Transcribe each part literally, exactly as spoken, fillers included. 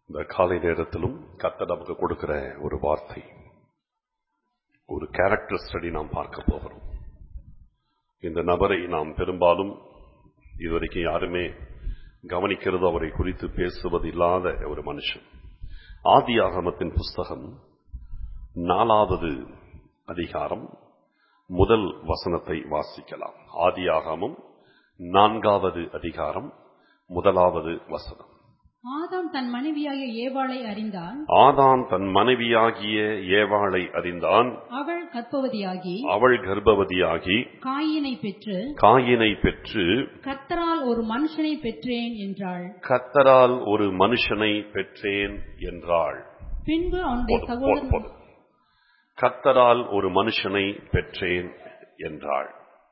இந்த காலை நேரத்திலும் கர்த்தர் நமக்கு கொடுக்கிற ஒரு வார்த்தை, ஒரு கேரக்டர் ஸ்டடி நாம் பார்க்க போகிறோம். இந்த நபரை நாம் பெரும்பாலும் இதுவரைக்கும் யாருமே கவனிக்கிறது, அவரை குறித்து பேசுவது இல்லாத ஒரு மனுஷன். ஆதியாகமத்தின் புஸ்தகம் நாலாவது அதிகாரம் முதல் வசனத்தை வாசிக்கலாம். ஆதியாகமம் நான்காவது அதிகாரம் முதலாவது வசனம். ஆதாம் தன் மனைவியாகிய ஏவாளை அறிந்தான். ஆதாம் தன் மனைவியாகிய ஏவாளை அறிந்தான். அவள் கர்ப்பவதியாகி அவள் கர்ப்பவதியாகி காயினை பெற்று காயினை பெற்று கர்த்தரால் ஒரு மனுஷனை பெற்றேன் என்றாள். கர்த்தரால் ஒரு மனுஷனை பெற்றேன் என்றாள். பின்பு அவனுடைய போதும், சகோதரன் போதும், போதும். கர்த்தரால் ஒரு மனுஷனை பெற்றேன் என்றாள்.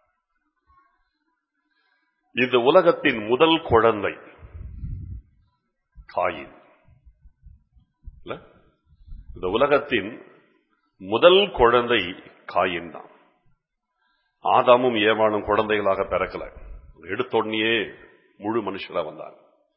இந்த உலகத்தின் முதல் குழந்தை காயின். இந்த உலகத்தின் முதல் குழந்தை காயின் தான். ஆதாமும் ஏவாளும் குழந்தைகளாக பிறக்கல, எடுத்தோடனே முழு மனுஷனா வந்தார்.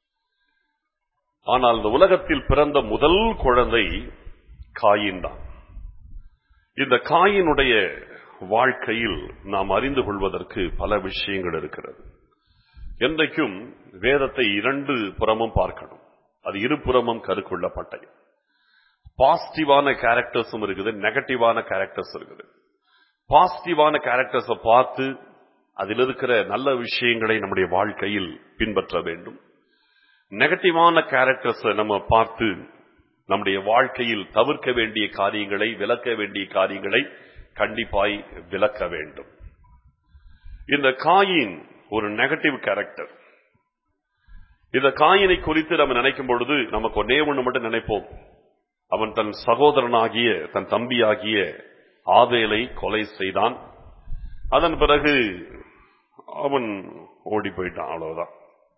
ஆனால் இந்த உலகத்தில் பிறந்த முதல் குழந்தை காயின் தான். இந்த காயினுடைய வாழ்க்கையில் நாம் அறிந்து கொள்வதற்கு பல விஷயங்கள் இருக்கிறது. என்றைக்கும் வேதத்தை இரண்டு புறமும் பார்க்கணும். அது இருபுறமும் கருக்குள்ள பட்டயம். பாசிட்டிவான கேரக்டர்ஸும் இருக்குது, நெகட்டிவான கேரக்டர்ஸ் இருக்குது. பாசிட்டிவான கேரக்டர்ஸ பார்த்து அதில் இருக்கிற நல்ல விஷயங்களை நம்முடைய வாழ்க்கையில் பின்பற்ற வேண்டும். நெகட்டிவான கேரக்டர்ஸ நம்ம பார்த்து நம்முடைய வாழ்க்கையில் தவிர்க்க வேண்டிய காரியங்களை, விலக்க வேண்டிய காரியங்களை கண்டிப்பாய் விலக்க வேண்டும். இந்த காயின் ஒரு நெகட்டிவ் கேரக்டர். இந்த காயினை குறித்து நம்ம நினைக்கும் பொழுது நமக்கு ஒன்னே ஒண்ணு மட்டும் நினைப்போம். அவன் தன் சகோதரனாகிய தன் தம்பியாகிய ஆபேலை கொலை செய்தான். அதன் பிறகு அவன் ஓடி போயிட்டான், அவ்வளவுதான்.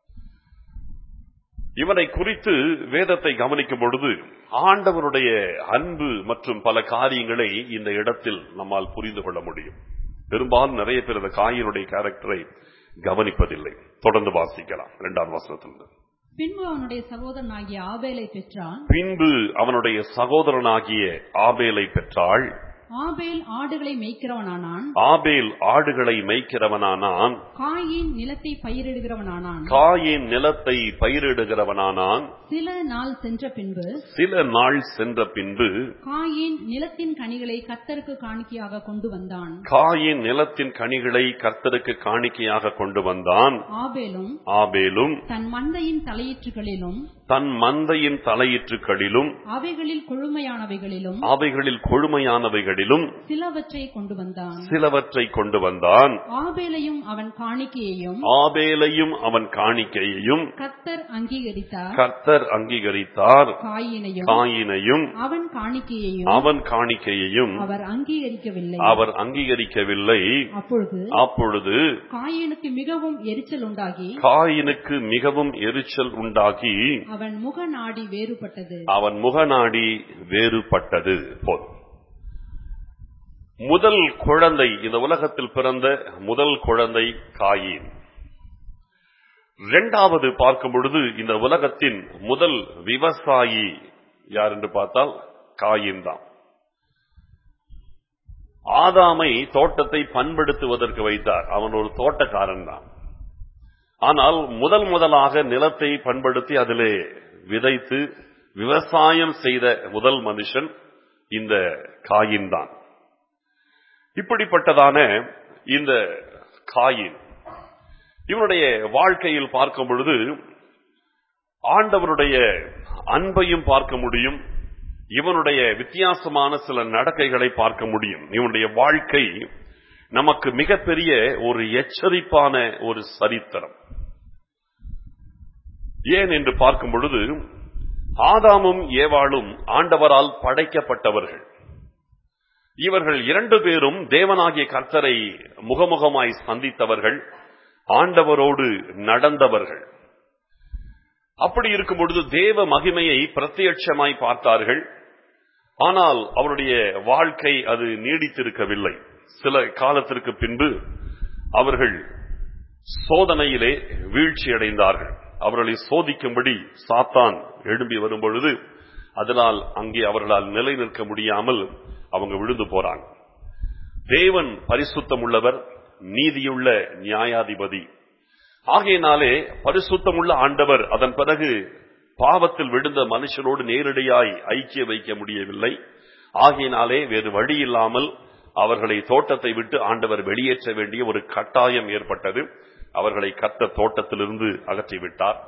இவனை குறித்து வேதத்தை கவனிக்கும் பொழுது ஆண்டவருடைய அன்பு மற்றும் பல காரியங்களை இந்த இடத்தில் நம்மால் புரிந்து கொள்ள முடியும். பெரும்பாலும் நிறைய பேர் இந்த காயினுடைய கேரக்டரை கவனிப்பதில்லை. தொடர்ந்து வாசிக்கலாம் இரண்டாம் வசனத்திலிருந்து. பின்பு அவனுடைய சகோதரனாகிய ஆபேலை பெற்றான். பின்பு அவனுடைய சகோதரனாகிய ஆபேலை பெற்றாள். ஆபேல் ஆடுகளை மேய்க்கிறவனானான். ஆபேல் ஆடுகளை மேய்க்கிறவனானான். காயின் நிலத்தை பயிரிடுகிறவனானான். காயின் நிலத்தை பயிரிடுகிறவனானான். சில நாள் சென்ற பின்பு சில நாள் சென்ற பின்பு காயின் நிலத்தின் கனிகளை கர்த்தருக்கு காணிக்கையாக கொண்டு வந்தான். காயின் நிலத்தின் கனிகளை கர்த்தருக்கு காணிக்கையாக கொண்டு வந்தான். ஆபேலும் ஆபேலும் தன் மந்தையின் தலையீற்றுகளிலும் தன் மந்தையின் தலையீற்றுகளிலும் அவைகளில் கொழுமையானவைகளிலும் அவைகளில் கொழுமையானவைகளிலும் சிலவற்றை கொண்டு வந்தான். சிலவற்றை கொண்டு வந்தான். ஆபேலையும் அவன் காணிக்கையையும் ஆபேலையும் அவன் காணிக்கையையும் கர்த்தர் அங்கீகரித்தார். கர்த்தர் அங்கீகரித்தார். காயினையும் காயினையும் அவன் காணிக்கையையும் அவன் காணிக்கையையும் அவர் அங்கீகரிக்கவில்லை. அவர் அங்கீகரிக்கவில்லை. அப்பொழுது அப்பொழுது காயினுக்கு மிகவும் எரிச்சல் உண்டாகி காயினுக்கு மிகவும் எரிச்சல் உண்டாகி அவன் முகநாடி வேறுபட்டது. அவன் முகநாடி வேறுபட்டது. போதும். முதல் குழந்தை, இந்த உலகத்தில் பிறந்த முதல் குழந்தை காயின். இரண்டாவது பார்க்கும் பொழுது இந்த உலகத்தின் முதல் விவசாயி யார் என்று பார்த்தால் காயின் தான். ஆதாமை தோட்டத்தை பண்படுத்துவதற்கு வைத்தார். அவன் ஒரு தோட்டக்காரன் தான். ஆனால் முதல் முதலாக நிலத்தை பண்படுத்தி அதிலே விதைத்து விவசாயம் செய்த முதல் மனுஷன் இந்த காயின் தான். இப்படிப்பட்டதான இந்த காயின் இவனுடைய வாழ்க்கையில் பார்க்கும் பொழுது ஆண்டவருடைய அன்பையும் பார்க்க முடியும். இவனுடைய வித்தியாசமான சில நடக்கைகளை பார்க்க முடியும். இவனுடைய வாழ்க்கை நமக்கு மிகப்பெரிய ஒரு எச்சரிப்பான ஒரு சரித்திரம். ஏன் என்று பார்க்கும் பொழுது ஆதாமும் ஏவாளும் ஆண்டவரால் படைக்கப்பட்டவர்கள். இவர்கள் இரண்டு பேரும் தேவனாகிய கர்த்தரை முகமுகமாய் சந்தித்தவர்கள், ஆண்டவரோடு நடந்தவர்கள். அப்படி இருக்கும் பொழுது தேவ மகிமையை பிரத்யட்சமாய் பார்த்தார்கள். ஆனால் அவருடைய வாழ்க்கை அது நீடித்திருக்கவில்லை. சில காலத்திற்கு பின்பு அவர்கள் சோதனையிலே வீழ்ச்சி அடைந்தார்கள். அவர்களை சோதிக்கும்படி சாத்தான் எழும்பி வரும் பொழுது அதனால் அங்கே அவர்களால் நிலை நிற்க முடியாமல் அவங்க விழுந்து போறாங்க. தேவன் பரிசுத்தம் உள்ளவர், நீதியுள்ள நியாயாதிபதி. ஆகையினாலே பரிசுத்தமுள்ள ஆண்டவர் அதன் பிறகு பாவத்தில் விழுந்த மனுஷனோடு நேரடியாய் ஐக்கிய வைக்க முடியவில்லை. ஆகையினாலே வேறு வழி இல்லாமல் அவர்களை தோட்டத்தை விட்டு ஆண்டவர் வெளியேற்ற வேண்டிய ஒரு கட்டாயம் ஏற்பட்டது. அவர்களை கர்த்தர் தோட்டத்திலிருந்து அகற்றிவிட்டார்.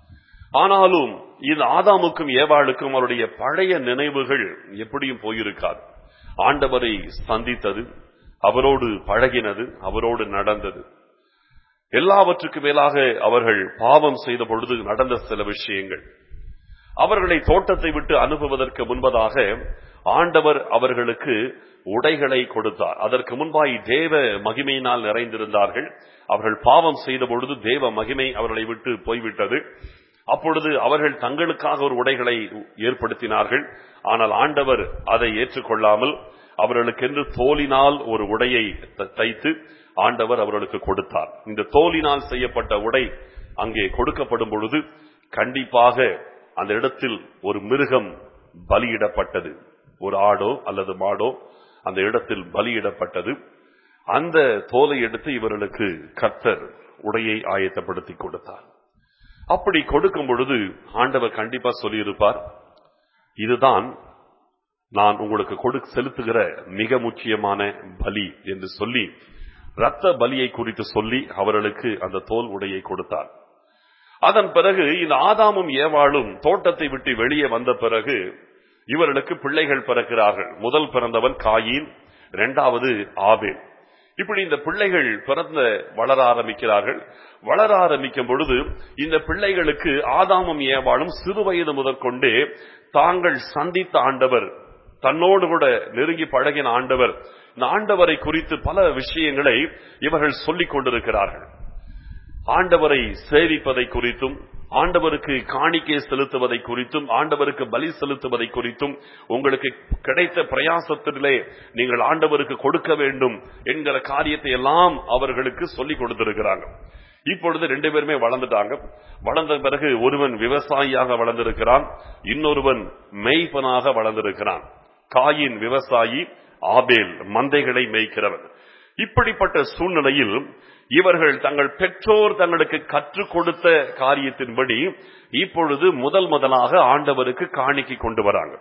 ஆனாலும் இந்த ஆதாமுக்கும் ஏவாளுக்கும் அவருடைய பழைய நினைவுகள் எப்படியும் போயிருக்காது. ஆண்டவரை சந்தித்தது, அவரோடு பழகினது, அவரோடு நடந்தது, எல்லாவற்றுக்கு மேலாக அவர்கள் பாவம் செய்த பொழுது நடந்த சில விஷயங்கள், அவர்களை தோட்டத்தை விட்டு அனுப்புவதற்கு முன்பதாக ஆண்டவர் அவர்களுக்கு உடைகளை கொடுத்தார். அதற்கு முன்பாய் தேவ மகிமையினால் நிறைந்திருந்தார்கள். அவர்கள் பாவம் செய்த பொழுது தேவ மகிமை அவர்களை விட்டு போய்விட்டது. அப்பொழுது அவர்கள் தங்களுக்காக ஒரு உடைகளை ஏற்படுத்தினார்கள். ஆனால் ஆண்டவர் அதை ஏற்றுக்கொள்ளாமல் அவர்களுக்கென்று தோலினால் ஒரு உடையை தைத்து ஆண்டவர் அவர்களுக்கு கொடுத்தார். இந்த தோலினால் செய்யப்பட்ட உடை அங்கே கொடுக்கப்படும் பொழுது கண்டிப்பாக அந்த இடத்தில் ஒரு மிருகம் பலியிடப்பட்டது. ஒரு ஆடோ அல்லது மாடோ அந்த இடத்தில் பலியிடப்பட்டது. அந்த தோலை எடுத்து இவர்களுக்கு கர்த்தர் உடையை ஆயத்தப்படுத்தி கொடுத்தார். அப்படி கொடுக்கும் பொழுது ஆண்டவர் கண்டிப்பா சொல்லியிருப்பார், இதுதான் நான் உங்களுக்கு கொடு செலுத்துகிற மிக முக்கியமான பலி என்று சொல்லி இரத்த பலியை குறித்து சொல்லி அவர்களுக்கு அந்த தோல் உடையை கொடுத்தார். அதன் பிறகு இந்த ஆதாமும் ஏவாளும் தோட்டத்தை விட்டு வெளியே வந்த பிறகு இவர்களுக்கு பிள்ளைகள் பிறக்கிறார்கள். முதல் பிறந்தவன் காயின், இரண்டாவது ஆபேல். இப்படி இந்த பிள்ளைகள் பிறந்த வளர ஆரம்பிக்கிறார்கள். வளர ஆரம்பிக்கும் பொழுது இந்த பிள்ளைகளுக்கு ஆதாமும் ஏவாளும் சிறு வயது முதற்கொண்டே தாங்கள் சந்தித்த ஆண்டவர், தன்னோடு கூட நெருங்கி பழகின ஆண்டவர், இந்த ஆண்டவரை குறித்து பல விஷயங்களை இவர்கள் சொல்லிக் கொண்டிருக்கிறார்கள். ஆண்டவரை சேவிப்பதை குறித்தும், ஆண்டவருக்கு காணிக்கை செலுத்துவதை குறித்தும், ஆண்டவருக்கு பலி செலுத்துவதை குறித்தும், உங்களுக்கு கிடைத்த பிரயாசத்திலே நீங்கள் ஆண்டவருக்கு கொடுக்க வேண்டும் என்கிற காரியத்தை எல்லாம் அவர்களுக்கு சொல்லிக் கொடுத்திருக்கிறாங்க. இப்பொழுது ரெண்டு பேருமே வளர்ந்துட்டாங்க. வளர்ந்த பிறகு ஒருவன் விவசாயியாக வளர்ந்திருக்கிறான், இன்னொருவன் மேய்ப்பனாக வளர்ந்திருக்கிறான். காயின் விவசாயி, ஆபேல் மந்தைகளை மேய்க்கிறவன். இப்படிப்பட்ட சூழ்நிலையில் இவர்கள் தங்கள் பெற்றோர் தங்களுக்கு கற்றுக் கொடுத்த காரியத்தின்படி இப்பொழுது முதல் முதலாக ஆண்டவருக்கு காணிக்கை கொண்டு வராங்க.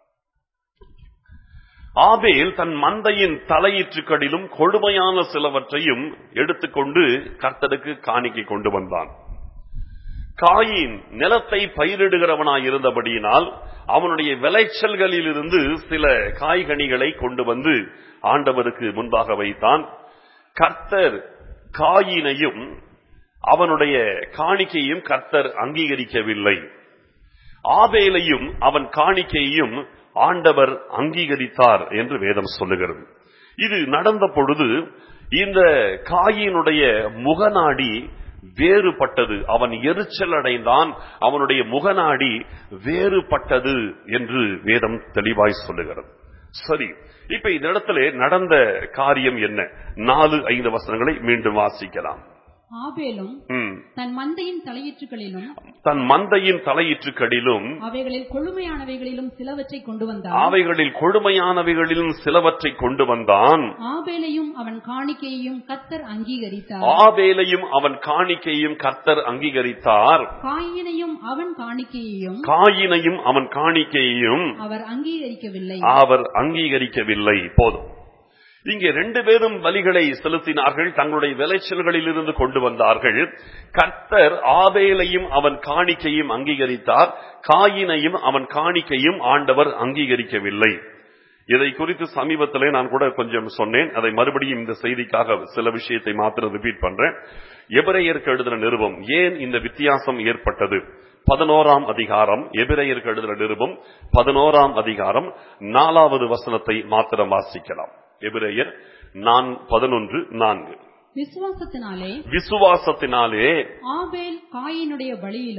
ஆபேல் தன் மந்தையின் தலையீற்றுக்களிலும் கொடுமையான சிலவற்றையும் எடுத்துக்கொண்டு கர்த்தருக்கு காணிக்கை கொண்டு வந்தான். காயின் நிலத்தை பயிரிடுகிறவனாய் இருந்தபடியினால் அவனுடைய விளைச்சல்களில் இருந்து சில காய்கனிகளை கொண்டு வந்து ஆண்டவருக்கு முன்பாக வைத்தான். கர்த்தர் காயினையும் அவனுடைய காணிக்கையும் கர்த்தர் அங்கீகரிக்கவில்லை. ஆபேலையும் அவன் காணிக்கையையும் ஆண்டவர் அங்கீகரித்தார் என்று வேதம் சொல்லுகிறது. இது நடந்த பொழுது இந்த காயினுடைய முகநாடி வேறுபட்டது. அவன் எரிச்சல் அடைந்தான், அவனுடைய முகநாடி வேறுபட்டது என்று வேதம் தெளிவாய் சொல்லுகிறது. சரி, இப்ப இந்த இடத்துல நடந்த காரியம் என்ன? நாலு ஐந்து வசனங்களை மீண்டும் வாசிக்கலாம். ஆபேலும் தன் மந்தையின் தலையீற்றுகளிலும் தன் மந்தையின் தலையீற்றுகளிலும் அவைகளில் கொழுமையானவைகளிலும் சிலவற்றை கொண்டு வந்தான் அவைகளில் கொழுமையானவைகளிலும் சிலவற்றை கொண்டு வந்தான் ஆபேலையும் அவன் காணிக்கையையும் கர்த்தர் அங்கீகரித்தார். ஆபேலையும் அவன் காணிக்கையையும் கர்த்தர் அங்கீகரித்தார். காயினையும் அவன் காணிக்கையையும் காயினையும் அவன் காணிக்கையையும் அவர் அங்கீகரிக்கவில்லை அவர் அங்கீகரிக்கவில்லை. போதும். இங்கே ரெண்டு பேரும் பலிகளை செலுத்தினார்கள், தங்களுடைய விளைச்சல்களில் இருந்து கொண்டு வந்தார்கள். கர்த்தர் ஆபேலையும் அவன் காணிக்கையும் அங்கீகரித்தார், காயினையும் அவன் காணிக்கையும் ஆண்டவர் அங்கீகரிக்கவில்லை. இதை குறித்து சமீபத்திலே நான் கூட கொஞ்சம் சொன்னேன். அதை மறுபடியும் இந்த செய்திக்காக சில விஷயத்தை மாத்திரம் ரிப்பீட் பண்றேன். எபிரேயருக்கு எழுதின நிருபம் ஏன் இந்த வித்தியாசம் ஏற்பட்டது? பதினோராம் அதிகாரம், எபிரேயருக்கு எழுதின நிருபம் பதினோராம் அதிகாரம் நாலாவது வசனத்தை மாத்திரம் வாசிக்கலாம். எபிரேயர் பதினொன்று நான்கு. விசுவாசத்தினாலே விசுவாசத்தினாலே ஆபேல் காயினுடைய பலியிலும்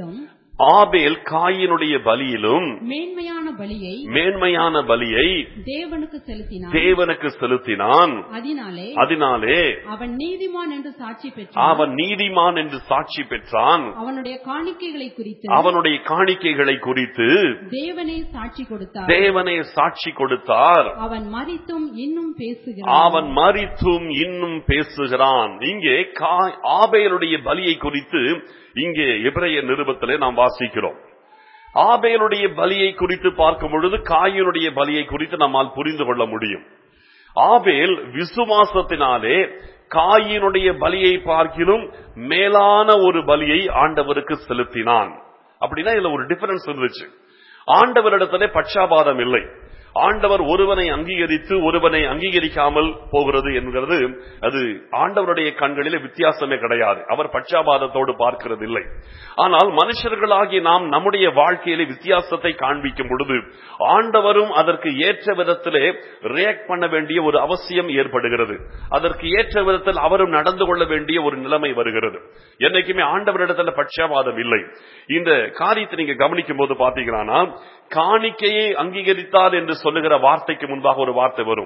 ஆபேல் காயினுடைய பலியிலும் மேன்மையான பலியை மேன்மையான பலியை தேவனுக்கு செலுத்தினான் தேவனுக்கு செலுத்தினான். அதனாலே அதனாலே அவன் நீதிமான் என்று சாட்சி பெற்றான். அவன் நீதிமான் என்று சாட்சி பெற்றான். அவனுடைய காணிக்கைகளை குறித்து அவனுடைய காணிக்கைகளை குறித்து தேவனே சாட்சி கொடுத்தார். தேவனே சாட்சி கொடுத்தார். அவன் மரித்தும் இன்னும் பேசுகிறான். அவன் மரித்தும் இன்னும் பேசுகிறான். இங்கே கா- ஆபேலுடைய பலியை குறித்து இங்கே எபிரேய நிருபத்திலே நாம் வாசிக்கிறோம். ஆபேலுடைய பலியை குறித்து பார்க்கும் பொழுது காயினுடைய பலியை குறித்து நம்மால் புரிந்து கொள்ள முடியும். ஆபேல் விசுவாசத்தினாலே காயினுடைய பலியை பார்க்கிலும் மேலான ஒரு பலியை ஆண்டவருக்கு செலுத்தினான். அப்படின்னா இதுல ஒரு டிஃபரன்ஸ் இருந்துச்சு. ஆண்டவரிடத்திலே பட்சாபாதம் இல்லை. ஆண்டவர் ஒருவனை அங்கீகரித்து ஒருவனை அங்கீகரிக்காமல் போகிறது என்கிறது அது ஆண்டவருடைய கண்களிலே வித்தியாசமே கிடையாது. அவர் பட்சாபாதத்தோடு பார்க்கிறது இல்லை. ஆனால் மனுஷர்களாகிய நாம் நம்முடைய வாழ்க்கையிலே வித்தியாசத்தை காண்பிக்கும் பொழுது ஆண்டவரும் அதற்கு ஏற்ற விதத்திலே ரியாக்ட் பண்ண வேண்டிய ஒரு அவசியம் ஏற்படுகிறது. அதற்கு ஏற்ற விதத்தில் அவரும் நடந்து கொள்ள வேண்டிய ஒரு நிலைமை வருகிறது. என்னைக்குமே ஆண்டவரிடத்தில் பட்சாபாதம் இல்லை. இந்த காரியத்தை நீங்க கவனிக்கும் போது பாத்தீங்கன்னா, காணிக்கையை அங்கீகரித்தார் என்று சொல்லுகிற வார்த்தைக்கு முன்பாக ஒரு வார்த்தை வரும்.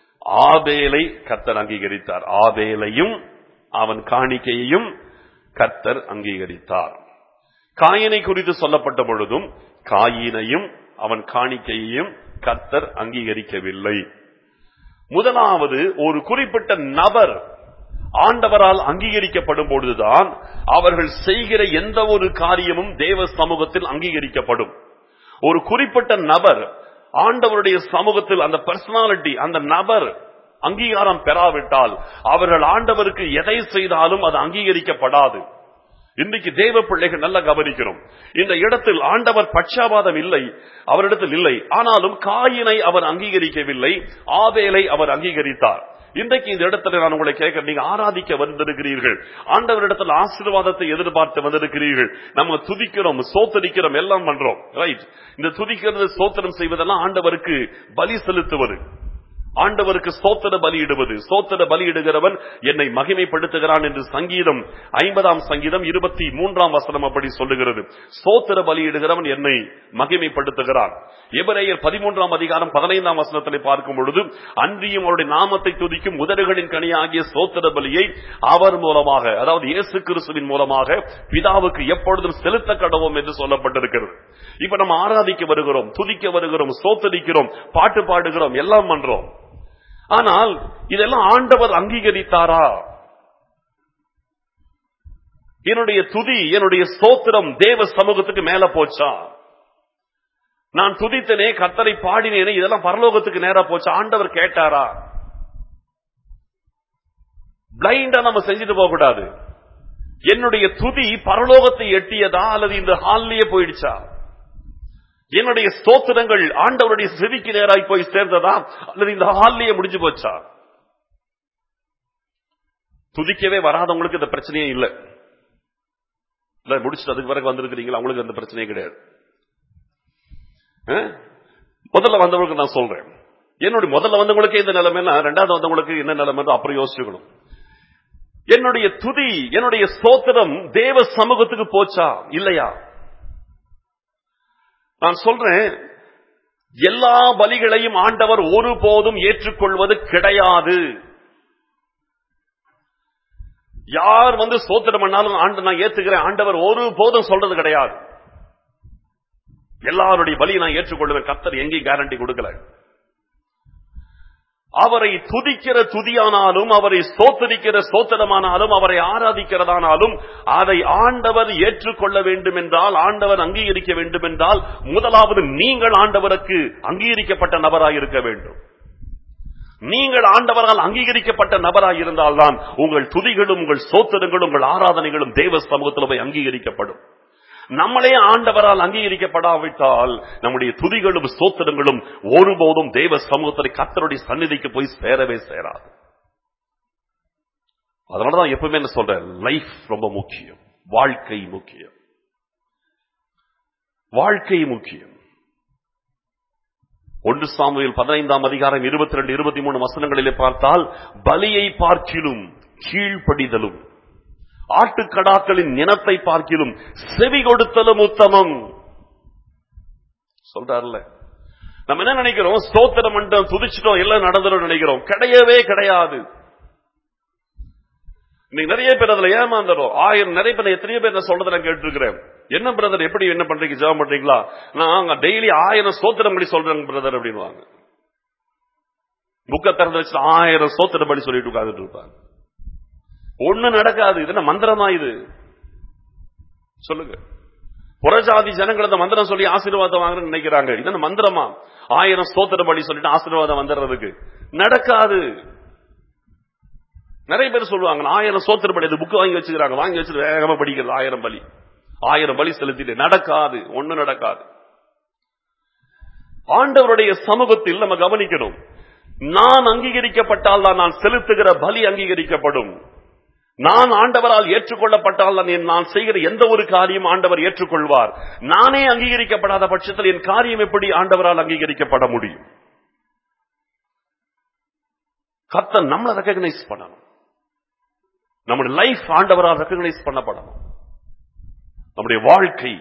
ஆபேலை கர்த்தர் அங்கீகரித்தார். ஆபேலையும் அவன் காணிக்கையையும் கர்த்தர் அங்கீகரித்தார். காயினை குறித்து சொல்லப்பட்ட பொழுதும் காயினையும் அவன் காணிக்கையையும் கர்த்தர் அங்கீகரிக்கவில்லை. முதலாவது ஒரு குறிப்பிட்ட நபர் ஆண்டவரால் அங்கீகரிக்கப்படும் பொழுதுதான் அவர்கள் செய்கிற எந்த ஒரு காரியமும் தேவ சமூகத்தில் அங்கீகரிக்கப்படும். ஒரு குறிப்பிட்ட நபர் ஆண்டவருடைய சமூகத்தில் அந்த பர்சனாலிட்டி அந்த நபர் அங்கீகாரம் பெறாவிட்டால் அவர்கள் ஆண்டவருக்கு எதை செய்தாலும் அது அங்கீகரிக்கப்படாது. இன்றைக்கு தேவ பிள்ளைகள் நல்லா கவனிக்கிறோம். இந்த இடத்தில் ஆண்டவர் பட்சாபாதம் இல்லை, அவரிடத்தில் இல்லை. ஆனாலும் காயினை அவர் அங்கீகரிக்கவில்லை, ஆபேலை அவர் அங்கீகரித்தார். இன்றைக்கு இந்த இடத்துல நான் உங்களை கேட்க, நீங்க ஆராதிக்க வந்திருக்கிறீர்கள், ஆண்டவரிடத்தில் ஆசீர்வாதத்தை எதிர்பார்த்து வந்திருக்கிறீர்கள். நம்ம துதிக்கிறோம், சோத்தரிக்கிறோம், எல்லாம் பண்றோம், ரைட்? இந்த துதிக்கிறது சோத்திரம் செய்வதெல்லாம் ஆண்டவருக்கு பலி செலுத்துவது, ஆண்டவருக்கு ஸ்தோத்திர பலியிடுவது. ஸ்தோத்திர பலியிடுகிறவன் என்னை மகிமைப்படுத்துகிறான் என்று சங்கீதம் ஐம்பதாம் சங்கீதம் இருபத்தி மூன்றாம் வசனம் அப்படி சொல்லுகிறது. ஸ்தோத்திர பலியிடுகிறவன் என்னை மகிமைப்படுத்துகிறான். எபிரேயர் பதிமூன்றாம் அதிகாரம் பதினைந்தாம் வசனத்தை பார்க்கும் பொழுது, அன்றியும் அவருடைய நாமத்தை துதிக்கும் உதடுகளின் கனியாகிய ஸ்தோத்திர பலியை அவர் மூலமாக, அதாவது இயேசு கிறிஸ்துவின் மூலமாக பிதாவுக்கு எப்பொழுதும் செலுத்த கடவோம் என்று சொல்லப்பட்டிருக்கிறது. இப்ப நம்ம ஆராதிக்க வருகிறோம், துதிக்க வருகிறோம், ஸ்தோத்திரிக்கிறோம், பாட்டு பாடுகிறோம், எல்லாம் பண்றோம். ஆனால் இதெல்லாம் ஆண்டவர் அங்கீகரித்தாரா? என்னுடைய துதி, என்னுடைய ஸ்தோத்திரம் தேவ சமூகத்துக்கு மேல போச்சா? நான் துதித்தனே, கர்த்தரை பாடினேனே, இதெல்லாம் பரலோகத்துக்கு நேரா போச்சா? ஆண்டவர் கேட்டாரா? பிளைண்டா நம்ம செஞ்சுட்டு போக கூடாது. என்னுடைய துதி பரலோகத்தை எட்டியதா அல்லது இந்த ஹால்லேயே போயிடுச்சா? என்னுடைய ஸ்தோத்திரங்கள் ஆண்டவருடைய செவிக்கு நேராய் போய் சேர்ந்ததா அல்லது இந்த ஹால்லேயே முடிஞ்சு போச்சா? துதிக்கவே வராதவங்களுக்கு இந்த பிரச்சனையே இல்லை. முடிச்சுட்டு அதுக்கு பிறகு வந்திருக்கிறீங்களா, அவங்களுக்கு அந்த பிரச்சனையே கிடையாது. முதல்ல வந்தவங்களுக்கு நான் சொல்றேன், என்னுடைய முதல்ல வந்தவங்களுக்கு இந்த நிலைமைன்னா ரெண்டாவது வந்தவங்களுக்கு என்ன நிலைமை அப்புறம் யோசிச்சுக்கணும். என்னுடைய துதி, என்னுடைய ஸ்தோத்திரம் தேவ சமூகத்துக்கு போச்சா இல்லையா? நான் சொல்றேன், எல்லா பலிகளையும் ஆண்டவர் ஒருபோதும் ஏற்றுக்கொள்வது கிடையாது. யார் வந்து ஸ்தோத்திரம் பண்ணாலும் ஆண்டு நான் ஏத்துக்கிறேன் ஆண்டவர் ஒருபோதும் சொல்றது கிடையாது. எல்லாருடைய பலியை நான் ஏற்றுக்கொள்வேன், கர்த்தர் எங்கேயும் கேரண்டி கொடுக்கல. அவரை துதிக்கிற துதியானாலும், அவரை ஸ்தோத்திரிக்கிற ஸ்தோத்திரமானாலும், அவரை ஆராதிக்கிறதானாலும் அதை ஆண்டவர் ஏற்றுக்கொள்ள வேண்டும் என்றால், ஆண்டவர் அங்கீகரிக்க வேண்டும் என்றால், முதலாவது நீங்கள் ஆண்டவருக்கு அங்கீகரிக்கப்பட்ட நபராய் இருக்க வேண்டும். நீங்கள் ஆண்டவரால் அங்கீகரிக்கப்பட்ட நபராய் இருந்தால்தான் உங்கள் துதிகளும் உங்கள் ஸ்தோத்திரங்களும் உங்கள் ஆராதனைகளும் தேவ சமூகத்தில் போய் அங்கீகரிக்கப்படும். நம்மளே ஆண்டவரால் அங்கீகரிக்கப்படாவிட்டால் நம்முடைய துதிகளும் ஸ்தோத்திரங்களும் ஒருபோதும் தேவ சமூகத்தில் கர்த்தருடைய சந்நிதிக்கு போய் சேரவே சேராது. அதனாலதான் எப்பவுமே என்ன சொல்றேன், லைஃப் ரொம்ப முக்கியம், வாழ்க்கை முக்கியம், வாழ்க்கை முக்கியம். ஒன்று சாமுவேல் பதினைந்தாம் அதிகாரம் இருபத்தி ரெண்டு இருபத்தி மூணு வசனங்களிலே பார்த்தால், பலியை பார்க்கிலும் கீழ்ப்படிதலும் ஆட்டுக்கடாக்களின் இனத்தை பார்க்கிலும் செவி கொடுத்தலும் உத்தமம் சொல்றாருல. நம்ம என்ன நினைக்கிறோம், ஸ்தோத்திரம் மண்டம் துதிச்சிட்டோம் எல்லாம் நடந்துடும் நினைக்கிறோம். கிடையவே கிடையாது. இன்னைக்கு நிறைய பேர் அதுல ஏமாந்துடும். ஆயிரம் நிறைய பேர் எத்தனையோ பேர் சொல்றதை நான் கேட்டிருக்கிறேன். என்ன பிரதர் எப்படி என்ன பண்றீங்க, ஜெபம் பண்றீங்களா? நான் டெய்லி ஆயிரம் ஸ்தோத்திரம் படி சொல்றேன் பிரதர் அப்படின்வாங்க. புக்க திறந்து வச்சு ஆயிரம் ஸ்தோத்திரம் படி சொல்லிட்டு உட்கார்ந்துட்டு இருப்பாங்க. ஒண்ணு நடக்காது. இது என்ன மந்திரமா இது சொல்லுங்க. புறஜாதி ஜனங்கள் அந்த மந்திரம் சொல்லி ஆசீர்வாதம் வாங்குறேன்னு நினைக்கிறாங்க. இது என்ன மந்திரமா? ஆயிரம் ஸ்தோத்திரம் படி சொல்லிட்டு ஆசீர்வாதம் வந்துடுறதுக்கு நடக்காது. நிறைய பேர் சொல்லுவாங்க ஆயிரம் ஸ்தோத்திரம் படி புக் வாங்கி வச்சுக்கிறாங்க, வாங்கி வச்சுட்டு வேகமா படிக்கிறது ஆயிரம் பலி ஆயிரம் பலி செலுத்திட்டு நடக்காது. ஒண்ணு நடக்காது. ஆண்டவருடைய சமூகத்தில் நம்ம கவனிக்கணும். நான் அங்கீகரிக்கப்பட்டால் தான் நான் செலுத்துகிற பலி அங்கீகரிக்கப்படும். நான் ஆண்டவரால் ஏற்றுக்கொள்ளப்பட்டால் தான் நான் செய்கிற எந்த ஒரு காரியம் ஆண்டவர் ஏற்றுக்கொள்வார். நானே அங்கீகரிக்கப்படாத பட்சத்தில் என் காரியம் எப்படி ஆண்டவரால் அங்கீகரிக்கப்பட முடியும்? கர்த்தர் நம்மளை ரெகக்னைஸ் பண்ணணும். நம்முடைய லைஃப் ஆண்டவரால் ரெகக்னைஸ் பண்ணப்படணும். நம்முடைய வாழ்க்கை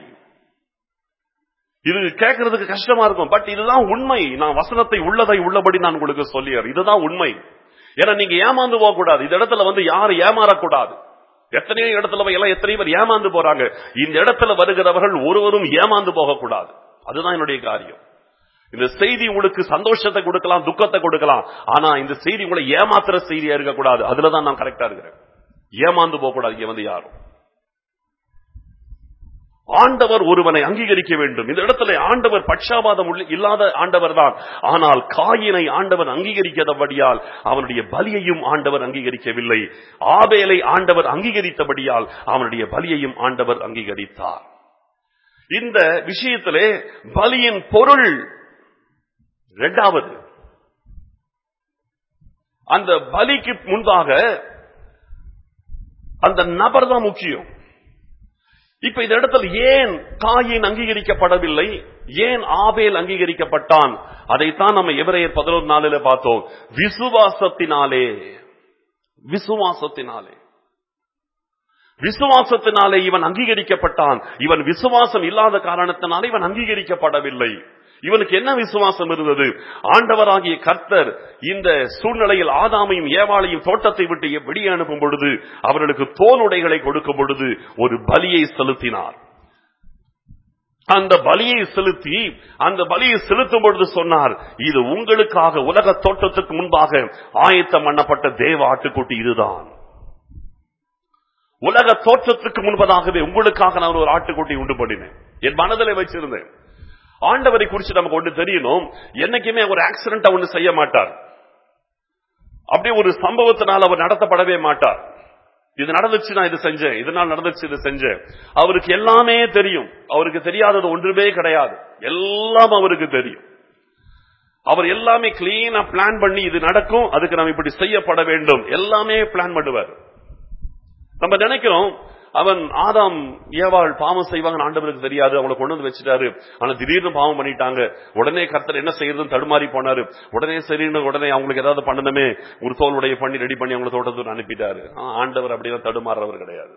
இது கேட்கறதுக்கு கஷ்டமா இருக்கும். பட் இதுதான் உண்மை. நான் வசனத்தை உள்ளதை உள்ளபடி நான் உங்களுக்கு சொல்லியர். இதுதான் உண்மை. ஏன்னா நீங்க ஏமாந்து போக கூடாது. இந்த இடத்துல வந்து யாரும் ஏமாறக்கூடாது. எத்தனையோ இடத்துல எல்லாம் எத்தனையோ பேர் ஏமாந்து போறாங்க. இந்த இடத்துல வருகிறவர்கள் ஒருவரும் ஏமாந்து போக கூடாது. அதுதான் என்னுடைய காரியம். இந்த செய்தி உங்களுக்கு சந்தோஷத்தை கொடுக்கலாம், துக்கத்தை கொடுக்கலாம். ஆனா இந்த செய்தி உங்களை ஏமாத்துற செய்தியா இருக்கக்கூடாது. அதுலதான் நான் கரெக்டா இருக்கிறேன். ஏமாந்து போக கூடாது. இங்க வந்து யாரும் ஆண்டவர் ஒருவனை அங்கீகரிக்க வேண்டும். இந்த இடத்துல ஆண்டவர் பட்சாபாதம் இல்லாத ஆண்டவர் தான். ஆனால் காயினை ஆண்டவர் அங்கீகரிக்காதபடியால் அவனுடைய பலியையும் ஆண்டவர் அங்கீகரிக்கவில்லை. ஆபேலை ஆண்டவர் அங்கீகரித்தபடியால் அவனுடைய பலியையும் ஆண்டவர் அங்கீகரித்தார். இந்த விஷயத்திலே பலியின் பொருள் இரண்டாவது. அந்த பலிக்கு முன்பாக அந்த நபர் தான் முக்கியம். இப்ப இந்த இடத்துல ஏன் காயின் அங்கீகரிக்கப்படவில்லை, ஏன் ஆபேல் அங்கீகரிக்கப்பட்டான்? அதைத்தான் நம்ம எபிரேயர் பதினொன்று நாளில பார்த்தோம். விசுவாசத்தினாலே விசுவாசத்தினாலே விசுவாசத்தினாலே இவன் அங்கீகரிக்கப்பட்டான். இவன் விசுவாசம் இல்லாத காரணத்தினாலே இவன் அங்கீகரிக்கப்படவில்லை. இவனுக்கு என்ன விசுவாசம் இருந்தது? ஆண்டவராகிய கர்த்தர் இந்த சூழ்நிலையில் ஆதாமையும் ஏவாளையும் தோட்டத்தை விட்டு வெளியே அனுப்பும் பொழுது அவர்களுக்கு தோலுடைகளை கொடுக்கும் பொழுது ஒரு பலியை செலுத்தினார். அந்த பலியை செலுத்தி அந்த பலியை செலுத்தும் பொழுது சொன்னார், இது உங்களுக்காக உலக தோட்டத்துக்கு முன்பாக ஆயத்தம் பண்ணப்பட்ட தேவ ஆட்டுக்குட்டி இதுதான். உலக தோற்றத்துக்கு முன்பதாகவே உங்களுக்காக நான் ஒரு ஆட்டுக்குட்டி உண்டு பண்ணினேன். என் மனதிலே வச்சிருந்தேன். ஆண்டவரை குறித்து நமக்கு ஒன்று தெரியணும். என்னைக்குமே ஒரு ஆக்சிடென்ட் ஒன்று செய்ய மாட்டார். அப்படியே ஒரு சம்பவத்தினால் அவர் நடத்தப்படவே மாட்டார். இது நடந்துச்சு, நான் இது செஞ்சேன், இதனால் நடந்துச்சு, இது செஞ்சேன். அவருக்கு எல்லாமே தெரியும். அவருக்கு தெரியாதது ஒன்றுமே கிடையாது. எல்லாம் அவருக்கு தெரியும். அவர் எல்லாமே கிளீனா பிளான் பண்ணி இது நடக்கும், அதுக்கு நம்ம இப்படி செய்யப்பட வேண்டும், எல்லாமே பிளான் பண்ணுவார். நம்ம நினைக்கிறோம் அவன் ஆதாம் ஏவாள் பாவம் செய்வாங்க ஆண்டவருக்கு தெரியாது, அவங்களை கொண்டு வந்து வச்சுட்டாரு. ஆனா திடீர்னு பாவம் பண்ணிட்டாங்க. உடனே கர்த்தர் என்ன செய்யறதுன்னு தடுமாறி போனாரு. உடனே சரின்னு உடனே அவங்களுக்கு ஏதாவது பண்ணணுமே, ஒரு தோலுடைய பண்ணி ரெடி பண்ணி அவங்களை தோட்டத்துக்கு அனுப்பிட்டாரு. ஆண்டவர் அப்படியே தடுமாறுறவர் கிடையாது.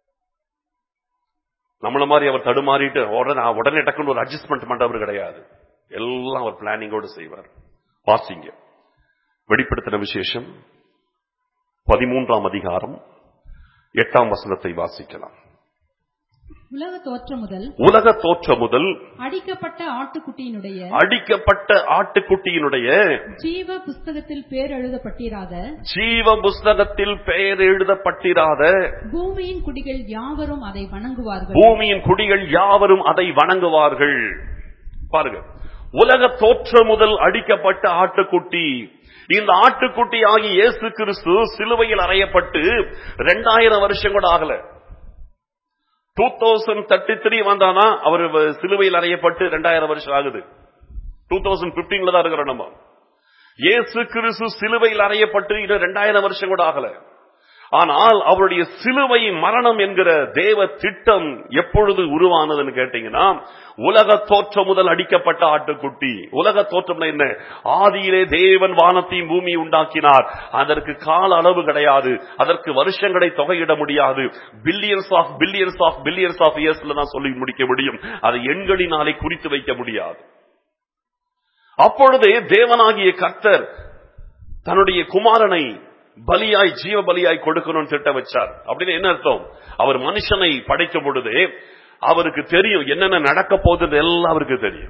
நம்மள மாதிரி அவர் தடுமாறிட்டு உடனே உடனே டக்குன்னு ஒரு அட்ஜஸ்ட்மெண்ட் பண்றவர் கிடையாது. எல்லாம் அவர் பிளானிங்கோடு செய்வார். வாசிங்க வெளிப்படுத்தின விசேஷம் பதிமூன்றாம் அதிகாரம் எட்டாம் வசனத்தை வாசிக்கலாம். உலக தோற்றம் முதல் உலக தோற்றம் முதல் அடிக்கப்பட்ட ஆட்டுக்குட்டியினுடைய அடிக்கப்பட்ட ஆட்டுக்குட்டியினுடைய ஜீவ புஸ்தகத்தில் பெயர் எழுதப்பட்டிராத ஜீவ புஸ்தகத்தில் பெயர் எழுதப்பட்டிராத பூமியின் குடிகள் யாவரும் அதை வணங்குவார்கள். பூமியின் குடிகள் யாவரும் அதை வணங்குவார்கள். பாருங்க, உலக தோற்றம் முதல் அடிக்கப்பட்ட ஆட்டுக்குட்டி. இந்த ஆட்டுக்குட்டி ஆகி இயேசு கிறிஸ்து சிலுவையில் அறையப்பட்டு இரண்டாயிரம் வருஷம் கூட ஆகல. டூ தௌசண்ட் தேர்ட்டி த்ரீ வந்தானா அவர் சிலுவையில் அறையப்பட்டு இரண்டாயிரம் வருஷம் ஆகுது. டூ தௌசண்ட் பிப்டீன்ல தான் இருக்கிறோம் நம்ம. இயேசு கிறிஸ்து சிலுவையில் அறையப்பட்டு இது இரண்டாயிரம் வருஷம் கூட ஆகல. ஆனால் அவருடைய சிலுவை மரணம் என்கிற தேவ திட்டம் எப்பொழுது உருவானதுன்னு கேட்டீங்கன்னா, உலக தோற்றம் முதல் அடிக்கப்பட்ட ஆட்டுக்குட்டி. உலக தோற்றம் என்ன? ஆதியிலே தேவன் வானத்தையும் பூமியை உண்டாக்கினார். அதற்கு கால அளவு கிடையாது, அதற்கு வருஷங்களை தொகையிட முடியாது. Billions of billions of billions of இயர்ஸ்ல தான் சொல்லி முடிக்க முடியும். அதை எண்களினாலே குறித்து வைக்க முடியாது. அப்பொழுதே தேவனாகிய கர்த்தர் தன்னுடைய குமாரனை பலியாய் ஜீவ பலியாய் கொடுக்கணும்னு திட்டம் வச்சார். அப்படின்னு என்ன அர்த்தம்? அவர் மனுஷனை படைக்கும் பொழுது அவருக்கு தெரியும் என்னென்ன நடக்க போகுது, எல்லாம் அவருக்கு தெரியும்.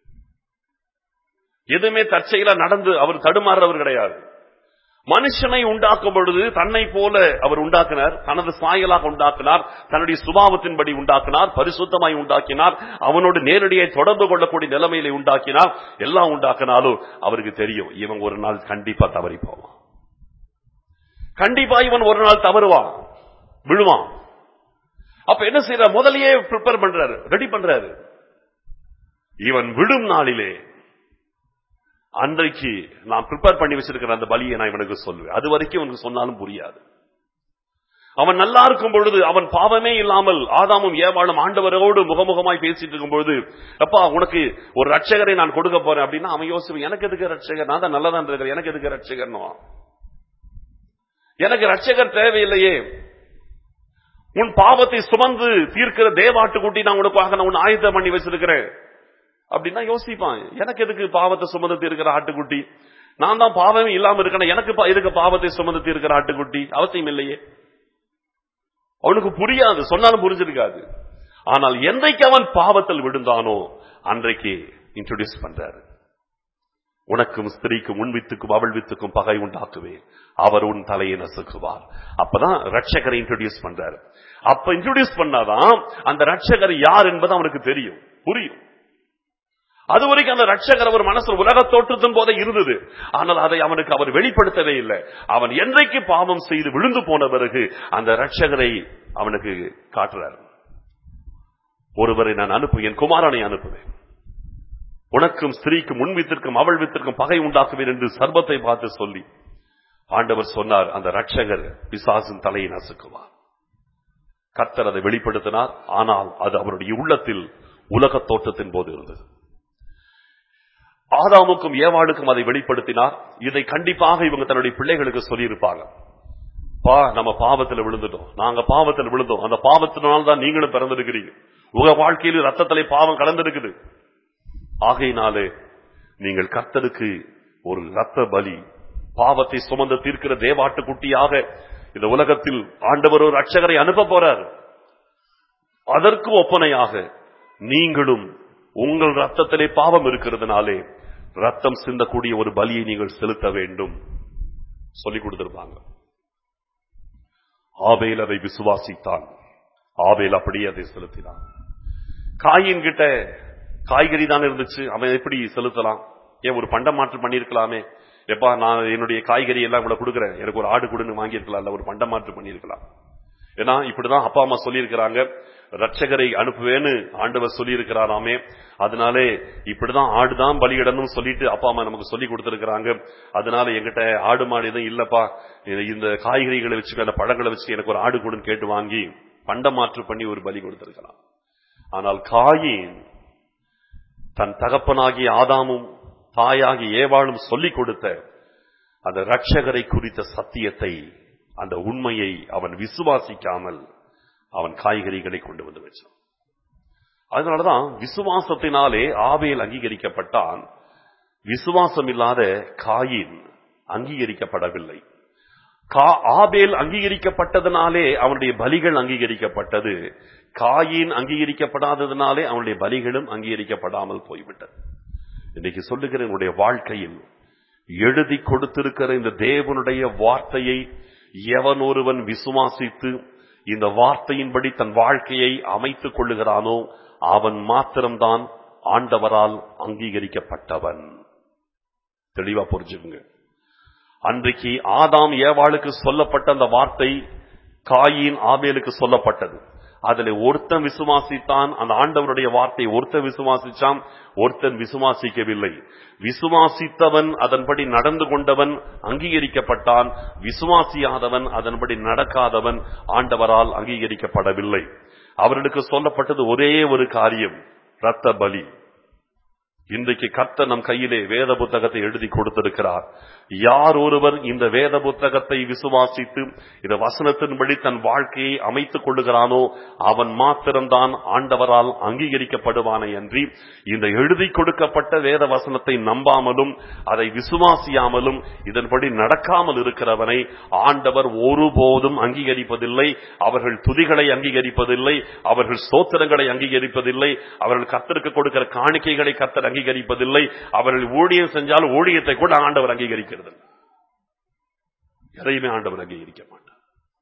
எதுவுமே தற்செயலா நடந்து அவர் தடுமாறவர் கிடையாது. மனுஷனை உண்டாக்கும் பொழுது தன்னை போல அவர் உண்டாக்கினார், தனது சாயலாக உண்டாக்கினார், தன்னுடைய சுபாவத்தின்படி உண்டாக்கினார், பரிசுத்தமாய் உண்டாக்கினார், அவனோடு நேரடியாக தொடர்பு கொள்ளக்கூடிய நிலைமையில உண்டாக்கினார். எல்லாம் உண்டாக்கினாலும் அவருக்கு தெரியும் இவன் ஒரு நாள் கண்டிப்பா தவறி போவான், கண்டிப்பா இவன் ஒரு நாள் தவறுவான், விழுவான். அப்ப என்ன செய்யற? முதலையே ப்ரிப்பேர் பண்றாரு, ரெடி பண்றாரு. இவன் விடும் நாளிலே அன்றைக்கு நான் ப்ரிப்பேர் பண்ணி வச்சிருக்கிற அந்த பலியை நான் இவனுக்கு சொல்லுவேன். அது வரைக்கும் இவனுக்கு சொன்னாலும் புரியாது. அவன் நல்லா இருக்கும் பொழுது, அவன் பாவமே இல்லாமல் ஆதாமும் ஏவாளும் ஆண்டவரோடு முகமுகமாய் பேசிட்டு இருக்கும் பொழுது, அப்பா உனக்கு ஒரு ரட்சகரை நான் கொடுக்க போறேன் அப்படின்னா அவன் யோசிப்பான், எனக்கு எதுக்கு ரட்சகர், நான் தான் நல்லதான் இருக்கிறேன், எனக்கு எதுக்கு ரட்சகர், எனக்கு ரட்சகர் தேவையில்லையே, உன் பாவத்தை சுமந்து தீர்க்கிற தேவாட்டுக்குட்டி நான் உனக்காக நான் உன் ஆயத்தம் பண்ணி வச்சிருக்கிறேன் அப்படின்னா யோசிப்பான், எனக்கு எதுக்கு பாவத்தை சுமந்து தீர்க்கிற ஆட்டுக்குட்டி, நான் தான் பாவமே இல்லாம இருக்கேன், எனக்கு எதுக்கு பாவத்தை சுமந்து தீர்க்கிற ஆட்டுக்குட்டி, அவசியம் இல்லையே. அவனுக்கு புரியாது, சொன்னாலும் புரிஞ்சிருக்காது. ஆனால் என்றைக்கு அவன் பாவத்தில் விழுந்தானோ அன்றைக்கு இன்ட்ரோடியூஸ் பண்றாரு, உனக்கும் ஸ்திரீக்கும் உன் வித்துக்கும் அவள் வித்துக்கும் பகை உண்டாக்குவேன், அவர் உன் தலையை நசுக்குவார். அப்பதான் ரட்சகரை இன்ட்ரோடியூஸ் பண்றாரு. அப்ப இன்ட்ரோடியூஸ் பண்ணாதான் அந்த ரட்சகர் யார் என்பது அவனுக்கு தெரியும், புரியும். அது வரைக்கும் அந்த ரட்சகர் அவர் மனசில் உலக தோற்றத்தின் போதே இருந்தது, ஆனால் அதை அவனுக்கு அவர் வெளிப்படுத்தவே இல்லை. அவன் என்றைக்கு பாவம் செய்து விழுந்து போன பிறகு அந்த ரட்சகரை அவனுக்கு காட்டுறார். ஒருவரை நான் அனுப்புவேன், என் குமாரனை அனுப்புவேன், உனக்கும் ஸ்திரீக்கும் உன் வித்திற்கும் அவள் வித்திற்கும் பகை உண்டாக்குவேன் என்று சர்பத்தை பார்த்து சொல்லி ஆண்டவர் சொன்னார், அந்த ரட்சகர் பிசாசின் தலையை நசுக்குவார். கர்த்தர் அதை வெளிப்படுத்தினார். ஆனால் அது அவருடைய உள்ளத்தில் உலக தோற்றத்தின் போது இருந்தது. ஆதாமுக்கும் ஏவாளுக்கும் அதை வெளிப்படுத்தினார். இதை கண்டிப்பாக இவங்க தன்னுடைய பிள்ளைகளுக்கு சொல்லி இருப்பாங்க, பா நம்ம பாவத்தில் விழுந்துட்டோம், நாங்க பாவத்தில் விழுந்தோம், அந்த பாவத்தினால் தான் நீங்களும் பிறந்திருக்கிறீங்க, உங்க வாழ்க்கையில் ரத்தத்திலே பாவம் கலந்திருக்குது, ஆகையினாலே நீங்கள் கர்த்தருக்கு ஒரு ரத்த பலி, பாவத்தை சுமந்து தீர்க்கிற தேவாட்டு குட்டியாக இந்த உலகத்தில் ஆண்டவர் ஒரு ரட்சகரை அனுப்ப போறார். அதற்கு ஒப்பனையாக நீங்களும் உங்கள் ரத்தத்திலே பாவம் இருக்கிறதுனாலே ரத்தம் சிந்தக்கூடிய ஒரு பலியை நீங்கள் செலுத்த வேண்டும் சொல்லிக் கொடுத்திருப்பாங்க. ஆபேல் அதை விசுவாசித்தான். ஆபேல் அப்படியே அதை செலுத்தினான். காயின் கிட்ட காய்கறி தான் இருந்துச்சு, அவன் எப்படி செலுத்தலாம்? ஏன் ஒரு பண்ட மாற்றம் பண்ணிருக்கலாமே, எப்பா நான் என்னுடைய காய்கறி எல்லாம் கூட கொடுக்குறேன், எனக்கு ஒரு ஆடு கொடுன்னு வாங்கியிருக்கலாம், ஒரு பண்ட மாற்றம் பண்ணிருக்கலாம். ஏன்னா இப்படிதான் அப்பா அம்மா சொல்லி இருக்கிறாங்க, ரட்சகரை அனுப்புவேன்னு ஆண்டவர் சொல்லி இருக்கிறாராமே, அதனாலே இப்படிதான் ஆடுதான் பலியிடணும் சொல்லிட்டு அப்பா அம்மா நமக்கு சொல்லி கொடுத்திருக்கிறாங்க, அதனால என்கிட்ட ஆடு மாடு எதுவும் இல்லப்பா, இந்த காய்கறிகளை வச்சு அந்த பழங்களை வச்சு எனக்கு ஒரு ஆடு கொடுன்னு கேட்டு வாங்கி பண்ட மாற்று பண்ணி ஒரு பலி கொடுத்திருக்கலாம். ஆனால் காயின் தன் தகப்பனாகிய ஆதாமும் தாயாகி ஏவாளும் சொல்லிக் கொடுத்த அந்த ரட்சகரை குறித்த சத்தியத்தை, அந்த உண்மையை அவன் விசுவாசிக்காமல் அவன் காய்கறிகளை கொண்டு வந்து வச்சான். அதனாலதான் விசுவாசத்தினாலே ஆபேல் அங்கீகரிக்கப்பட்டான், விசுவாசம் இல்லாத காயின் அங்கீகரிக்கப்படவில்லை. ஆபேல் அங்கீகரிக்கப்பட்டதனாலே அவனுடைய பலிகள் அங்கீகரிக்கப்பட்டது, காயின் அங்கீகரிக்கப்படாததனாலே அவனுடைய பலிகளும் அங்கீகரிக்கப்படாமல் போய்விட்டது. இன்னைக்கு சொல்லுகிற என்னுடைய வாழ்க்கையில் எழுதி கொடுத்திருக்கிற இந்த தேவனுடைய வார்த்தையை எவன் ஒருவன் விசுவாசித்து இந்த வார்த்தையின்படி தன் வாழ்க்கையை அமைத்துக் கொள்ளுகிறானோ அவன் மாத்திரம்தான் ஆண்டவரால் அங்கீகரிக்கப்பட்டவன். தெளிவா புரிஞ்சுங்க. அன்றைக்கு ஆதாம் ஏவாளுக்கு சொல்லப்பட்ட அந்த வார்த்தை காயின் ஆபேலுக்கு சொல்லப்பட்டது. அதுல ஒருத்தன் விசுவாசித்தான், அந்த ஆண்டவருடைய வார்த்தையை ஒருத்தன் விசுவாசிச்சான், ஒருத்தன் விசுவாசிக்கவில்லை. விசுவாசித்தவன் அதன்படி நடந்து கொண்டவன் அங்கீகரிக்கப்பட்டான், விசுவாசியாதவன் அதன்படி நடக்காதவன் ஆண்டவரால் அங்கீகரிக்கப்படவில்லை. அவர்களுக்கு சொல்லப்பட்டது ஒரே ஒரு காரியம், இரத்த பலி. இன்றைக்கு கர்த்தர் நம் கையிலே வேத புத்தகத்தை எழுதி கொடுத்திருக்கிறார். யார் ஒருவர் இந்த வேத புத்தகத்தை விசுவாசித்து இந்த வசனத்தின்படி தன் வாழ்க்கையை அமைத்துக் கொள்ளுகிறானோ அவன் மாத்திரம்தான் ஆண்டவரால் அங்கீகரிக்கப்படுவானே அன்றி இந்த எழுதி கொடுக்கப்பட்ட வேத வசனத்தை நம்பாமலும் அதை விசுவாசியாமலும் இதன்படி நடக்காமல் இருக்கிறவனை ஆண்டவர் ஒருபோதும் அங்கீகரிப்பதில்லை. அவர்கள் துதிகளை அங்கீகரிப்பதில்லை, அவர்கள் ஸ்தோத்திரங்களை அங்கீகரிப்பதில்லை, அவர்கள் கர்த்தருக்கு கொடுக்கிற காணிக்கைகளை கர்த்தர் அங்கீகரிப்பதில்லை, அவர்கள் ஊழியம் செஞ்சாலும் ஊழியத்தை கூட ஆண்டவர் அங்கீகரிக்கிறது. எதையுமே ஆண்டவர் அங்கீகரிக்க மாட்டார்.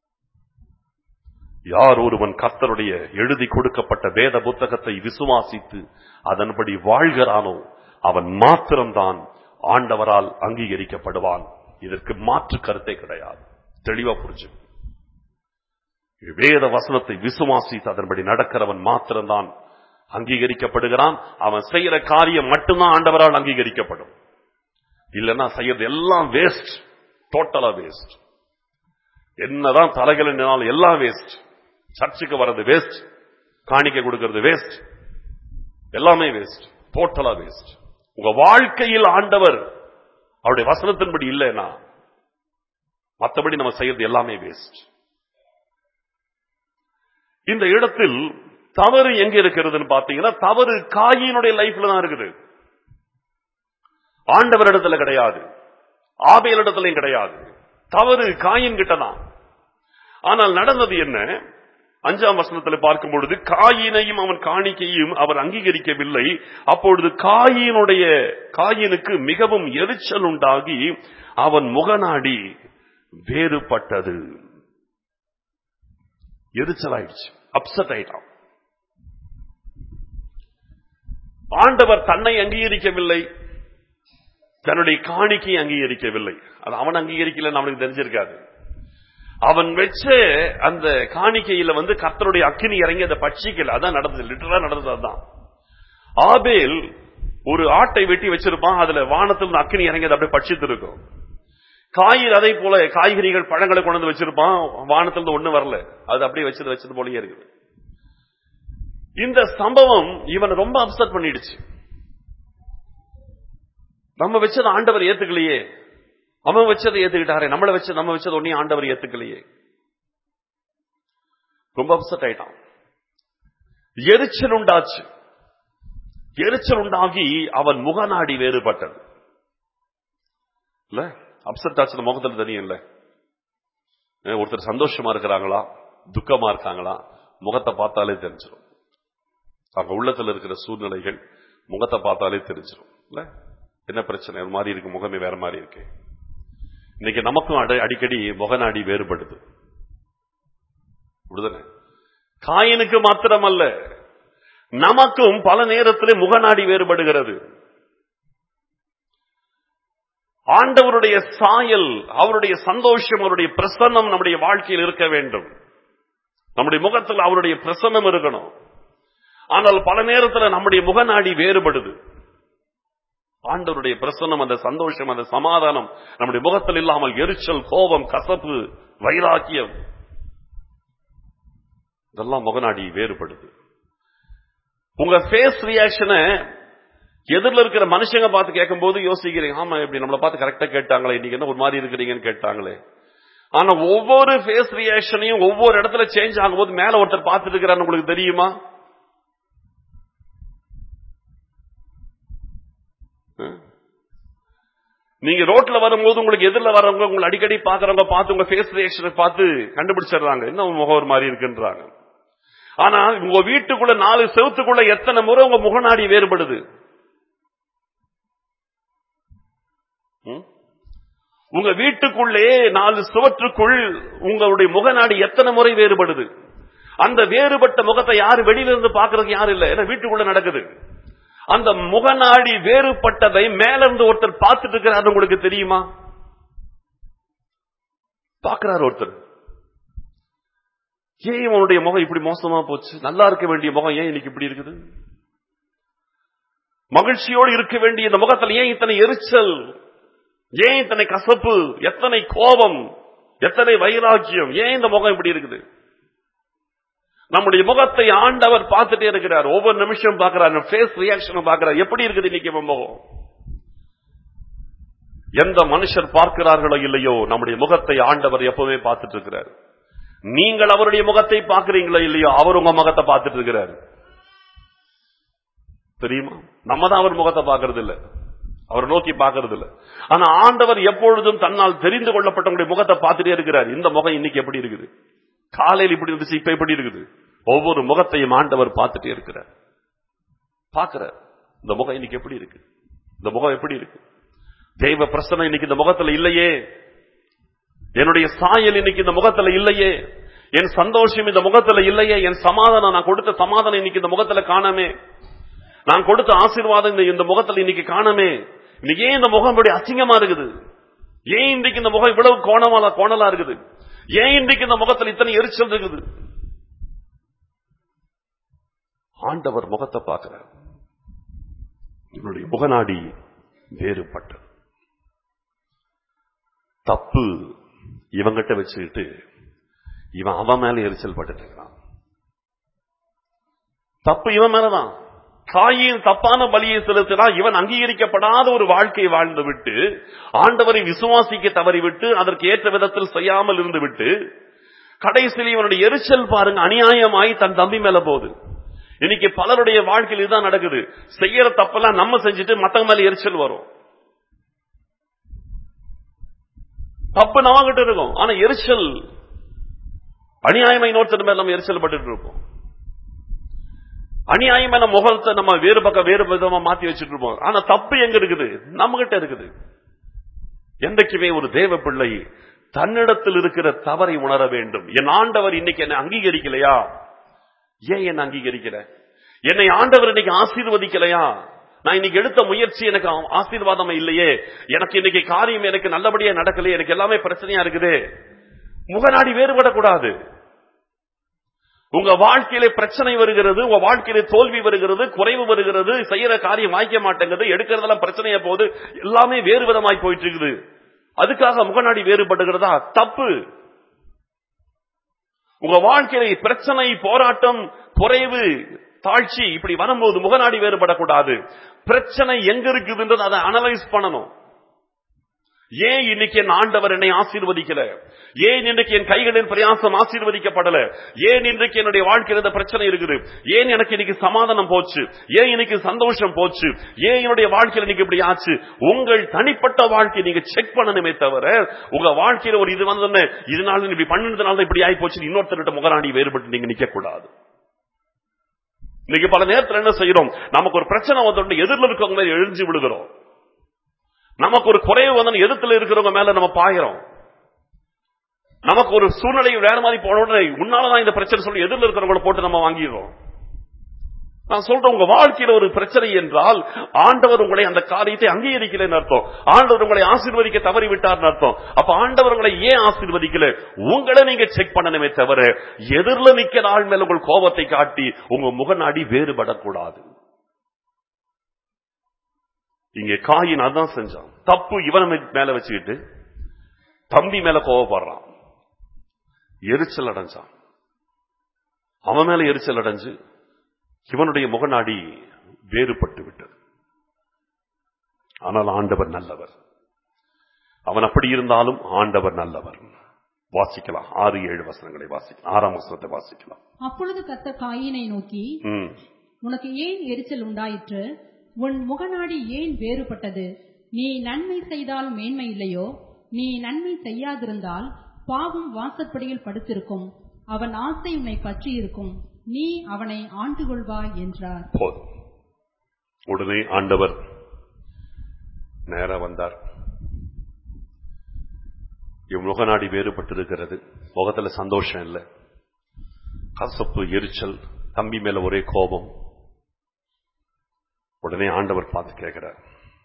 யார் ஒருவன் கர்த்தருடைய எழுதி கொடுக்கப்பட்ட வேத புத்தகத்தை விசுவாசித்து அதன்படி வாழ்கிறானோ அவன் மாத்திரம்தான் ஆண்டவரால் அங்கீகரிக்கப்படுவான். இதற்கு மாற்று கருத்தை கிடையாது. தெளிவா புரிஞ்சு, வேத வசனத்தை விசுவாசித்து அதன்படி நடக்கிறவன் மாத்திரம்தான் அங்கீகரிக்கப்படுகிறான். அவன் செய்யற காரியம் மட்டும்தான் ஆண்டவரால் அங்கீகரிக்கப்படும். இல்லன்னா செய்யறது எல்லாம் வேஸ்ட், டோட்டலா வேஸ்ட். என்னதான் தலைகள் எல்லாம் வேஸ்ட். சர்ச்சுக்கு வர்றது வேஸ்ட், காணிக்கை கொடுக்கிறது வேஸ்ட், எல்லாமே வேஸ்ட், டோட்டலா வேஸ்ட். உங்க வாழ்க்கையில் ஆண்டவர் அவருடைய வசனத்தின்படி இல்லைன்னா மற்றபடி நம்ம செய்யறது எல்லாமே வேஸ்ட். இந்த இடத்தில் தவறு எங்க இருக்கிறதுன்னு பாத்தீங்கன்னா, தவறு காயினுடைய லைஃப்ல தான் இருக்குது. ஆண்டவர் இடத்துல கிடையாது, ஆபேல் இடத்துலயும் கிடையாது. தவறு காயின் கிட்டதான். ஆனால் நடந்தது என்ன? அஞ்சாம் வசனத்தில் பார்க்கும் பொழுது காயினையும் அவன் காணிக்கையும் அவர் அங்கீகரிக்கவில்லை. அப்பொழுது காயினுடைய காயினுக்கு மிகவும் எரிச்சல் உண்டாகி அவன் முகநாடி வேறுபட்டது. எரிச்சல் ஆயிடுச்சு, அப்செட் ஆயிட்டான். ஆண்டவர் தன்னை அங்கீகரிக்கவில்லை, தன்னுடைய காணிக்கையை அங்கீகரிக்கவில்லை. அது அவன் அங்கீகரிக்கலன்னு அவனுக்கு தெரிஞ்சிருக்காது. அவன் வச்ச அந்த காணிக்கையில வந்து கர்த்தருடைய அக்கினி இறங்கி அதை பட்சிக்கல. அதான் நடந்தது, லிட்டரலா நடந்தது. அதுதான் ஆபேல் ஒரு ஆட்டை வெட்டி வச்சிருப்பான், அதுல வானத்தில் அக்கினி இறங்கி அதை அப்படியே பட்சித்து இருக்கும். காயில் அதே போல காய்கறிகள் பழங்களை கொண்டு வந்து வச்சிருப்பான், வானத்திலிருந்து ஒண்ணு வரல, அது அப்படியே வச்சது வச்சது போலயே இருக்குது. இந்த சம்பவம் இவன் ரொம்ப அப்செட் பண்ணிடுச்சு. நம்ம வச்சது ஆண்டவர் ஏத்துக்கலையே, அவன் வச்சதை ஏத்துக்கிட்டாரே, நம்மள வச்ச நம்ம வச்சது ஒன்னையும் ஆண்டவர் ஏத்துக்கலையே. ரொம்ப அப்செட் ஆயிட்டான். எரிச்சல் உண்டாச்சு. எரிச்சல் உண்டாகி அவன் முகநாடி வேறுபட்டது. இல்ல அப்செட் ஆச்சு, முகத்துல தெரியும். இல்ல ஒருத்தர் சந்தோஷமா இருக்கிறாங்களா துக்கமா இருக்காங்களா முகத்தை பார்த்தாலே தெரிஞ்சிடும். அவங்க உள்ளத்துல இருக்கிற சூழ்நிலைகள் முகத்தை பார்த்தாலே தெரிஞ்சிடும். இல்ல என்ன பிரச்சனை, ஒரு மாதிரி இருக்கு, முகமே வேற மாதிரி இருக்கு. இன்னைக்கு நமக்கும் அடிக்கடி முகநாடி வேறுபடுது. காயினுக்கு மாத்திரமல்ல, நமக்கும் பல நேரத்தில் முகநாடி வேறுபடுகிறது. ஆண்டவருடைய சாயல், அவருடைய சந்தோஷம், அவருடைய பிரசன்னம் நம்முடைய வாழ்க்கையில் இருக்க வேண்டும். நம்முடைய முகத்தில் அவருடைய பிரசன்னம் இருக்கணும். ஆனால் பல நேரத்தில் நம்முடைய முகநாடி வேறுபடுது. ஆண்டவருடைய பிரசன்னம், அந்த சந்தோஷம், அந்த சமாதானம் நம்முடைய முகத்தில் இல்லாமல் எரிச்சல், கோபம், கசப்பு, வைராக்கியம், இதெல்லாம் முகநாடி வேறுபடுது. உங்க ஃபேஸ் ரியாக்ஷனை எதிரில் இருக்கிற மனுஷங்க பார்த்து கேட்கும் போது யோசிக்கிறீங்க, ஆமா இப்படி நம்மளை பார்த்து கரெக்டா கேட்டாங்களே, இன்னைக்கு என்ன ஒரு மாதிரி இருக்கிறீங்கன்னு கேட்டாங்களே. ஆனா ஒவ்வொரு ஃபேஸ் ரியாக்ஷனையும் ஒவ்வொரு இடத்துல சேஞ்ச் ஆகும்போது மேல ஒருத்தர் பார்த்துட்டு இருக்கிறான்னு உங்களுக்கு தெரியுமா? நீங்க ரோட்ல வரும்போது உங்களுக்கு எதிரில் வரவங்க, உங்களை அடிக்கடி பாக்குறவங்க பார்த்து உங்க ஃபேஸ் ரியாக்ஷனை பார்த்து கண்டுபிடிச்சிடுறாங்க, என்ன முகம் மாதிரி இருக்குன்றாங்க. ஆனா உங்க வீட்டுக்குள்ள நாலு செவத்துக்குள்ள எத்தனை முறை உங்க முகநாடி வேறுபடுது? உங்க வீட்டுக்குள்ளே நாலு சுவற்றுக்குள் உங்களுடைய முகநாடி எத்தனை முறை வேறுபடுது? அந்த வேறுபட்ட முகத்தை யாரு வெளியிலிருந்து பாக்குறதுக்கு யாரு இல்ல, ஏன்னா வீட்டுக்குள்ள நடக்குது. அந்த முகநாடி வேறுபட்டதை மேல இருந்து ஒருத்தர் பார்த்துட்டு இருக்கிறாரு, உங்களுக்கு தெரியுமா? பார்க்கிறார் ஒருத்தர். ஏன் இவனுடைய முகம் இப்படி மோசமா போச்சு? நல்லா இருக்க வேண்டிய முகம் ஏன் இன்னைக்கு இப்படி இருக்குது? மகிழ்ச்சியோடு இருக்க வேண்டிய இந்த முகத்தில் ஏன் இத்தனை எரிச்சல், ஏன் இத்தனை கசப்பு, எத்தனை கோபம், எத்தனை வைராக்கியம், ஏன் இந்த முகம் இப்படி இருக்குது? நம்முடைய முகத்தை ஆண்டவர் பார்த்துட்டே இருக்கிறார். ஒவ்வொரு நிமிஷம் பார்க்கிறார், ஃபேஸ் ரியாக்ஷன் பார்க்கிறார். எப்படி இருக்குது இன்னைக்கு முகம்? எந்த மனுஷர் பார்க்கிறார்களோ இல்லையோ, நம்முடைய முகத்தை ஆண்டவர் எப்பவுமே பார்த்துட்டு இருக்கிறார். நீங்கள் அவருடைய முகத்தை பார்க்கிறீங்களோ இல்லையோ, அவர் உங்க முகத்தை பார்த்துட்டு இருக்கிறார். தெரியுமா? நம்ம தான் அவர் முகத்தை பார்க்கறது இல்ல, அவர் நோக்கி பார்க்கறது இல்ல. ஆனா ஆண்டவர் எப்பொழுதும் தன்னால் தெரிந்து கொள்ளப்பட்டவங்களுடைய முகத்தை பார்த்துட்டே இருக்கிறார். இந்த முகம் இன்னைக்கு எப்படி இருக்குது? காலையில் இப்படி இருந்துச்சு, இப்ப எப்படி இருக்குது? ஒவ்வொரு முகத்தையும் ஆண்டவர் பார்த்துட்டே இருக்கிறார், பார்க்கிறார். இந்த முகம் இன்னைக்கு எப்படி இருக்கு? இந்த முகம் எப்படி இருக்கு? தெய்வ பிரசன்னம் இன்னைக்கு இந்த முகத்துல இல்லையே, என்னுடைய சாயல் இன்னைக்கு இந்த முகத்துல இல்லையே, என் சந்தோஷம் இந்த முகத்துல இல்லையே, என் சமாதானம், நான் கொடுத்த சமாதானம் இன்னைக்கு இந்த முகத்துல காணாமே, நான் கொடுத்த ஆசீர்வாதம் இந்த முகத்துல இன்னைக்கு காணாமே. இன்னைக்கு ஏன் இந்த முகம் இப்படி அசிங்கமா இருக்குது? ஏன் இன்றைக்கு இந்த முகம் இவ்வளவு கோணமா கோணலா இருக்குது? ஏன் இன்றைக்கு இந்த முகத்தில் இத்தனை எரிச்சல் இருக்குது? ஆண்டவர் முகத்தை பார்க்கிறார். இவனுடைய முகநாடி வேறுபட்டது. தப்பு இவங்கிட்ட வச்சுக்கிட்டு இவன் அவன் மேல எரிச்சல் பட்டு இருக்கிறான். தப்பு இவன் மேலதான். காயின் தப்பான பலியை செலுத்தினா இவன் அங்கீகரிக்கப்படாத ஒரு வாழ்க்கை வாழ்ந்து விட்டு, ஆண்டவரை விசுவாசிக்க தவறிவிட்டு, அதற்கு ஏற்ற விதத்தில் செய்யாமல் இருந்து விட்டு, கடைசியில் இவனுடைய எரிச்சல் பாருங்க அநியாயமாய் தன் தம்பி மேல போகுது. இன்னைக்கு பலருடைய வாழ்க்கையில் இதுதான் நடக்குது. செய்யற தப்பெல்லாம் நம்ம செஞ்சுட்டு மத்தவங்க மேல எரிச்சல் வரும். தப்பு நம்ம கிட்ட இருக்கும், ஆனா எரிச்சல் அநியாயமை நோட்டத்து மேல நம்ம எரிச்சல் பட்டு இருப்போம். அநியாயமான முகத்தை நம்ம வேறு பக்கம் வேறு விதமா மாத்தி வச்சுட்டு இருப்போம். ஆனா தப்பு எங்க இருக்குது? நம்ம கிட்ட இருக்குது. என்றைக்குமே ஒரு தேவ பிள்ளை தன்னிடத்தில் இருக்கிற தவறை உணர வேண்டும். என் ஆண்டவர் இன்னைக்கு என்னை அங்கீகரிக்கலையா? ஏன் என்ன அங்கீகரிக்கல? என்னை ஆண்டவர் இன்னைக்கு ஆசீர்வதிக்கலையா? நான் இன்னைக்கு எடுத்த முயற்சி எனக்கு ஆசீர்வாதம் இல்லையே, எனக்கு இன்னைக்கு காரியம் எனக்கு நல்லபடியா நடக்கலையே, எனக்கு எல்லாமே பிரச்சனையா இருக்குது. முகநாடி வேறுபடக்கூடாது. உங்க வாழ்க்கையில பிரச்சனை வருகிறது, உங்க வாழ்க்கையில தோல்வி வருகிறது, குறைவு வருகிறது, செய்யற காரியம் வாய்க்க மாட்டேங்குது, எடுக்கிறதெல்லாம் பிரச்சனையா போகுது, எல்லாமே வேறு விதமாய் போயிட்டு இருக்குது. அதுக்காக முகநாடி வேறுபடுகிறதா? தப்பு. உங்க வாழ்க்கையில பிரச்சனை, போராட்டம், குறைவு, தாழ்ச்சி இப்படி வரும்போது முகநாடி வேறுபடக்கூடாது. பிரச்சனை எங்க இருக்குதுன்றது அதை அனலைஸ் பண்ணணும். ஏன் இன்னைக்கு என் ஆண்டவர் என்னை ஆசீர்வதிக்கல? ஏன் இன்றைக்கு என் கைகளின் பிரயாசம் ஆசீர்வதிக்கப்படல? ஏன் இன்றைக்கு என்னுடைய வாழ்க்கையில் இந்த பிரச்சனை இருக்குது? ஏன் எனக்கு இன்னைக்கு சமாதானம் போச்சு? ஏன் இன்னைக்கு சந்தோஷம் போச்சு? ஏன் என்னுடைய வாழ்க்கையில் இன்னைக்கு இப்படி ஆச்சு? உங்கள் தனிப்பட்ட வாழ்க்கையை நீங்க செக் பண்ணணுமே தவிர, உங்க வாழ்க்கையில ஒரு இது வந்து இதனால இப்படி பண்ணதுனால இப்படி ஆகி போச்சு இன்னொருத்தர்கிட்ட முகநாடி வேறுபட்டு நீங்க நிக்க கூடாது. இன்னைக்கு பல நேரத்தில் என்ன செய்யறோம்? நமக்கு ஒரு பிரச்சனை வந்து எதிரில் இருக்கவங்க மேல எழுஞ்சி விழுகிறோம். நமக்கு ஒரு குறைவு வந்து எதிர்த்துல இருக்கிறவங்க மேல நம்ம பாயிரோம். நமக்கு ஒரு சூழ்நிலை வேற மாதிரி போன உடனே உன்னாலதான் இந்த பிரச்சனை சொல்லி எதிரில் இருக்கிறவங்களை போட்டு நம்ம வாங்கிடுறோம். நான் சொல்றேன், உங்க வாழ்க்கையில ஒரு பிரச்சனை என்றால் ஆண்டவர் உங்களை அந்த காரியத்தை அங்கீகரிக்கலன்னு அர்த்தம். ஆண்டவர் உங்களை ஆசீர்வதிக்க தவறி விட்டார்னு அர்த்தம். அப்ப ஆண்டவர் உங்களை ஏன் ஆசீர்வதிக்கல? உங்களை நீங்க செக் பண்ணணுமே தவிர எதிரில் நிக்கிற ஆள் மேல உங்கள் கோபத்தை காட்டி உங்க முகநாடி வேறுபடக்கூடாது. இங்க காயின் அதான் செஞ்சான். தப்பு இவன் மேல வச்சுக்கிட்டு தம்பி மேல கோபப்படுறான், எரிச்சல் அடைஞ்சான். அவன் மேல எரிச்சல் அடைஞ்சு இவனுடைய முகநாடி வேறுபட்டு விட்டது. ஆனால் ஆண்டவர் நல்லவர். அவன் அப்படி இருந்தாலும் ஆண்டவர் நல்லவர். வாசிக்கலாம், ஆறு ஏழு வசனங்களை வாசிக்கலாம். ஆறாம் வசனத்தை வாசிக்கலாம். அப்பொழுது கர்த்தர் காயினை நோக்கி, உனக்கு ஏன் எரிச்சல் உண்டாயிற்று? உன் முகநாடி ஏன் வேறுபட்டது? நீ நன்மை செய்தால் மேன்மை இல்லையோ? நீ நன்மை செய்யாதிருந்தால் பாவம் வாசற்படியில் படுத்திருக்கும், அவன் ஆசை உன்னை பற்றி இருக்கும், நீ அவனை ஆண்டு கொள்வாய் என்றார். போதும். உடனே ஆண்டவர் நேரா வந்தார். இவன் முகநாடி வேறுபட்டிருக்கிறது, முகத்துல சந்தோஷம் இல்லை, கசப்பு, எரிச்சல், தம்பி மேல ஒரே கோபம். உடனே ஆண்டவர் பார்த்து கேட்கிறார்,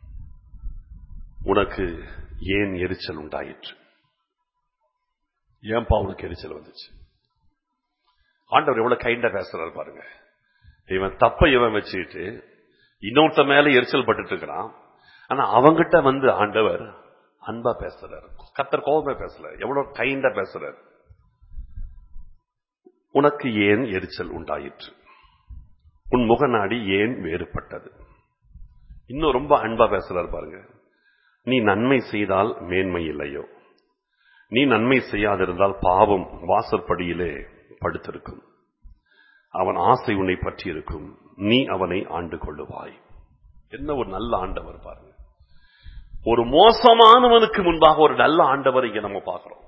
உனக்கு ஏன் எரிச்சல் உண்டாயிற்று? ஏன்பா உனக்கு எரிச்சல் வந்துச்சு? ஆண்டவர் எவ்வளவு கைண்டா பேசுறாரு பாருங்க. இவன் தப்ப இவன் வச்சுக்கிட்டு இன்னொருத்த மேல எரிச்சல் பட்டுட்டு இருக்கிறான். ஆனா அவங்கிட்ட வந்து ஆண்டவர் அன்பா பேசுறாரு. கர்த்தர் கோபமே பேசல, எவ்வளவு கைண்டா பேசுறாரு. உனக்கு ஏன் எரிச்சல் உண்டாயிற்று, உன் முகநாடி ஏன் வேறுபட்டது. இன்னும் ரொம்ப அன்பா பேசுறாரு பாருங்க. நீ நன்மை செய்தால் மேன்மை இல்லையோ, நீ நன்மை செய்யாதிருந்தால் பாவம் வாசற்படியிலே படுத்திருக்கும், அவன் ஆசை உன்னை பற்றி இருக்கும், நீ அவனை ஆண்டு கொள்ளுவாய். என்ன ஒரு நல்ல ஆண்டவர் பாருங்க. ஒரு மோசமானவனுக்கு முன்பாக ஒரு நல்ல ஆண்டவர் இங்க நம்ம பார்க்கிறோம்.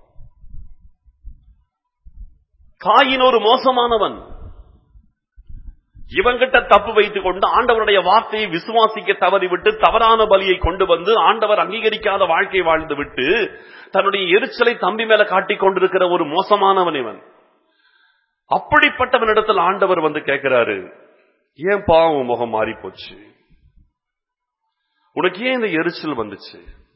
காயின் ஒரு மோசமானவன், இவங்கிட்ட தப்பு வைத்துக் கொண்டு ஆண்டவருடைய வார்த்தையை விசுவாசிக்க தவறிவிட்டு தவறான பலியை கொண்டு வந்து ஆண்டவர் அங்கீகரிக்காத வாழ்க்கை வாழ்ந்து விட்டு தன்னுடைய எரிச்சலை தம்பி மேல காட்டிக் கொண்டிருக்கிற ஒரு மோசமானவன் இவன். அப்படிப்பட்டவனிடத்தில் ஆண்டவர் வந்து கேட்கிறாரு, ஏன் பாவம் முகம் மாறி போச்சு, உனக்கு ஏன் இந்த எரிச்சல் வந்துச்சு,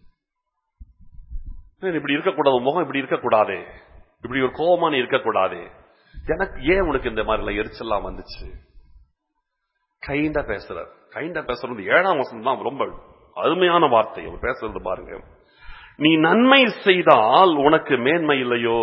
இப்படி இருக்கக்கூடாது, முகம் இப்படி இருக்கக்கூடாதே, இப்படி ஒரு கோபமா நீ இருக்கக்கூடாதே, எனக்கு ஏன் உனக்கு இந்த மாதிரி எரிச்சல்லாம் வந்துச்சு. கைண்டா பேசுறார். கைண்டா பேசுறது ஏழாம் வசனம் தான் ரொம்ப அருமையான வார்த்தை. அவர் பேசுறது பாருங்க. நீ நன்மை செய்தால் உனக்கு மேன்மை இல்லையோ.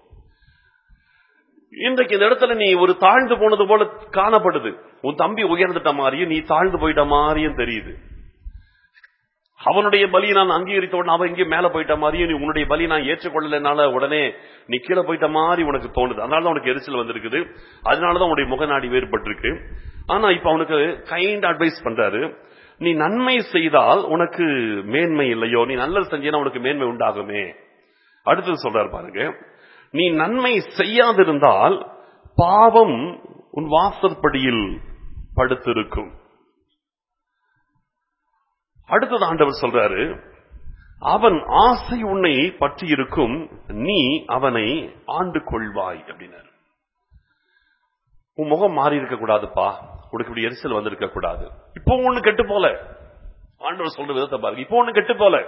இன்றைக்கு இந்த இடத்துல நீ ஒரு தாழ்ந்து போனது போல காணப்படுது. உன் தம்பி உயர்ந்துட்ட மாதிரியும் நீ தாழ்ந்து போயிட்ட மாதிரியும் தெரியுது. அவனுடைய பலி நான் அங்கீகரித்த உடனே அவன் இங்கே மேல போயிட்ட மாதிரியும், நீ உன்னுடைய பலி நான் ஏற்றுக்கொள்ளலனால உடனே நீ கீழே போயிட்ட மாதிரி உனக்கு தோணுது. அதனாலதான் உனக்கு எரிச்சல் வந்திருக்குது, அதனாலதான் உன்னுடைய முகநாடி வேறுபட்டிருக்கு. ஆனா இப்ப அவனுக்கு கைண்ட் அட்வைஸ் பண்றாரு, நீ நன்மை செய்தால் உனக்கு மேன்மை இல்லையோ, நீ நல்லது செஞ்சீனா உனக்கு மேன்மை உண்டாகுமே. அடுத்தது சொல்றாரு பாருங்க, நீ நன்மை செய்யாதிருந்தால் பாவம் உன் வாசற்படியில் படுத்திருக்கும். அடுத்தது ஆண்டவர் சொல்றாரு, அவன் ஆசை உன்னை பற்றி இருக்கும், நீ அவனை ஆண்டு கொள்வாய் அப்படின்னாரு. உன் முகம் மாறி இருக்க கூடாதுப்பா, உனக்கு இப்படி எரிச்சல் வந்திருக்க கூடாது. இப்போ ஒண்ணு கெட்டு போல, ஆண்டவர் சொல்ற விதத்தை பாருங்க. இப்போ ஒண்ணு கெட்டு போல,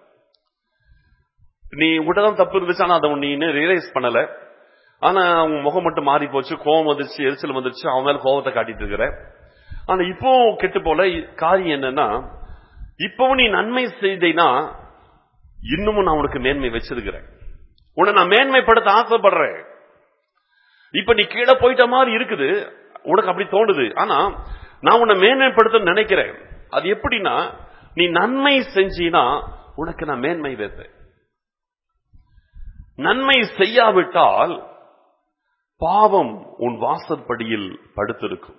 நீ உங்கள்கிட்ட தப்பு இருந்துச்சு, ஆனா அதை நீ இன்னும் ரியலைஸ் பண்ணல. ஆனா உன் முகம் மட்டும் மாறி போச்சு, கோபம் வந்துருச்சு, எரிச்சல் வந்துருச்சு, அவன் மேல கோபத்தை காட்டிட்டு இருக்கிற. ஆனா இப்போ கெட்டு போல. காரியம் என்னன்னா, இப்பவும் நீ நன்மை செய்தேனா இன்னமும் நான் உனக்கு மேன்மை வச்சிருக்கிறேன், உன்னை நான் மேன்மைப்படுத்த ஆசைப்படுறேன். இப்ப நீ கீழே போயிட்ட மாதிரி இருக்குது, உனக்கு அப்படி தோணுது. ஆனா நான் உன்னை மேன்மைப்படுத்த நினைக்கிறேன். அது எப்படின்னா, நீ நன்மை செஞ்சினா உனக்கு நான் மேன்மை வைப்பேன். நன்மை செய்யாவிட்டால் பாவம் உன் வாசற்படியில் படுத்திருக்கும்.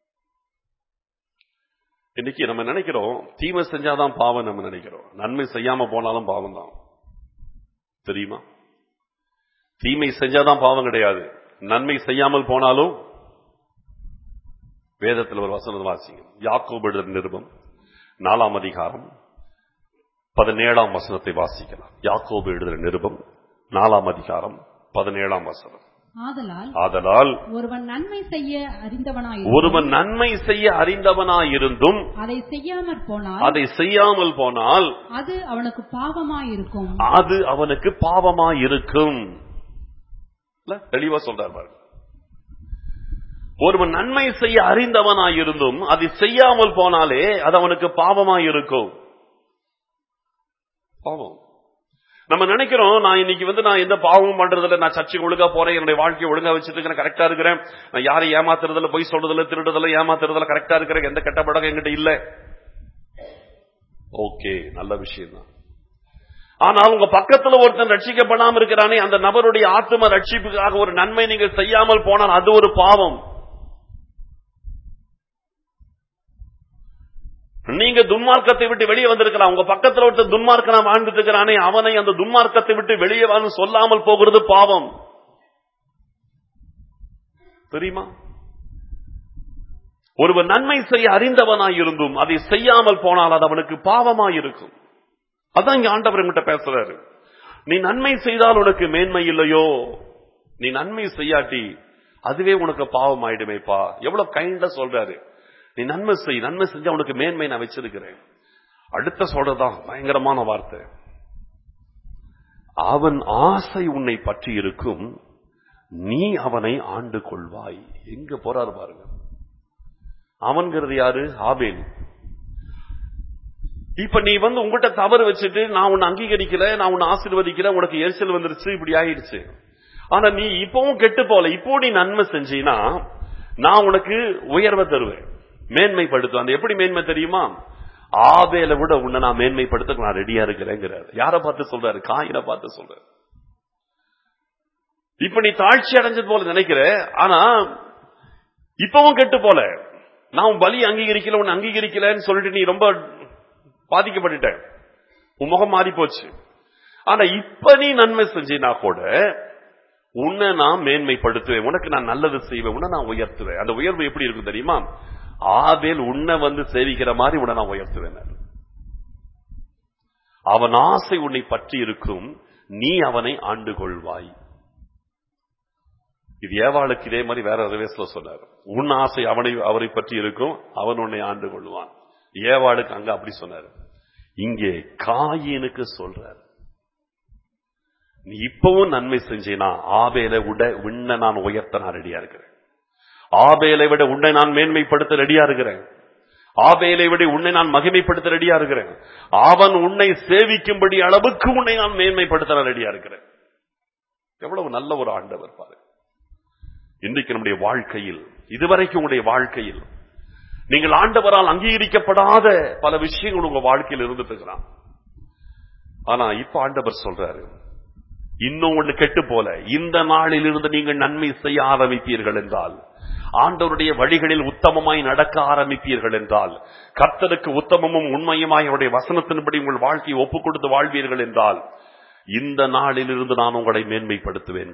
இன்னைக்கு நம்ம நினைக்கிறோம் தீமை செஞ்சாதான் பாவம், நம்ம நினைக்கிறோம் நன்மை செய்யாம போனாலும் பாவம் தான். தெரியுமா? தீமை செஞ்சாதான் பாவம் கிடையாது, நன்மை செய்யாமல் போனாலும். வேதத்தில் ஒரு வசனம் வாசிங்க, யாக்கோபு எழுதின நிருபம் நாலாம் அதிகாரம் பதினேழாம் வசனத்தை வாசிக்கலாம். யாக்கோபு எழுதின நிருபம் நாலாம் அதிகாரம் பதினேழாம் வசனம். ஆதலால் ஆதலால் ஒருவன் நன்மை செய்ய அறிந்தவனாய் ஒருவன் நன்மை செய்ய அறிந்தவனாயிருந்தும் அதை செய்யாமல் போனால் அதை செய்யாமல் போனால் அது அவனுக்கு பாவமாயிருக்கும். அது அவனுக்கு பாவமாயிருக்கும். தெளிவா சொல்றார் பாருங்க. ஒருவன் நன்மை செய்ய அறிந்தவனாயிருந்தும் அதை செய்யாமல் போனாலே அது அவனுக்கு பாவமாயிருக்கும். பாவம். நம்ம நினைக்கிறோம், நான் இன்னைக்கு வந்து நான் எந்த பாவமும் பண்றதில்ல, நான் சர்ச்சைக்கு ஒழுங்கா போறேன், என்னுடைய வாழ்க்கையை ஒழுங்கா வச்சுட்டு இருக்கேன், கரெக்டா இருக்கிறேன், நான் யாரையும் ஏமாத்துறதில்ல, பொய் சொல்றதில்ல, திருடுறதில்ல, ஏமாத்துறதில்ல, கரெக்டா இருக்கிறேன், எந்த கெட்ட பழக்கம் என்கிட்ட இல்ல. ஓகே, நல்ல விஷயம் தான். ஆனால் உங்க பக்கத்துல ஒருத்தன் ரட்சிக்கப்படாம இருக்கிறானே, அந்த நபருடைய ஆத்ம ரட்சிப்புக்காக ஒரு நன்மை நீங்கள் செய்யாமல் போனால் அது ஒரு பாவம். நீங்க துன்மார்க்கத்தை விட்டு வெளியே வந்திருக்கலாம், உங்க பக்கத்தில் ஒருத்தர் துன்மார்க்கனா வாழ்ந்துட்டு இருக்கிறானே, அவனை அந்த துன்மார்க்கத்தை விட்டு வெளியே வாழ்ந்து சொல்லாமல் போகிறது பாவம். தெரியுமா? ஒருவன் நன்மை செய்ய அறிந்தவனாயிருந்தும் அதை செய்யாமல் போனால் அது அவனுக்கு பாவமாயிருக்கும். அதான் இங்க ஆண்டவர் என்கிட்ட பேசுறாரு. நீ நன்மை செய்தால் உனக்கு மேன்மை இல்லையோ, நீ நன்மை செய்யாட்டி அதுவே உனக்கு பாவம் ஆயிடுமேப்பா. எவ்வளவு கைண்டா சொல்றாரு. நீ நன்மை செய், நன்மை செஞ்சா உனக்கு மேன்மை நான் வச்சிருக்கிறேன். அடுத்த சொல்றதான் பயங்கரமான வார்த்தை. அவன் ஆசை உன்னை பற்றி இருக்கும், நீ அவனை ஆண்டு கொள்வாய். எங்க போறாரு பாருங்க. அவன்கிறது யாரு? ஆபேல். இப்ப நீ வந்து உங்ககிட்ட தவறு வச்சுட்டு நான் உன்னை அங்கீகரிக்கல, நான் உன்னை ஆசீர்வதிக்கல, உனக்கு எரிச்சல் வந்துருச்சு, இப்படி ஆயிடுச்சு. ஆனா நீ இப்பவும் கெட்டு போல, இப்போ நீ நன்மை செஞ்சீனா நான் உனக்கு உயர்வை தருவேன், மேன்மைப்படுத்துவேன். அந்த எப்படி மேன்மை தெரியுமா? ஆபேலை விட உன்னை நான் மேன்மைப்படுத்த நான் ரெடியா இருக்கிறேங்கிறார். யாரை பார்த்து சொல்றாரு? காயினை பார்த்து சொல்றாரு. இப்ப நீ தாழ்ச்சி அடைஞ்சது போல நினைக்கிற, ஆனா இப்பவும் கெட்டு போல, நான் பலி அங்கீகரிக்கல, உன்னை அங்கீகரிக்கலன்னு சொல்லிட்டு நீ ரொம்ப பாதிக்கப்பட்ட, உன் முகம் மாறி போச்சு. ஆனா இப்ப நீ நன்மை செஞ்சினா கூட உன்னை நான் மேன்மைப்படுத்துவேன், உனக்கு நான் நல்லது செய்வேன், உன்னை நான் உயர்த்துவேன். அந்த உயர்வு எப்படி இருக்கும் தெரியுமா? ஆபேல் உன்னை வந்து சேவிக்கிற மாதிரி உன்னை நான் உயர்த்துவேன். அவன் ஆசை உன்னை பற்றி இருக்கும், நீ அவனை ஆண்டு கொள்வாய். இது ஏவாளுக்கு இதே மாதிரி வேற ரிவேஸ்ல சொன்னார். உன் ஆசை அவனை அவரை பற்றி இருக்கும், அவன் உன்னை ஆண்டு கொள்வான். ஏவாளுக்கு அங்க அப்படி சொன்னார். இங்கே காயினுக்கு சொல்றார், நீ இப்பவும் நன்மை செஞ்சேனா ஆபேலை விட உன்னை நான் உயர்த்த நான் ரெடியா இருக்கிறேன். ஆபேலை விட உன்னை நான் மேன்மைப்படுத்த ரெடியா இருக்கிறேன். ஆபேலை விட உன்னை நான் மகிமைப்படுத்த ரெடியா இருக்கிறேன். அவன் உன்னை சேவிக்கும்படி அளவுக்கு உன்னை நான் மேன்மைப்படுத்த ரெடியா இருக்கிறேன். எவ்வளவு நல்ல ஒரு ஆண்டவர் பாரு. இன்றைக்கு நம்முடைய வாழ்க்கையில், இதுவரைக்கும் உங்களுடைய வாழ்க்கையில் நீங்கள் ஆண்டவரால் அங்கீகரிக்கப்படாத பல விஷயங்கள் உங்க வாழ்க்கையில் இருந்துட்டு இருக்கிறான். ஆனா இப்ப ஆண்டவர் சொல்றாரு, இன்னும் ஒண்ணு கெட்டு போல, இந்த நாளில் இருந்து நீங்கள் நன்மை செய்ய ஆரம்பிப்பீர்கள் என்றால், ஆண்டவருடைய வழிகளில் உத்தமமாய் நடக்க ஆரம்பிப்பீர்கள் என்றால், கர்த்தருக்கு உத்தமமும் உண்மையுமாய் அவருடைய வசனத்தின்படி உங்கள் வாழ்க்கையை ஒப்புக் கொடுத்து வாழ்வீர்கள் என்றால், இந்த நாளில் இருந்து நான் உங்களை மேன்மைப்படுத்துவேன்.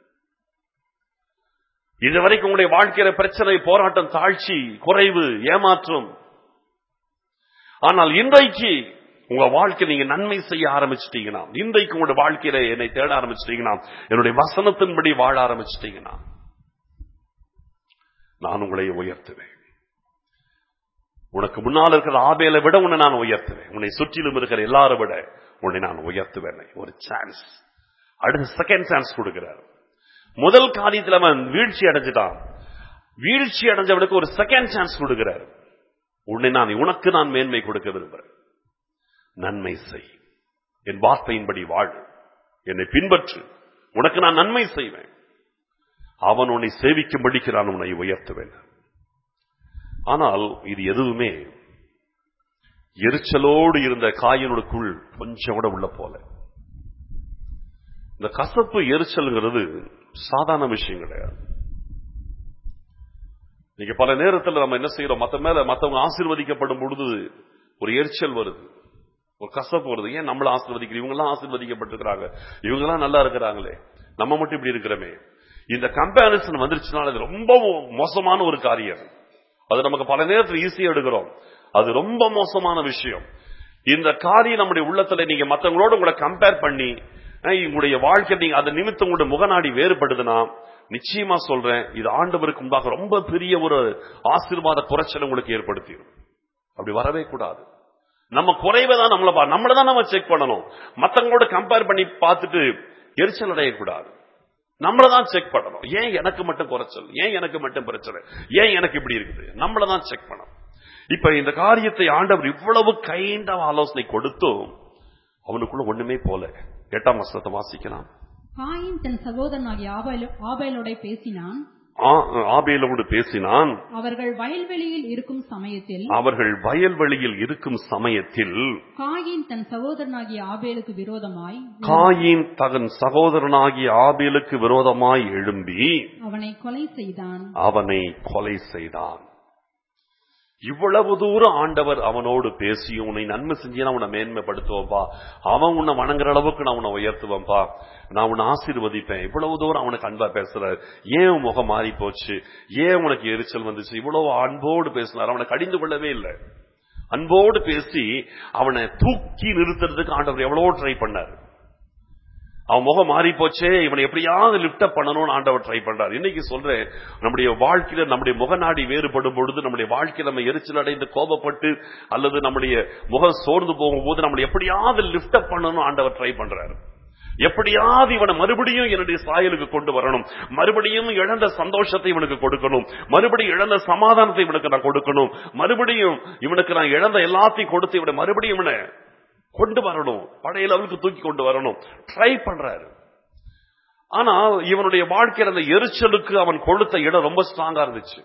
இதுவரைக்கும் உங்களுடைய வாழ்க்கையில பிரச்சனை, போராட்டம், தாழ்ச்சி, குறைவு, ஏமாற்றம். ஆனால் இன்றைக்கு உங்க வாழ்க்கை நீங்க நன்மை செய்ய ஆரம்பிச்சிட்டீங்கன்னா, இன்றைக்கு உங்களுடைய வாழ்க்கையில என்னை தேட ஆரம்பிச்சிட்டீங்கன்னா, என்னுடைய வசனத்தின்படி வாழ ஆரம்பிச்சிட்டீங்கன்னா, நான் உங்களை உயர்த்துவேன். உனக்கு முன்னால் இருக்கிற ஆபேலை விட உன்னை நான் உயர்த்துவேன். உன்னை சுற்றிலும் இருக்கிற எல்லாரை விட உன்னை நான் உயர்த்துவேன். ஒரு சான்ஸ், அடுத்த செகண்ட் சான்ஸ் கொடுக்கிறார். முதல் காரியத்தில் அவன் வீழ்ச்சி அடைஞ்சிட்டான். வீழ்ச்சி அடைஞ்சவனுக்கு ஒரு செகண்ட் சான்ஸ் கொடுக்கிறார். உன்னை நான் உனக்கு நான் மேன்மை கொடுக்க விரும்புகிறேன். நன்மை செய், என் வார்த்தையின்படி வாழ், என்னை பின்பற்று, உனக்கு நான் நன்மை செய்வேன். அவன் உன்னை சேவிக்கும்படிக்கு நான் உன்னை உயர்த்துவேன். ஆனால் இது எதுவுமே எரிச்சலோடு இருந்த காயினுக்குள் கொஞ்சம் கூட உள்ள போல. இந்த கசப்பு எரிச்சல்ங்கிறது சாதாரண விஷயம் கிடையாது. நீங்க பல நேரத்தில் நம்ம என்ன செய்யறோம், மத்த மேல மத்தவங்க ஆசீர்வதிக்கப்படும் பொழுது ஒரு எரிச்சல் வருது, ஒரு கசப்பு வருது. ஏன் நம்மள ஆசீர்வதிக்கிறோம், இவங்க எல்லாம் ஆசீர்வதிக்கப்பட்டிருக்கிறாங்க, இவங்க எல்லாம் நல்லா இருக்கிறாங்களே, நம்ம மட்டும் இப்படி இருக்கிறோமே. இந்த கம்பேரிசன் வந்துருச்சுனால அது ரொம்ப மோசமான ஒரு காரியம். அது நமக்கு பல நேரத்தில் ஈஸியா எடுக்கிறோம், அது ரொம்ப மோசமான விஷயம். இந்த காரியம் நம்முடைய உள்ளத்துல நீங்க மத்தவங்களோட உங்களை கம்பேர் பண்ணி உங்களுடைய வாழ்க்கை நீங்க அதை நிமித்தம் உங்களுடைய முகநாடி வேறுபடுதுன்னா, நிச்சயமா சொல்றேன், இது ஆண்டவருக்கு முன்பாக ரொம்ப பெரிய ஒரு ஆசீர்வாத குறைச்சல் உங்களுக்கு ஏற்படுத்திடும். அப்படி வரவே கூடாது. நம்ம குறைவை தான் நம்மள நம்மளதான் நம்ம செக் பண்ணணும். மத்தவங்களோட கம்பேர் பண்ணி பார்த்துட்டு எரிச்சல் அடையக்கூடாது. நம்மளதான் செக் பண்ணணும். ஏன் எனக்கு மட்டும் குறைச்சல், ஏன் எனக்கு மட்டும் பிரச்சனை, ஏன் எனக்கு இப்படி இருக்குது, நம்மளதான் செக் பண்ணணும். இப்ப இந்த காரியத்தை ஆண்டவர் இவ்வளவு கைண்ட ஆலோசனை கொடுத்தும் அவனுக்குள்ள ஒண்ணுமே போல. எட்டாம் வசனத்தை வாசிக்கலாம். காயின் தன் சகோதரனாகிய ஆபேலோட பேசினான் ஆபேலோடு பேசினான் அவர்கள் வயல்வெளியில் இருக்கும் சமயத்தில் அவர்கள் வயல்வெளியில் இருக்கும் சமயத்தில் காயின் தன் சகோதரனாகிய ஆபேலுக்கு விரோதமாய் காயின் தன் சகோதரனாகிய ஆபேலுக்கு விரோதமாய் எழும்பி அவனை கொலை செய்தான் அவனை கொலை செய்தான். இவ்வளவு தூரம் ஆண்டவர் அவனோடு பேசி, உன்னை நன்மை செஞ்சு நான் உன்னை மேன்மைப்படுத்துவேன்பா, அவன் உன்னை வணங்குற அளவுக்கு நான் உன்னை உயர்த்துவேன்பா, நான் உன்னை ஆசீர்வதிப்பேன், இவ்வளவு தூரம் அவனுக்கு அன்பா பேசுற, ஏன் முகம் மாறி போச்சு, ஏன் உனக்கு எரிச்சல் வந்துச்சு, இவ்வளவு அன்போடு பேசினார். அவனை கடிந்து கொள்ளவே இல்லை. அன்போடு பேசி அவனை தூக்கி நிறுத்துறதுக்கு ஆண்டவர் எவ்வளவு ட்ரை பண்ணார். அவன் முகம் மாறி போச்சே, இவனை எப்படியாவது லிப்ட் அப் பண்ணணும்னு ஆண்டவர் ட்ரை பண்றார். இன்னைக்கு சொல்றேன், நம்முடைய வாழ்க்கையில நம்முடைய முகநாடி வேறுபடும் பொழுது, நம்முடைய வாழ்க்கையில நம்ம எரிச்சல் அடைந்து கோபப்பட்டு அல்லது நம்முடைய முகம் சோர்ந்து போகும்போது நம்மளை எப்படியாவது லிப்ட் அப் பண்ணணும் ஆண்டவர் ட்ரை பண்றாரு. எப்படியாவது இவனை மறுபடியும் என்னுடைய சாயலுக்கு கொண்டு வரணும், மறுபடியும் இழந்த சந்தோஷத்தை இவனுக்கு கொடுக்கணும், மறுபடியும் இழந்த சமாதானத்தை இவனுக்கு நான் கொடுக்கணும், மறுபடியும் இவனுக்கு நான் இழந்த எல்லாத்தையும் கொடுத்து இவனை மறுபடியும் இவனை கொண்டு வரணும், பழைய லெவலுக்கு தூக்கி கொண்டு வரணும் ட்ரை பண்றாரு. ஆனா இவனுடைய வாழ்க்கையில் அந்த எரிச்சலுக்கு அவன் கொடுத்த இடம் ரொம்ப ஸ்ட்ராங்கா இருந்துச்சு.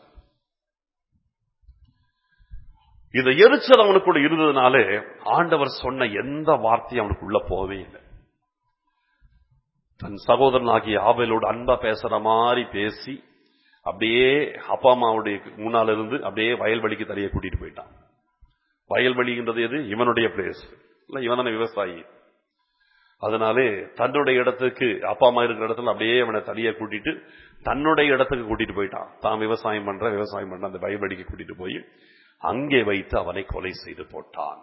இந்த எரிச்சல் அவனுக்குள்ள இருந்ததுனாலே ஆண்டவர் சொன்ன எந்த வார்த்தையும் அவனுக்குள்ள போகவே இல்லை. தன் சகோதரனாகிய ஆபேலோடு அன்பா பேசுற மாதிரி பேசி அப்படியே அப்பா அம்மாவுடைய முன்னால இருந்து அப்படியே வயல்வெளிக்கு தனியே கூட்டிட்டு போயிட்டான். வயல்வெளின்றது எது? இவனுடைய பிளேஸ் இல்ல, இவன் தானே விவசாயி. அதனாலே தன்னுடைய இடத்துக்கு அப்பா அம்மா இருக்கிற இடத்துல அப்படியே அவனை தனியே கூட்டிட்டு தன்னுடைய இடத்துக்கு கூட்டிட்டு போயிட்டான். தான் விவசாயம் பண்ற விவசாயம் பண்ற அந்த வயல்வெளிக்கு கூட்டிட்டு போய் அங்கே வைத்து அவனை கொலை செய்து போட்டான்.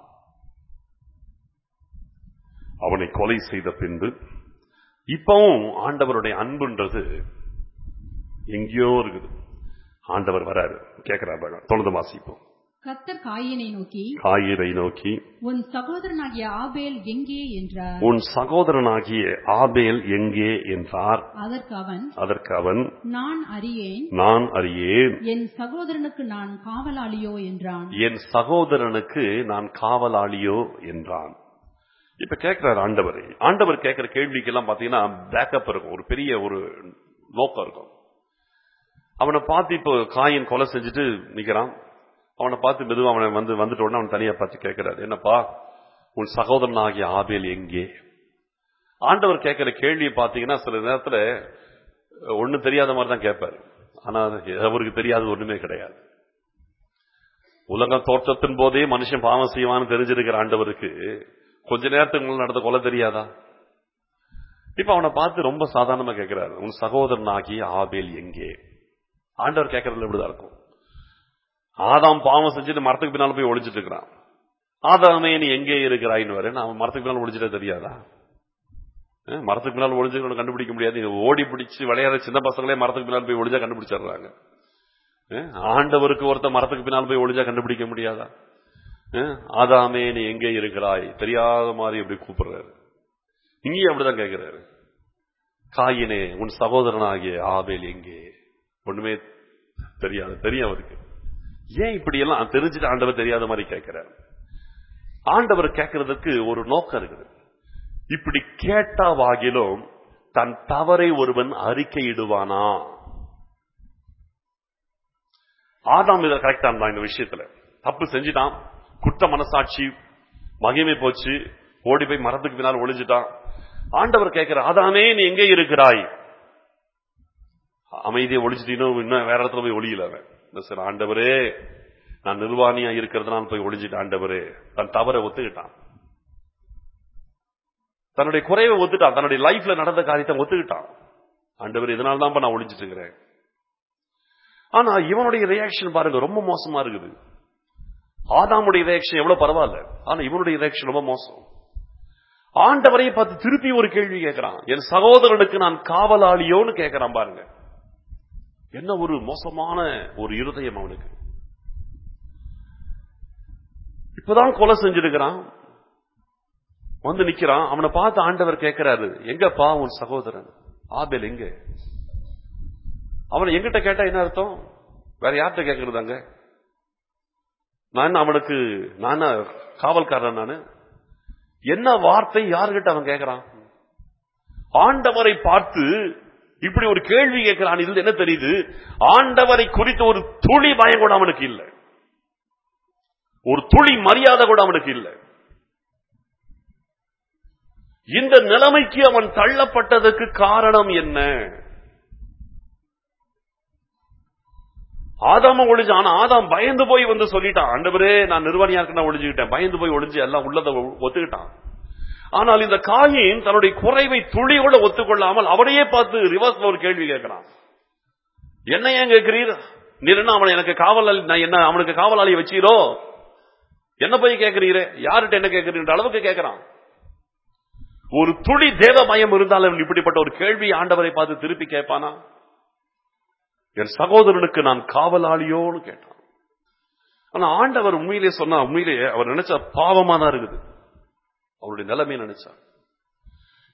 அவனை கொலை செய்த பின்பு இப்பவும் ஆண்டவருடைய அன்புன்றது எங்கேயோ இருக்குது. ஆண்டவர் வராரு, கேட்கிறார். தொடர்ந்து வாசிப்போம். கர்த்தர் காயீனை நோக்கி காயீனை நோக்கி உன் சகோதரனாகிய ஆபேல் எங்கே என்றார். உன் சகோதரனாகிய ஆபேல் எங்கே என்றார். அதற்கு அவன் அதற்கு அவன் நான் அறியேன் நான் அறியேன் என் சகோதரனுக்கு நான் காவலாளியோ என்றான். என் சகோதரனுக்கு நான் காவலாளியோ என்றான். இப்ப கேட்கிறார் ஆண்டவர். ஆண்டவர் கேட்கிற கேள்விக்கெல்லாம் பாத்தீங்கன்னா பேக்கப் இருக்கும், ஒரு பெரிய ஒரு நோக்கம் இருக்கும். அவனை பார்த்து இப்போ காயின் கொலை செஞ்சுட்டு நிக்கிறான். அவனை பார்த்து மெதுவா அவனை வந்து வந்துட்டு உடனே அவன் தனியா பார்த்து கேட்கிறார், என்னப்பா உன் சகோதரன் ஆகிய ஆபேல் எங்கே? ஆண்டவர் கேட்கிற கேள்வியை பாத்தீங்கன்னா சில நேரத்துல ஒண்ணு தெரியாத மாதிரி தான் கேட்பாரு. ஆனா அவருக்கு தெரியாத ஒண்ணுமே கிடையாது. உலகம் தோற்றத்தின் போதே மனுஷன் பாவம் செய்வான்னு தெரிஞ்சிருக்கிற ஆண்டவருக்கு கொஞ்ச நேரத்துக்கு நடந்த கொலை தெரியாதா? இப்ப அவனை பார்த்து ரொம்ப சாதாரணமா கேட்கிறாரு, உன் சகோதரன் ஆகிய ஆபேல் எங்கே? ஆண்டவர் கேட்கறதுல இப்படிதான் இருக்கும். ஆதாம் பாவம் செஞ்சுட்டு மரத்துக்கு பின்னால போய் ஒளிஞ்சிட்டு இருக்கிறான். ஆதாமே நீ எங்கே இருக்கிறாயின்னு வர, அவன் மரத்துக்கு பின்னால் ஒளிஞ்சிட்டே தெரியாதா? மரத்துக்கு பின்னால் ஒளிஞ்சு கண்டுபிடிக்க முடியாது. ஓடி பிடிச்சி விளையாட சின்ன பசங்களே மரத்துக்கு பின்னால் போய் ஒளிஞ்சா கண்டுபிடிச்சிடுறாங்க. ஆண்டவருக்கு ஒருத்த மரத்துக்கு பின்னால் போய் ஒளிஞ்சா கண்டுபிடிக்க முடியாதா? ஆதாமே நீ எங்கே இருக்கிறாய் தெரியாத மாதிரி எப்படி கூப்பிடுறாரு. இங்கேயும் அப்படிதான் கேட்கிறாரு, காயினே உன் சகோதரனாகிய ஆபேல் எங்கே? ஒண்ணுமே தெரியாது, தெரியும் அவருக்கு. ஏன் இப்படி எல்லாம் தெரிஞ்சுட்டு ஆண்டவர் தெரியாத மாதிரி கேட்கிறார்? ஆண்டவர் கேட்கறதுக்கு ஒரு நோக்கம் இருக்குது. இப்படி கேட்டாவாகிலும் தன் தவறை ஒருவன் அறிக்கையிடுவானா? ஆதாம் இதை கரெக்டா இருந்தான். இந்த விஷயத்துல தப்பு செஞ்சுட்டான், குற்ற மனசாட்சி மகிமை போச்சு, ஓடி போய் மரத்துக்கு பின்னால் ஒளிஞ்சிட்டான். ஆண்டவர் கேட்கிற, ஆதாமே நீ எங்கே இருக்கிறாய்? அமைதியை ஒளிஞ்சிட்டீனோ இன்னும் வேற இடத்துல போய் ஒளியல. அவன் ஆண்டவரே நான் நிர்வாணியா இருக்கிறதுனால போய் ஒளிஞ்சிட்டு, ஆண்டவரே தன் தவறை ஒத்துக்கிட்டான், தன்னுடைய குறைவை ஒத்துட்டான், தன்னுடைய லைஃப்ல நடந்த காரியத்தை ஒத்துக்கிட்டான். ஆண்டவர் இதனால தான் நான் ஒளிஞ்சிட்டு இருக்கிறேன். ஆனா இவனுடைய ரியாக்ஷன் பாருங்க ரொம்ப மோசமா இருக்குது. ஆதாமுடைய ரியாக்ஷன் எவ்வளவு பரவாயில்ல, ஆனா இவனுடைய ரியாக்ஷன் ரொம்ப மோசம். ஆண்டவரை பார்த்து திருப்பி ஒரு கேள்வி கேட்கிறான், என் சகோதரனுக்கு நான் காவலாளியோன்னு கேட்கிறான். பாருங்க என்ன ஒரு மோசமான ஒரு இருதயம் அவனுக்கு. இப்பதான் கொலை செஞ்சிருக்கிறான், வந்து நிக்கிறான். அவனை பார்த்து ஆண்டவர் கேட்கிறாரு, எங்கப்பா உன் சகோதரன் ஆபேல் எங்க? அவனை எங்கிட்ட கேட்டா என்ன அர்த்தம்? வேற யார்கிட்ட கேட்கறதாங்க? நான் அவனுக்கு நான் காவல்காரன் நானு? என்ன வார்த்தை யாருகிட்ட அவன் கேட்கிறான்? ஆண்டவரை பார்த்து இப்படி ஒரு கேள்வி கேட்கிறான். இதுல என்ன தெரியுது? ஆண்டவரை குறித்த ஒரு துளி பயம் கூட அவனுக்கு இல்லை, ஒரு துளி மரியாதை கூட அவனுக்கு இல்லை. இந்த நிலைமைக்கு அவன் தள்ளப்பட்டதற்கு காரணம் என்ன? ஆதாம ஒளிஞ்சு, ஆனா ஆதாம் பயந்து போய் வந்து சொல்லிட்டான், ஆண்டவரே நான் நிர்வாணியா இருக்க நான் ஒளிஞ்சுக்கிட்டேன், பயந்து போய் ஒளிஞ்சு எல்லாம் உள்ளதை ஒத்துக்கிட்டான். ஆனால் இந்த காயின் தன்னுடைய குறைவை துளியோட ஒத்துக்கொள்ளாமல் அவனையே பார்த்து ரிவர்ஸ்ல ஒரு கேள்வி கேட்கிறான். என்ன ஏன் கேட்கிறீர்? நீர் என்ன அவனை எனக்கு காவலாளி, நான் என்ன அவனுக்கு காவலாளியை வச்சீரோ? என்ன போய் கேட்கிறீரே? யார்கிட்ட என்ன கேட்கிறீன்ற அளவுக்கு கேட்கிறான். ஒரு துளி தேவ பயம் இருந்தாலும் இப்படிப்பட்ட ஒரு கேள்வி ஆண்டவரை பார்த்து திருப்பி கேட்பானா? என் சகோதரனுக்கு நான் காவலாளியோன்னு கேட்டான். ஆனா ஆண்டவர் உண்மையிலே சொன்னா, உண்மையிலே அவர் நினைச்ச பாவமா தான் இருக்குது அவருடைய நிலைமையை நினைச்சா.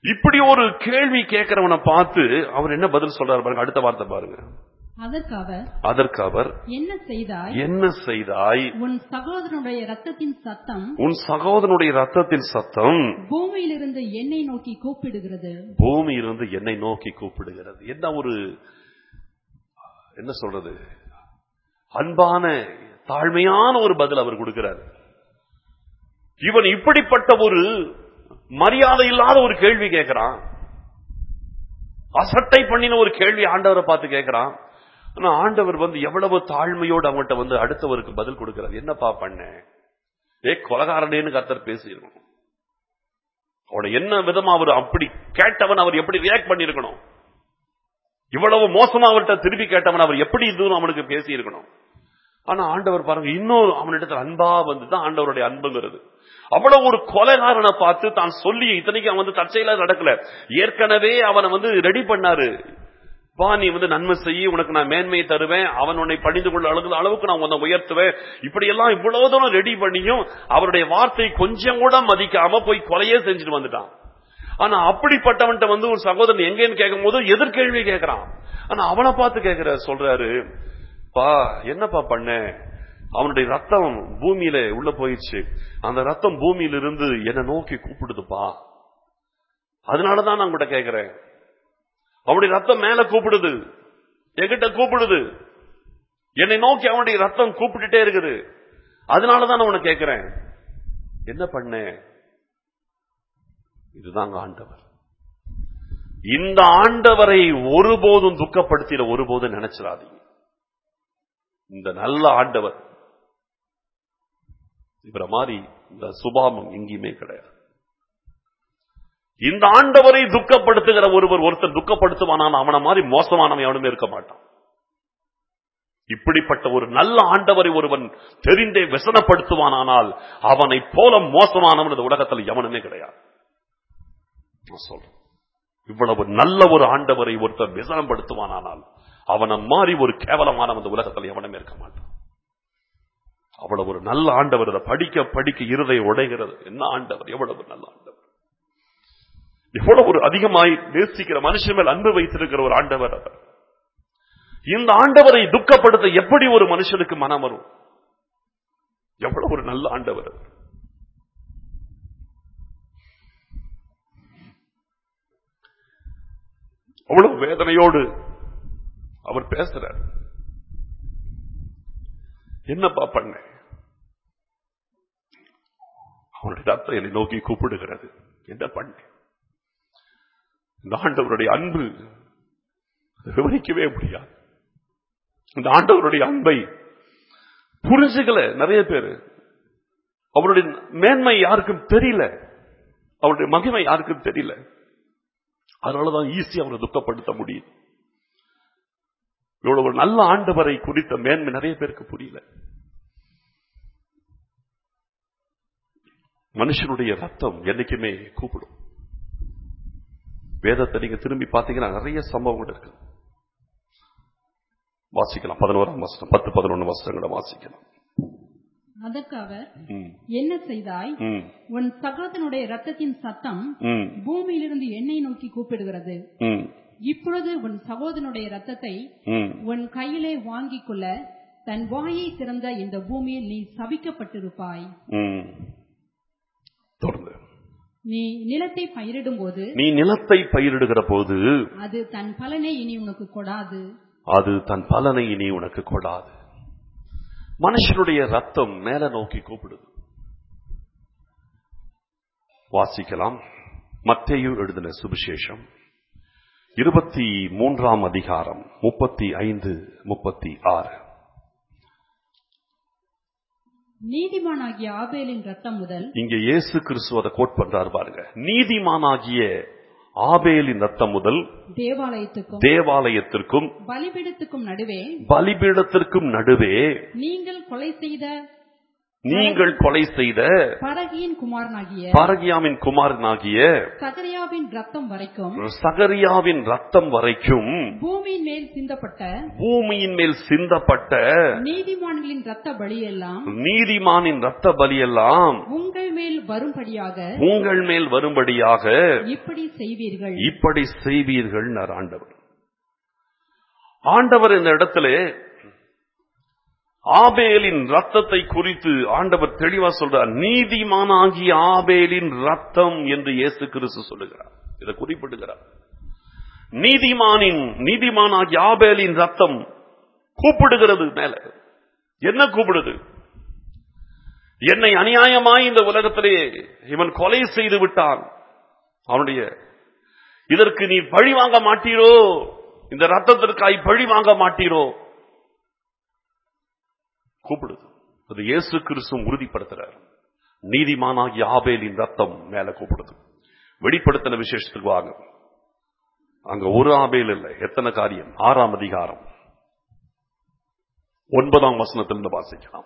இப்படி ஒரு கேள்வி கேட்கிறவனை பார்த்து அவர் என்ன பதில் சொல்றாரு பாருங்க. அடுத்த வார்த்தை பாருங்க. அதற்கு அவர் அதற்கு அவர் என்ன செய்தாய் என்ன செய்தாய் உன் சகோதரனுடைய ரத்தத்தின் சத்தம் உன் சகோதரனுடைய ரத்தத்தின் சத்தம் பூமியிலிருந்து என்னை நோக்கி கூப்பிடுகிறது பூமியிலிருந்து என்னை நோக்கி கூப்பிடுகிறது. என்ன ஒரு என்ன சொல்றது, அன்பான தாழ்மையான ஒரு பதில் அவர் கொடுக்கிறார். இவன் இப்படிப்பட்ட ஒரு மரியாதை இல்லாத ஒரு கேள்வி கேட்கிறான், அசட்டை பண்ணின ஒரு கேள்வி ஆண்டவரை பார்த்து கேட்கிறான். ஆனா ஆண்டவர் வந்து எவ்வளவு தாழ்மையோடு அவங்ககிட்ட வந்து அடுத்தவருக்கு பதில் கொடுக்கிறார். என்னப்பா பண்ண, ஏ கொலகாரனேன்னு கர்த்தர் பேசியிருக்கணும். அவனை என்ன விதமா அவர் அப்படி கேட்டவன் அவர் எப்படி ரியாக்ட் பண்ணிருக்கணும், இவ்வளவு மோசமா அவர்கிட்ட திருப்பி கேட்டவன் அவர் எப்படி இதுன்னு அவனுக்கு பேசி இருக்கணும். ஆனா ஆண்டவர் பாருங்க, இன்னொரு அவனிடத்தில் அன்பா வந்துதான் ஆண்டவருடைய அன்புங்கிறது. அவ்வளவு ஒரு கொலைகாரனை பார்த்து தான் சொல்லி, இத்தனைக்கு அவன் வந்து தற்செயலா நடக்கல, ஏற்கனவே அவனை வந்து ரெடி பண்ணாரு. வா நீ வந்து நன்மை செய்ய, உனக்கு நான் மேன்மையை தருவேன், அவன் உன்னை பணிந்து கொள்ள அழுகிற அளவுக்கு நான் உன்னை உயர்த்துவேன், இப்படி எல்லாம் இவ்வளவு தூரம் ரெடி பண்ணியும் அவருடைய வார்த்தை கொஞ்சம் கூட மதிக்காம போய் கொலையே செஞ்சுட்டு வந்துட்டான். ஆனா அப்படிப்பட்டவன்ட்ட வந்து ஒரு சகோதரன் எங்கன்னு கேட்கும் போது எதிர்கேள்வி கேட்கிறான். ஆனா அவனை பார்த்து கேட்கிற சொல்றாரு, பா என்னப்பா பண்ண, அவனுடைய ரத்தம் பூமியில உள்ள போயிடுச்சு, அந்த ரத்தம் பூமியில இருந்து என்னை நோக்கி கூப்பிடுதுப்பா, அதனாலதான் நான் உங்ககிட்ட கேட்கிறேன். அவனுடைய ரத்தம் மேல கூப்பிடுது, என்கிட்ட கூப்பிடுது, என்னை நோக்கி அவனுடைய ரத்தம் கூப்பிட்டுட்டே இருக்குது, அதனாலதான் நான் உன்னை கேட்கிறேன், என்ன பண்ண. இதுதாங்க ஆண்டவர். இந்த ஆண்டவரை ஒருபோதும் துக்கப்படுத்திட ஒருபோதும் நினைச்சிடாதீங்க. இந்த நல்ல ஆண்டவர், இவரை மாதிரி இந்த சுபாவம் எங்கேயுமே கிடையாது. இந்த ஆண்டவரை துக்கப்படுத்துகிற ஒருவர் ஒருத்தர் துக்கப்படுத்துவானான், அவனை மாதிரி மோசமானவன் எவனுமே இருக்க மாட்டான். இப்படிப்பட்ட ஒரு நல்ல ஆண்டவரை ஒருவன் தெரிந்தே விசனப்படுத்துவானால் அவனை போல மோசமானவன் இந்த உலகத்தில் எவனுமே கிடையாது. சொல்றேன், இவ்வளவு நல்ல ஒரு ஆண்டவரை ஒருத்தர் விசனப்படுத்துவானால் அவனை மாறி ஒரு கேவலமான இந்த உலகத்தில் எவனுமே இருக்க மாட்டான். அவ்வளவு ஒரு நல்ல ஆண்டவர். அதை படிக்க படிக்க இருதயம் உடைகிறது. என்ன ஆண்டவர், எவ்வளவு நல்ல ஆண்டவர், எவ்வளவு ஒரு அதிகமாய் நேசிக்கிற மனுஷன் மேல் அன்பு வைத்திருக்கிற ஒரு ஆண்டவர் அவர். இந்த ஆண்டவரை துக்கப்படுத்த எப்படி ஒரு மனுஷனுக்கு மனம் வரும்? எவ்வளவு ஒரு நல்ல ஆண்டவர். அவ்வளவு வேதனையோடு அவர் பேசுறார். என்னப்பா பண்ண, அவனுடைய ரத்தம் என்னை நோக்கி கூப்பிடுகிறது, என்ன பண்ண. இந்த ஆண்டவருடைய அன்பு விவரிக்கவே முடியாது. இந்த ஆண்டவருடைய அன்பை புரிஞ்சுக்கல நிறைய பேர். அவருடைய மேன்மை யாருக்கும் தெரியல, அவருடைய மகிமை யாருக்கும் தெரியல. அதனாலதான் ஈஸியா அவரை துக்கப்படுத்த முடியும். இவ்வளவு ஒரு நல்ல ஆண்டவரை குறித்த மேன்மை நிறைய பேருக்கு புரியல. மனுஷனுடைய ரத்தம் என்னைக்குமே கூப்பிடும். வேதத்தை நீங்க திரும்பி பார்த்தீங்கன்னா நிறைய சம்பவங்கள் இருக்கு. வாசிக்கலாம். பதினோராம் வருஷம் பத்து பதினொன்னு வருஷங்களை வாசிக்கலாம். அதற்கு அவர் என்ன செய்தாய், உன் சகோதரனுடைய ரத்தத்தின் சத்தம் பூமியிலிருந்து என்னை நோக்கி கூப்பிடுகிறது, இப்பொழுது உன் சகோதரனுடைய ரத்தத்தை உன் கையிலே வாங்கிக் கொள்ள தன் வாயை திறந்த இந்த பூமியில் நீ சபிக்கப்பட்டிருப்பாய். தொடர்ந்து, நீ நிலத்தை பயிரிடும் போது நீ நிலத்தை பயிரிடுகிற போது அது தன் பலனை இனி உனக்கு கொடாது அது தன் பலனை இனி உனக்கு கொடாது. மனுஷனுடைய ரத்தம் மேல நோக்கி கூப்பிடுது. வாசிக்கலாம். மத்தேயு எழுதின சுவிசேஷம் இருபத்தி மூன்றாம் அதிகாரம் முப்பத்தி ஐந்து முப்பத்தி ஆறு. நீதிமானாகிய ஆபேலின் ரத்தம் முதல், இங்கே இயேசு கிறிஸ்து அதை கோட் பண்றாரு பாருங்க. நீதிமானாகிய ஆபேலின் ரத்தம் முதல் தேவாலயத்துக்கும் தேவாலயத்திற்கும் பலிபீடத்துக்கும் நடுவே பலிபீடத்திற்கும் நடுவே நீங்கள் கொலை செய்த நீங்கள் கொலை செய்த பரகியின் குமாரனாகிய பரகியாவின் குமாரனாகிய சகரியாவின் ரத்தம் வரைக்கும் சகரியாவின் ரத்தம் வரைக்கும் பூமியின் மேல் சிந்தப்பட்ட பூமியின் மேல் சிந்தப்பட்ட நீதிமான்களின் ரத்த பலியெல்லாம் நீதிமானின் ரத்த பலியெல்லாம் உங்கள் மேல் வரும்படியாக உங்கள் மேல் வரும்படியாக இப்படி செய்வீர்கள் இப்படி செய்வீர்கள் ஆண்டவர். ஆண்டவர் இந்த இடத்திலே ஆபேலின் ரத்தத்தை குறித்து ஆண்டவர் தெளிவா சொல்றார். நீதிமானாகிய ஆபேலின் ரத்தம் என்று இயேசு கிறிஸ்து சொல்லுகிறார். இதை குறிப்பிடுகிறார். நீதிமானின் நீதிமானாகிய ஆபேலின் ரத்தம் கூப்பிடுகிறது மேல. என்ன கூப்பிடுது? என்னை அநியாயமாய் இந்த உலகத்திலே இவன் கொலை செய்து விட்டான், அவனுடைய இதற்கு நீ பழி வாங்க மாட்டீரோ, இந்த ரத்தத்திற்காய் பழி வாங்க மாட்டீரோ கூப்பிடுது. அது இயேசு கிறிஸ்து உறுதிப்படுத்துறார். நீதிமானாகிய ஆபேலின் ரத்தம் மேல கூப்பிடுது. வெளிப்படுத்தின விசேஷத்துக்கு வாங்க. அங்க ஒரு ஆபேல் இல்லை, எத்தனை காரியம். ஆறாம் அதிகாரம் ஒன்பதாம் வசனத்திலிருந்து வாசிக்கலாம்.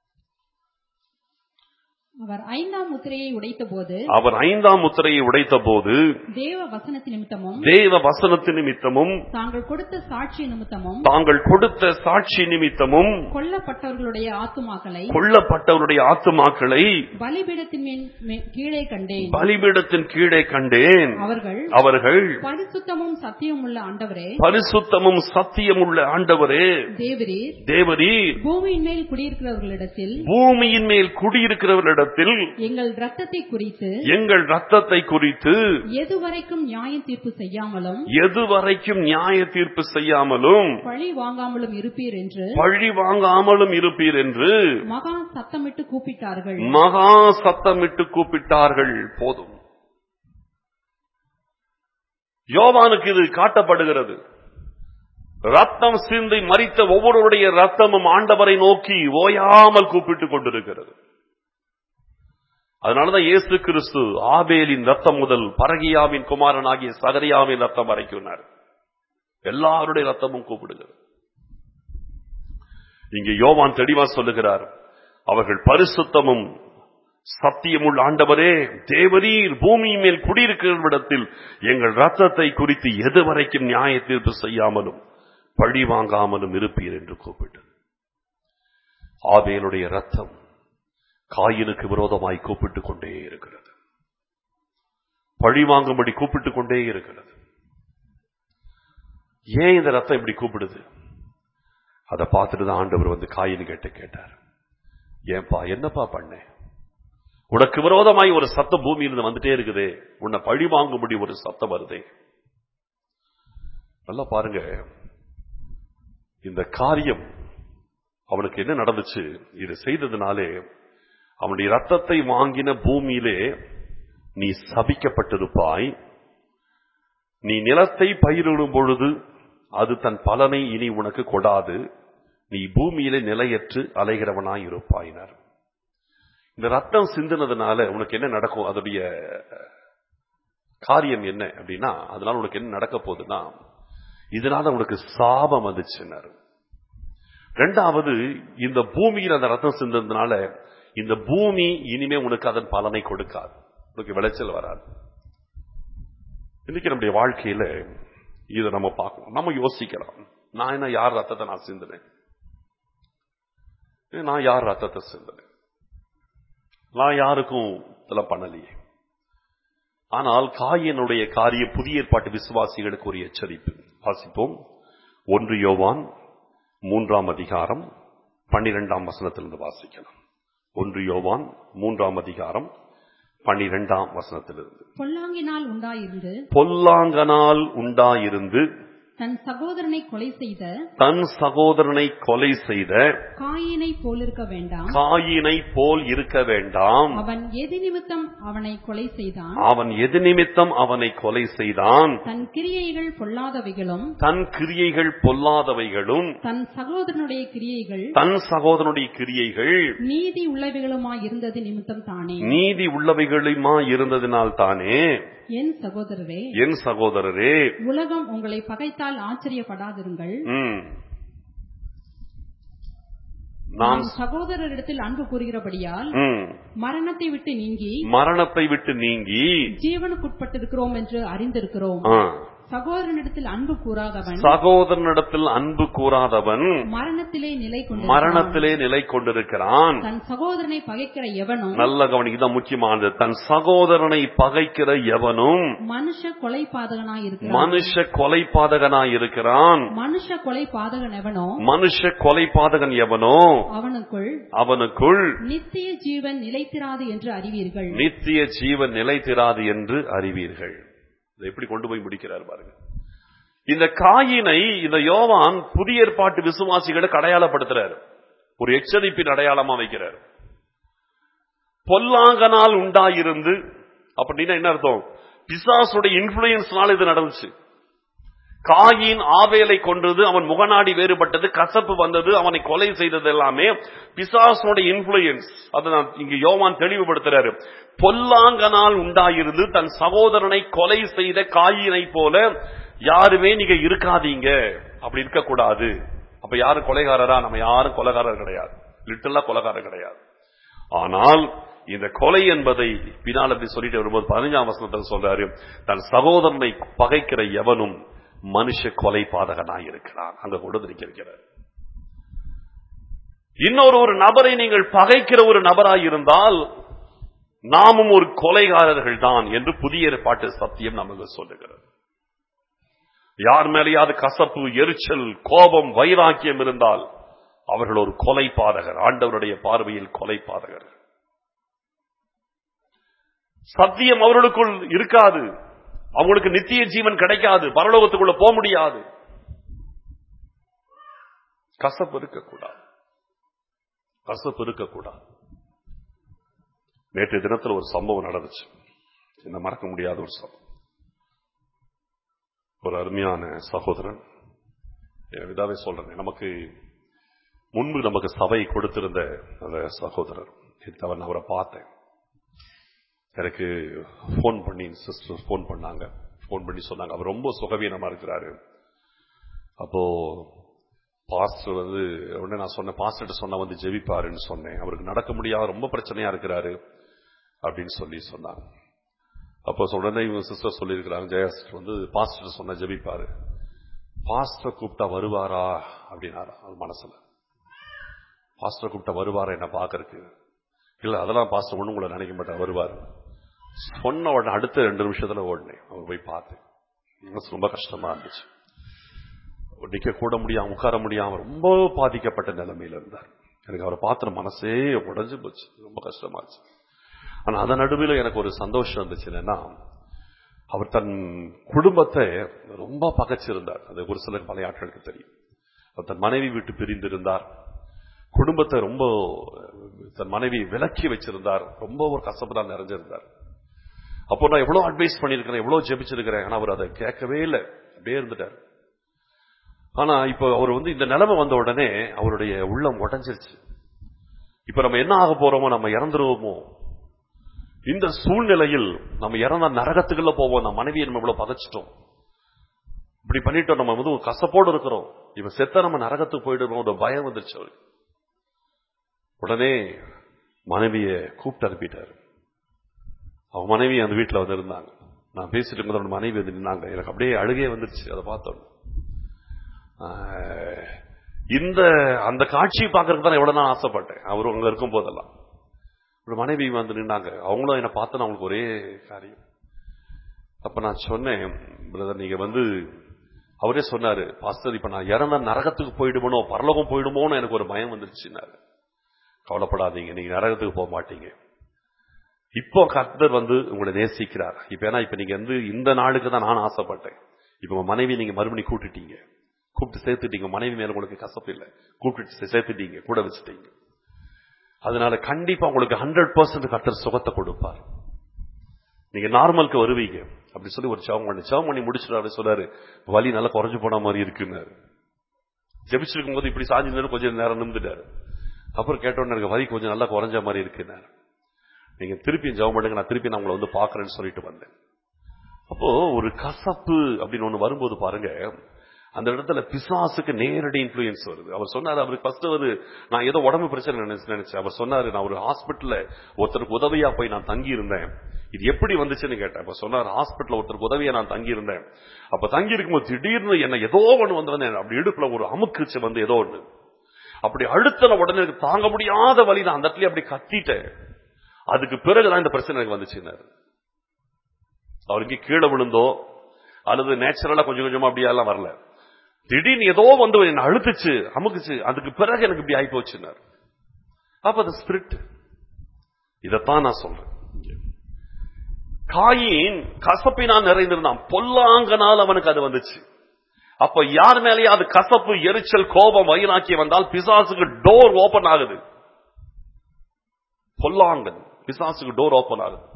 அவர் ஐந்தாம் முத்திரையை உடைத்த போது அவர் ஐந்தாம் முத்திரையை உடைத்த போது தேவ வசனத்து நிமித்தமும் தேவ வசனத்து நிமித்தமும் தாங்கள் கொடுத்த சாட்சி நிமித்தமும் தாங்கள் கொடுத்த சாட்சி நிமித்தமும் கொல்லப்பட்டவர்களுடைய ஆத்துமாக்களை கொல்லப்பட்டவருடைய ஆத்துமாக்களை பலிபீடத்தின் கீழே கண்டேன் பலிபீடத்தின் கீழே கண்டேன் அவர்கள் அவர்கள் பரிசுத்தமும் சத்தியமுள்ள ஆண்டவரே பரிசுத்தமும் சத்தியமுள்ள ஆண்டவரே தேவரீர் தேவரீர் பூமியின் மேல் குடியிருக்கிறவர்களிடத்தில் பூமியின் மேல் குடியிருக்கிறவர்களிடத்தில் எங்கள் ரத்தத்தை குறித்து எங்கள் ரத்தத்தை குறித்து எதுவரைக்கும் நியாய தீர்ப்பு செய்யாமலும் எதுவரைக்கும் நியாய தீர்ப்பு செய்யாமலும் பழி வாங்காமலும் இருப்பீர் என்று பழி வாங்காமலும் இருப்பீர் என்று மகா சத்தமிட்டு கூப்பிட்டார்கள் மகா சத்தமிட்டு கூப்பிட்டார்கள். போதும். யோவானுக்கு இது காட்டப்படுகிறது. ரத்தம் சிந்தி மரித்த ஒவ்வொருடைய ரத்தமும் ஆண்டவரை நோக்கி ஓயாமல் கூப்பிட்டுக் கொண்டிருக்கிறது. அதனாலதான் இயேசு கிறிஸ்து ஆபேலின் ரத்தம் முதல் பரகியாவின் குமாரனாகிய சகரியாவின் ரத்தம் வரைக்கும் எல்லாருடைய ரத்தமும் கூப்பிடுகிறது. இங்கே யோவான் தெளிவா சொல்லுகிறார், அவர்கள் பரிசுத்தமும் சத்தியமுள்ள ஆண்டவரே தேவரீர் பூமியின் மேல் குடியிருக்கிறவிடத்தில் எங்கள் ரத்தத்தை குறித்து எதுவரைக்கும் நியாய தீர்ப்பு செய்யாமலும் பழி வாங்காமலும் இருப்பீர் என்று கூப்பிட்டது. ஆபேலுடைய ரத்தம் காயினுக்கு விரோதமாய் கூப்பிட்டுக் கொண்டே இருக்கிறது. பழி வாங்கும்படி கூப்பிட்டுக் கொண்டே இருக்கிறது. ஏன் இந்த ரத்தம் இப்படி கூப்பிடுது? அதை பார்த்துட்டு தான் ஆண்டவர் வந்து காயின் கேட்டு கேட்டார், ஏன்பா என்னப்பா பண்ண? உனக்கு விரோதமாய் ஒரு சத்தம் பூமியிலிருந்து வந்துட்டே இருக்குதே, உன்னை பழி வாங்கும்படி ஒரு சத்தம் வருதே. நல்லா பாருங்க, இந்த காரியம் அவனுக்கு என்ன நடந்துச்சு? இது செய்ததுனாலே அவனுடைய ரத்தத்தை வாங்கின பூமியிலே நீ சபிக்கப்பட்டிருப்பாய். நீ நிலத்தை பயிரிடும் பொழுது அது தன் பலனை இனி உனக்கு கொடாது. நீ பூமியிலே நிலையற்று அலைகிறவனாய் இருப்பாயினர். இந்த ரத்தம் சிந்தினதுனால உனக்கு என்ன நடக்கும்? அதோடைய காரியம் என்ன அப்படின்னா, அதனால உனக்கு என்ன நடக்க போகுதுன்னா, இதனால உனக்கு சாபம் வந்துச்சுன்னாரு. ரெண்டாவது, இந்த பூமியில் அந்த ரத்தம் சிந்ததுனால இந்த பூமி இனிமே உனக்கு அதன் பலனை கொடுக்காது, உனக்கு விளைச்சல் வராது. இன்னைக்கு நம்முடைய வாழ்க்கையில இதை நம்ம பார்க்கணும். நம்ம யோசிக்கலாம், நான் என்ன யார் ரத்தத்தை நான் சிந்தினேன்? நான் யார் ரத்தத்தை சிந்தினேன்? நான் யாருக்கும் இதெல்லாம் பண்ணலையே. ஆனால் காயினுடைய காரியம் புதிய ஏற்பாட்டு விசுவாசிகளுக்கு ஒரு எச்சரிப்பு. வாசிப்போம். ஒன்று யோவான் மூன்றாம் அதிகாரம் பன்னிரெண்டாம் வசனத்திலிருந்து வாசிக்கலாம். ஒன்று யோவான் மூன்றாம் அதிகாரம் பன்னிரெண்டாம் வசனத்திலிருந்து. பொல்லாங்கினால் உண்டாயிருந்து பொல்லாங்கனால் உண்டாயிருந்து தன் சகோதரனை கொலை செய்த தன் சகோதரனை கொலை செய்த காயினை போல் இருக்க வேண்டாம் காயினை போல் இருக்க வேண்டாம். அவன் எது நிமித்தம் அவனை கொலை செய்தான் அவன் எது நிமித்தம் அவனை கொலை செய்தான் தன் கிரியைகள் பொல்லாதவைகளும் தன் கிரியைகள் பொல்லாதவைகளும் தன் சகோதரனுடைய கிரியைகள் தன் சகோதரனுடைய கிரியைகள் நீதி உள்ளவைகளுமாய் இருந்தது நிமித்தம் தானே நீதி உள்ளவைகளுமாய் இருந்ததினால் தானே. என் சகோதரரே என் சகோதரரே உலகம் உங்களை பகைத்தால் ஆச்சரியப்படாதிருங்கள். நாம் சகோதரரிடத்தில் அன்பு கூறுகிறபடியால் மரணத்தை விட்டு நீங்கி மரணத்தை விட்டு நீங்கி ஜீவனுக்குட்பட்டிருக்கிறோம் என்று அறிந்திருக்கிறோம். சகோதரனிடத்தில் அன்பு கூறாதவன் சகோதரனிடத்தில் அன்பு கூறாதவன் மரணத்திலே நிலை கொண்டு மரணத்திலே நிலை கொண்டிருக்கிறான். தன் சகோதரனை பகைக்கிற எவனும் நல்ல கவனிக்கு, இதான் முக்கியமானது. தன் சகோதரனை பகைக்கிற எவனும் மனுஷ கொலை பாதகனாய் இருக்கிறான். மனுஷ கொலை பாதகனாய் இருக்கிறான். மனுஷ கொலை பாதகன் எவனோ மனுஷ கொலை பாதகன் எவனோ அவனுக்குள் அவனுக்குள் நித்திய ஜீவன் நிலைத்திராது என்று அறிவீர்கள். நித்திய ஜீவன் நிலைத்திராது என்று அறிவீர்கள். இதை எப்படி கொண்டு போய் முடிக்கிறார் பாருங்க. இந்த காயினை இந்த யோவான் புதிய ஏற்பாட்டு விசுவாசிகளுக்கு அடையாளப்படுத்துறார். ஒரு எச்சரிப்பின் அடையாளமா வைக்கிறார். பொல்லாங்கனால் உண்டாயிருந்து அப்படின்னா என்ன அர்த்தம்? பிசாசுடைய இன்ஃப்ளூயன்ஸ்னால இது நடந்துச்சு. காயின் ஆவேலை கொன்றது, அவன் முகநாடி வேறுபட்டது, கசப்பு வந்தது, அவனை கொலை செய்தது எல்லாமே பிசாசோட இன்ஃப்ளூயன்ஸ். அதை நான் இங்கு யோவான் தெளிவுபடுத்துறாரு. பொல்லாங்கனால் உண்டாயிருந்து தன் சகோதரனை கொலை செய்த காயினை போல யாருமே நீங்க இருக்காதீங்க, அப்படி இருக்க கூடாது. அப்ப யாரு கொலைகாரரா? நம்ம யாரும் கொலைகாரர் கிடையாது, லிட்டலா கொலைகாரர் கிடையாது. ஆனால் இந்த கொலை என்பதை பின்னால் அப்படி சொல்லிட்டு வரும்போது பதினஞ்சாம் வசனத்தில் சொல்றாரு, தன் சகோதரனை பகைக்கிற எவனும் மனுஷ கொலை பாதகனாய் இருக்கிறான். அங்க கொண்டு இருக்கிறார். இன்னொரு ஒரு நபரை நீங்கள் பகைக்கிற ஒரு நபராய் இருந்தால் நாமும் ஒரு கொலைகாரர்கள் தான் என்று புதிய ஏற்பாட்டு சத்தியம் நமக்கு சொல்லுகிறது. யார் மேலேயாவது கசப்பு, எரிச்சல், கோபம், வைராக்கியம் இருந்தால் அவர்கள் ஒரு கொலை பாதகர், ஆண்டவருடைய பார்வையில் கொலை பாதகர். சத்தியம் அவர்களுக்குள் இருக்காது, அவங்களுக்கு நித்திய ஜீவன் கிடைக்காது, பரலோகத்துக்குள்ள போக முடியாது. கசப்பு இருக்கக்கூடாது, கசப்பு இருக்கக்கூடாது. நேற்றைய தினத்தில் ஒரு சம்பவம் நடந்துச்சு, என்ன மறக்க முடியாத ஒரு சம்பவம். ஒரு அருமையான சகோதரன், இதாவே சொல்றேன், நமக்கு முன்பு நமக்கு சபை கொடுத்திருந்த அந்த சகோதரர், நான் அவரை பார்த்தேன். எனக்கு போன் பண்ணி சிஸ்டர் போன் பண்ணாங்க. போன் பண்ணி சொன்னாங்க அவர் ரொம்ப சுகவீனமா இருக்கிறாரு. அப்போ பாஸ்டர் வந்து உடனே நான் சொன்னேன், பாஸ்டர் சொன்னா வந்து ஜெபிப்பாருன்னு சொன்னேன். அவருக்கு நடக்க முடியாத ரொம்ப பிரச்சனையா இருக்கிறாரு அப்படின்னு சொல்லி சொன்னாங்க. அப்போ உடனே இவங்க சிஸ்டர் சொல்லியிருக்கிறாங்க, ஜெயா சிஸ்டர் வந்து பாஸ்டர் சொன்ன ஜெபிப்பாரு. பாஸ்டர் கூப்பிட்டா வருவாரா அப்படின்னாரா அது மனசுல. பாஸ்டர் கூப்பிட்டா வருவாரா என்ன பாக்குறதுக்கு? இல்ல அதெல்லாம் பாஸ்டர் ஒண்ணும் கூட நினைக்க மாட்டேன், வருவாரு. சொன்ன உடனே அடுத்த ரெண்டு நிமிஷத்துல ஓடினேன். அவர் போய் பார்த்தேன். ரொம்ப கஷ்டமா இருந்துச்சு. நிக்க கூட முடியாம, உட்கார முடியாம ரொம்ப பாதிக்கப்பட்ட நிலைமையில இருந்தார். எனக்கு அவரை பார்த்த மனசே உடைஞ்சு போச்சு, ரொம்ப கஷ்டமாச்சு. ஆனா அதன் நடுவில் எனக்கு ஒரு சந்தோஷம் இருந்துச்சு. என்னன்னா, அவர் தன் குடும்பத்தை ரொம்ப பகைச்சிருந்தார். அது ஒரு சிலர் பல ஆட்களுக்கு தெரியும். அவர் தன் மனைவி விட்டு பிரிந்திருந்தார். குடும்பத்தை ரொம்ப தன் மனைவி விலக்கி வச்சிருந்தார். ரொம்ப ஒரு கசப்பு தான் நிறைஞ்சிருந்தார். அப்போ நான் எவ்வளவு அட்வைஸ் பண்ணிருக்கிறேன், எவ்வளவு ஜெபிச்சிருக்கிறேன், ஆனா அவர் அதை கேட்கவே இல்லை, அப்படியே இருந்துட்டார். ஆனா இப்ப அவர் வந்து இந்த நிலைமை வந்த உடனே அவருடைய உள்ளம் உடைஞ்சிருச்சு. இப்ப நம்ம என்ன ஆக போறோமோ, நம்ம இறந்துருவோமோ, இந்த சூழ்நிலையில் நம்ம இறந்த நரகத்துக்குள்ள போவோம். நம்ம மனைவியை நம்ம இவ்வளவு பதைச்சிட்டோம், இப்படி பண்ணிட்டோம், நம்ம வந்து கசப்போடு இருக்கிறோம், இப்ப செத்த நம்ம நரகத்துக்கு போயிடுவோம், ஒரு பயம் வந்துருச்சு அவருக்கு. உடனே மனைவியை கூப்பிட்டு அனுப்பிட்டாரு. அவங்க மனைவி அந்த வீட்டுல வந்து இருந்தாங்க. நான் பேசிட்டு இருந்த மனைவி வந்து நின்னாங்க. எனக்கு அப்படியே அழுகே வந்துருச்சு அதை பார்த்தோம். இந்த அந்த காட்சியை பார்க்கறதுக்கு தான் எவ்வளவு நான் ஆசைப்பட்டேன். அவரு அங்க இருக்கும் போதெல்லாம் ஒரு மனைவி வந்து நின்னாங்க. அவங்களும் என்ன பார்த்தா அவங்களுக்கு ஒரே காரியம். அப்ப நான் சொன்னேன், பிரதர் நீங்க வந்து, அவரே சொன்னாரு, பாஸ்டர் இப்ப நான் இறந்த நரகத்துக்கு போயிடுமோ, பரலோகம் போயிடுமோன்னு எனக்கு ஒரு பயம் வந்துருச்சுன்னாரு. கவலைப்படாதீங்க, நீங்க நரகத்துக்கு போக மாட்டீங்க. இப்போ கர்த்தர் வந்து உங்களை நேசிக்கிறார். இப்ப ஏன்னா இப்ப நீங்க வந்து இந்த நாளுக்கு தான் நான் ஆசைப்பட்டேன். இப்ப உங்க மனைவி நீங்க மறுபடியும் கூட்டிட்டீங்க, கூப்பிட்டு சேர்த்துட்டீங்க. மனைவி மேல உங்களுக்கு கசப்பு இல்லை, கூப்பிட்டு சேர்த்துட்டீங்க, கூட வச்சுட்டீங்க. அதனால கண்டிப்பா உங்களுக்கு ஹண்ட்ரட் பர்சன்ட் கர்த்தர் சுகத்தை கொடுப்பார். நீங்க நார்மலுக்கு வருவீங்க அப்படி சொல்லி ஒரு சவம் பண்ணி சவம் பண்ணி முடிச்சுட்டு அப்படி சொல்றாரு, வலி நல்லா குறைஞ்சு போன மாதிரி இருக்குன்னாரு. ஜெபிச்சிருக்கும் போது இப்படி சாஞ்சி நேரம் கொஞ்சம் நேரம் நின்றுட்டாரு. அப்புறம் கேட்டோன்னு எனக்கு வலி கொஞ்சம் நல்லா குறைஞ்ச மாதிரி இருக்குன்னாரு. நீங்க திருப்பி ஜெபம் பண்ணுங்க, நான் திருப்பி நான் உங்களை வந்து பாக்குறேன்னு சொல்லிட்டு வந்தேன். அப்போ ஒரு கசப்பு அப்படின்னு ஒண்ணு வரும்போது பாருங்க, அந்த இடத்துல பிசாசுக்கு நேரடி இன்ஃப்ளூயன்ஸ் வருது. அவர் சொன்னாரு, அவருக்கு ஃபர்ஸ்ட் ஒரு நான் ஏதோ உடம்பு பிரச்சனை நினைச்சேன். அவர் சொன்னாரு, நான் ஒரு ஹாஸ்பிட்டல்ல ஒருத்தருக்கு உதவியா போய் நான் தங்கி இருந்தேன். இது எப்படி வந்துச்சுன்னு கேட்டேன். அப்ப சொன்னார், ஹாஸ்பிட்டல் ஒருத்தருக்கு உதவியா நான் தங்கி இருந்தேன். அப்ப தங்கி இருக்கும்போது திடீர்னு என்ன ஏதோ ஒண்ணு வந்து வந்து அப்படி இடுப்புல ஒரு அமுக்குச்சு வந்து ஏதோ ஒண்ணு அப்படி அழுத்தன உடனே எனக்கு தாங்க முடியாத வலி தான். அந்த இடத்துல அப்படி கத்திட்டேன். அதுக்கு பிறகுதான் இந்த பிரச்சனை எனக்கு வந்துச்சுன்னாரு. அவருக்கு கீழே விழுந்தோ அல்லது நேச்சுரலா கொஞ்சம் கொஞ்சமா அப்படியெல்லாம் வரல. திடீர்னு ஏதோ வந்து என்ன அழுத்துச்சு, அமுக்குச்சு, அதுக்கு பிறகு எனக்கு இப்படி ஆகி போச்சுன்னாரு. அப்ப அது ஸ்பிரிட். இதத்தான் நான் சொல்றேன். காயின் கசப்பினால் நிறைந்திருந்தான், பொல்லாங்கனால் அவனுக்கு அது வந்துச்சு. அப்ப யார் மேலேயே அது கசப்பு, எரிச்சல், கோபம், வைராக்கியம் வந்தால் பிசாசுக்கு டோர் ஓபன் ஆகுது. பொல்லாங்கன் பிசாசுக்கு டோர் ஓபன் ஆகுது.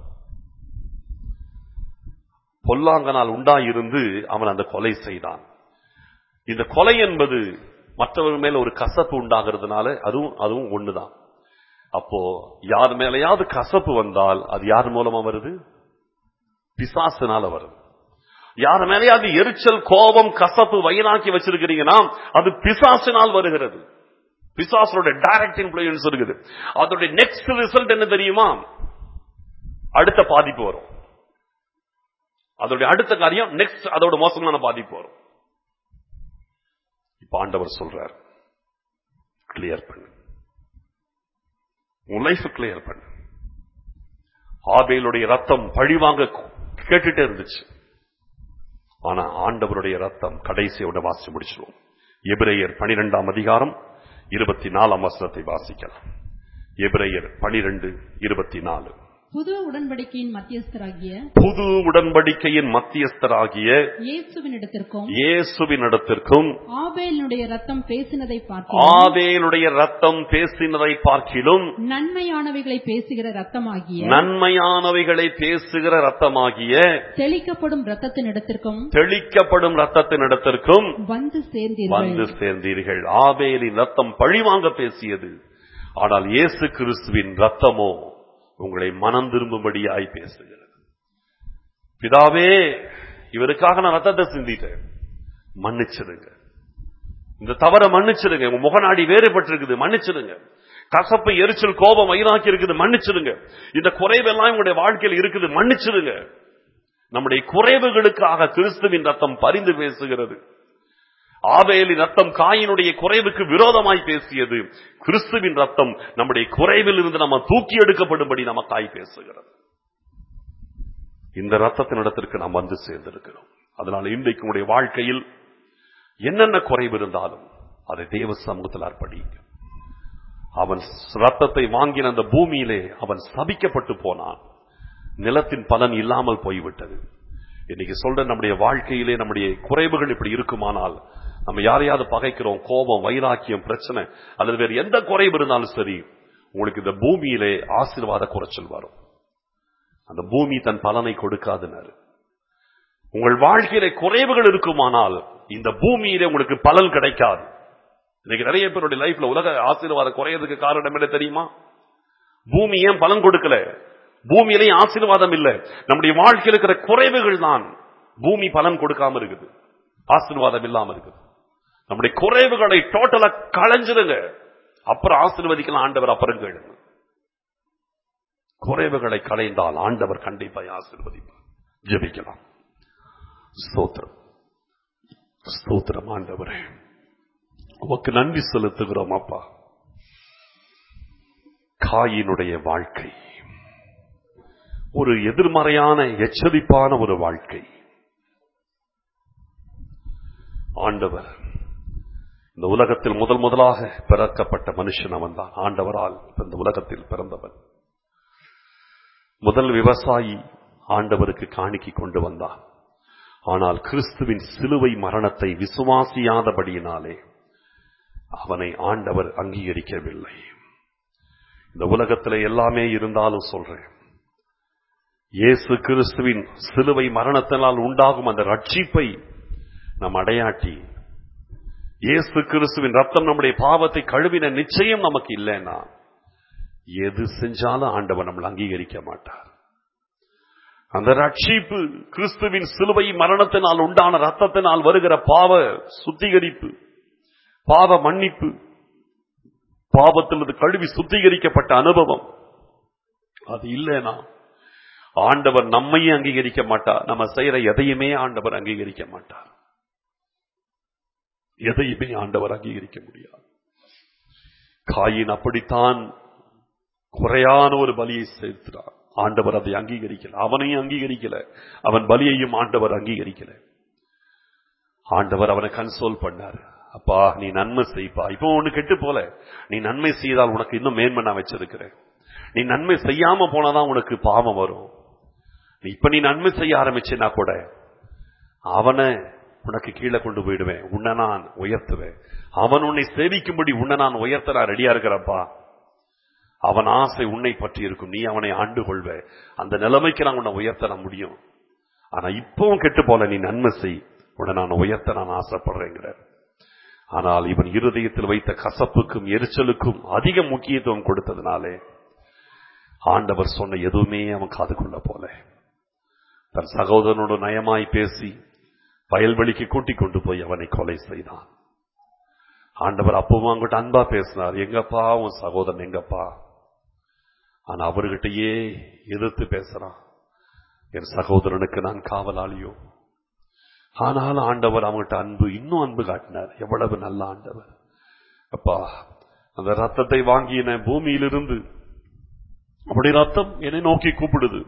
பொல்லாங்கனால் உண்டாயிருந்து அவன் அந்த கொலை செய்தான். இந்த கொலை என்பது மற்றவர் மேல ஒரு கசப்பு உண்டாகிறதுனால அதுவும் அதுவும் ஒண்ணுதான். அப்போ யார் மேலேயாவது கசப்பு வந்தால் அது யார் மூலமா வருது? பிசாசுனால வருது. யார் மேலேயாவது எரிச்சல், கோபம், கசப்பு, வைராக்கி வச்சிருக்கிறீங்கன்னா அது பிசாசினால் வருகிறது. பிசாசோட டைரக்ட் இன்ஃப்ளூயன்ஸ் இருக்குது. அதோட நெக்ஸ்ட் ரிசல்ட் என்ன தெரியுமா? அடுத்த பாதிப்பு வரும். அதோட அடுத்த காரியம் நெக்ஸ்ட் அதோட மோசமான பாதிப்பு வரும். இப்ப ஆண்டவர் சொல்றார், கிளியர் பண்ணு, உன் லைஃப் கிளியர் பண்ணு. ஆபேலுடைய ரத்தம் பழிவாங்க கேட்டுட்டே இருந்துச்சு. ஆனா ஆண்டவருடைய ரத்தம் கடைசியோட வாசி முடிச்சிடும். எபிரேயர் பனிரெண்டாம் அதிகாரம் இருபத்தி நாலாம் வசனத்தை வாசிக்கலாம். எபிரேயர் பனிரெண்டு இருபத்தி நாலு. புது உடன்படிக்கையின் மத்தியஸ்தராகிய புது உடன்படிக்கையின் மத்தியஸ்தராகிய இயேசுவினிடத்திற்கும் இயேசுவினிடத்திற்கும் ஆபேலுடைய ரத்தம் பேசினதை பார்க்கிலும் ஆபேலுடைய ரத்தம் பேசினதை பார்க்கிலும் நன்மையானவைகளை பேசுகிற ரத்தமாகிய நன்மையானவைகளை பேசுகிற ரத்தமாகிய தெளிக்கப்படும் ரத்தத்தினிடத்திற்கும் தெளிக்கப்படும் ரத்தத்தினிடத்திற்கும் வந்து சேர்ந்தீர்கள் வந்து சேர்ந்தீர்கள். ஆபேலின் ரத்தம் பழிவாங்க பேசியது, ஆனால் இயேசு கிறிஸ்துவின் ரத்தமோ உங்களை மனம் திரும்பும்படியாய் பேசுகிறது. பிதாவே, இவருக்காக நான் ரத்தத்தை சிந்திட்டேன், மன்னிச்சிடுங்க. இந்த தவற மன்னிச்சிடுங்க. உங்க முகநாடி வேறுபட்டிருக்குது, மன்னிச்சிடுங்க. கசப்பு, எரிச்சல், கோபம், வைராக்கி இருக்குது, மன்னிச்சிடுங்க. இந்த குறைவெல்லாம் உங்களுடைய வாழ்க்கையில் இருக்குது, மன்னிச்சிடுங்க. நம்முடைய குறைவுகளுக்காக கிறிஸ்துவின் ரத்தம் பரிந்து பேசுகிறது. ஆபேலின் ரத்தம் காயினுடைய குறைவுக்கு விரோதமாய் பேசியது. கிறிஸ்துவின் ரத்தம் நம்முடைய குறைவில் இருந்து நம்ம தூக்கி எடுக்கப்படும்படி நமக்காய் பேசுகிறது. இந்த ரத்தத்தின் இடத்திற்கு நாம் வந்து சேர்ந்திருக்கிறோம். அதனால இன்றைக்கு உங்களுடைய வாழ்க்கையில் என்னென்ன குறைவு இருந்தாலும் அதை தேவ சமூகத்தில் அர்ப்பணிங்க. அவன் ரத்தத்தை வாங்கின அந்த பூமியிலே அவன் சபிக்கப்பட்டு போனான். நிலத்தின் பலன் இல்லாமல் போய்விட்டது. இன்னைக்கு சொல்ற நம்முடைய வாழ்க்கையிலே நம்முடைய குறைவுகள் இப்படி இருக்குமானால், நம்ம யாரையாவது பகைக்கிறோம், கோபம், வைராக்கியம், பிரச்சனை அல்லது வேறு எந்த குறைவு இருந்தாலும் சரி, உங்களுக்கு இந்த பூமியிலே ஆசீர்வாத குறைச்சல் வரும். அந்த பூமி தன் பலனை கொடுக்காதுனாரு. உங்கள் வாழ்க்கையிலே குறைவுகள் இருக்குமானால் இந்த பூமியிலே உங்களுக்கு பலன் கிடைக்காது. இன்னைக்கு நிறைய பேருடைய லைஃப்ல உலக ஆசீர்வாதம் குறையதுக்கு காரணம் என்ன தெரியுமா? பூமி ஏன் பலன் கொடுக்கல? பூமியிலே ஆசீர்வாதம் இல்லை. நம்முடைய வாழ்க்கையில் இருக்கிற குறைவுகள் தான் பூமி பலன் கொடுக்காம இருக்குது, ஆசீர்வாதம் இல்லாம இருக்குது. நம்முடைய குறைவுகளை டோட்டலா களைஞ்சிருங்க, அப்புறம் ஆசீர்வதிக்கலாம் ஆண்டவர். அப்புறம் கேளுங்க. குறைவுகளை களைந்தால் ஆண்டவர் கண்டிப்பாக ஆசீர்வதிப்பார். ஜெபிக்கலாம். ஸ்தோத்திரம், ஸ்தோத்திரம் ஆண்டவரே, உமக்கு நன்றி செலுத்துகிறோம் அப்பா. காயினுடைய வாழ்க்கை ஒரு எதிர்மறையான எச்சரிப்பான ஒரு வாழ்க்கை. ஆண்டவர் இந்த உலகத்தில் முதல் முதலாக பிறக்கப்பட்ட மனுஷன் அவன் தான். ஆண்டவரால் இந்த உலகத்தில் பிறந்தவன். முதல் விவசாயி ஆண்டவருக்கு காணிக்கை கொண்டு வந்தான். ஆனால் கிறிஸ்துவின் சிலுவை மரணத்தை விசுவாசியாதபடியினாலே அவனை ஆண்டவர் அங்கீகரிக்கவில்லை. இந்த உலகத்தில் எல்லாமே இருந்தாலும் சொல்றேன், இயேசு கிறிஸ்துவின் சிலுவை மரணத்தினால் உண்டாகும் அந்த ரட்சிப்பை நம் அடையாட்டி, இயேசு கிறிஸ்துவின் ரத்தம் நம்முடைய பாவத்தை கழுவின நிச்சயம் நமக்கு இல்லைன்னா எது செஞ்சாலும் ஆண்டவர் நம்மளை அங்கீகரிக்க மாட்டார். அந்த ரட்சிப்பு கிறிஸ்துவின் சிலுவை மரணத்தினால் உண்டான ரத்தத்தினால் வருகிற பாவ சுத்திகரிப்பு, பாவ மன்னிப்பு, பாவத்திலிருந்து கழுவி சுத்திகரிக்கப்பட்ட அனுபவம். அது இல்லைனா ஆண்டவர் நம்மையே அங்கீகரிக்க மாட்டார். நம்ம செய்யற எதையுமே ஆண்டவர் அங்கீகரிக்க மாட்டார். எதையுமே ஆண்டவர் அங்கீகரிக்க முடியாது. காயின் அப்படித்தான் குறையான ஒரு பலியை சேர்த்தார். ஆண்டவர் அதை அங்கீகரிக்கல. அவனையும் அங்கீகரிக்கல, அவன் பலியையும் ஆண்டவர் அங்கீகரிக்கல. ஆண்டவர் அவனை கன்சோல் பண்ணார். அப்பா நீ நன்மை செய்ப்பா, இப்போ ஒண்ணு கெட்டு போல, நீ நன்மை செய்தால் உனக்கு இன்னும் மேன்மை நான் வச்சிருக்கிறேன். நீ நன்மை செய்யாம போனாதான் உனக்கு பாவம் வரும். இப்ப நீ நன்மை செய்ய ஆரம்பிச்சேன்னா கூட அவனை உனக்கு கீழே கொண்டு போயிடுவேன், உன்னை நான் உயர்த்துவேன். அவன் உன்னை சேவிக்கும்படி உன்னை நான் உயர்த்த நான் ரெடியா இருக்கிறப்பா. அவன் ஆசை உன்னை பற்றி இருக்கும், நீ அவனை ஆண்டு கொள்வ. அந்த நிலைமைக்கு நான் உன்னை உயர்த்த நான் முடியும். ஆனா இப்பவும் கெட்டு போல, நீ நன்மை செய், உன்னை நான் உயர்த்த நான் ஆசைப்படுறேங்கிறார். ஆனால் இவன் இருதயத்தில் வைத்த கசப்புக்கும் எரிச்சலுக்கும் அதிக முக்கியத்துவம் கொடுத்ததுனாலே ஆண்டவர் சொன்ன எதுவுமே அவன் காது கொள்ள போல. தன் சகோதரனோடு நயமாய் பேசி வயல்வெளிக்கு கூட்டிக் கொண்டு போய் அவனை கொலை செய்தான். ஆண்டவர் அப்பவும் அவங்கிட்ட அன்பா பேசினார், எங்கப்பா உன் சகோதரன் எங்கப்பா? ஆனா அவர்கிட்டயே எதிர்த்து பேசுறான், என் சகோதரனுக்கு நான் காவலாளியோ. ஆனால் ஆண்டவர் அவங்ககிட்ட அன்பு, இன்னும் அன்பு காட்டினார். எவ்வளவு நல்ல ஆண்டவர் அப்பா! அந்த ரத்தத்தை வாங்கின பூமியிலிருந்து அப்படி ரத்தம் என்னை நோக்கி கூப்பிடுது,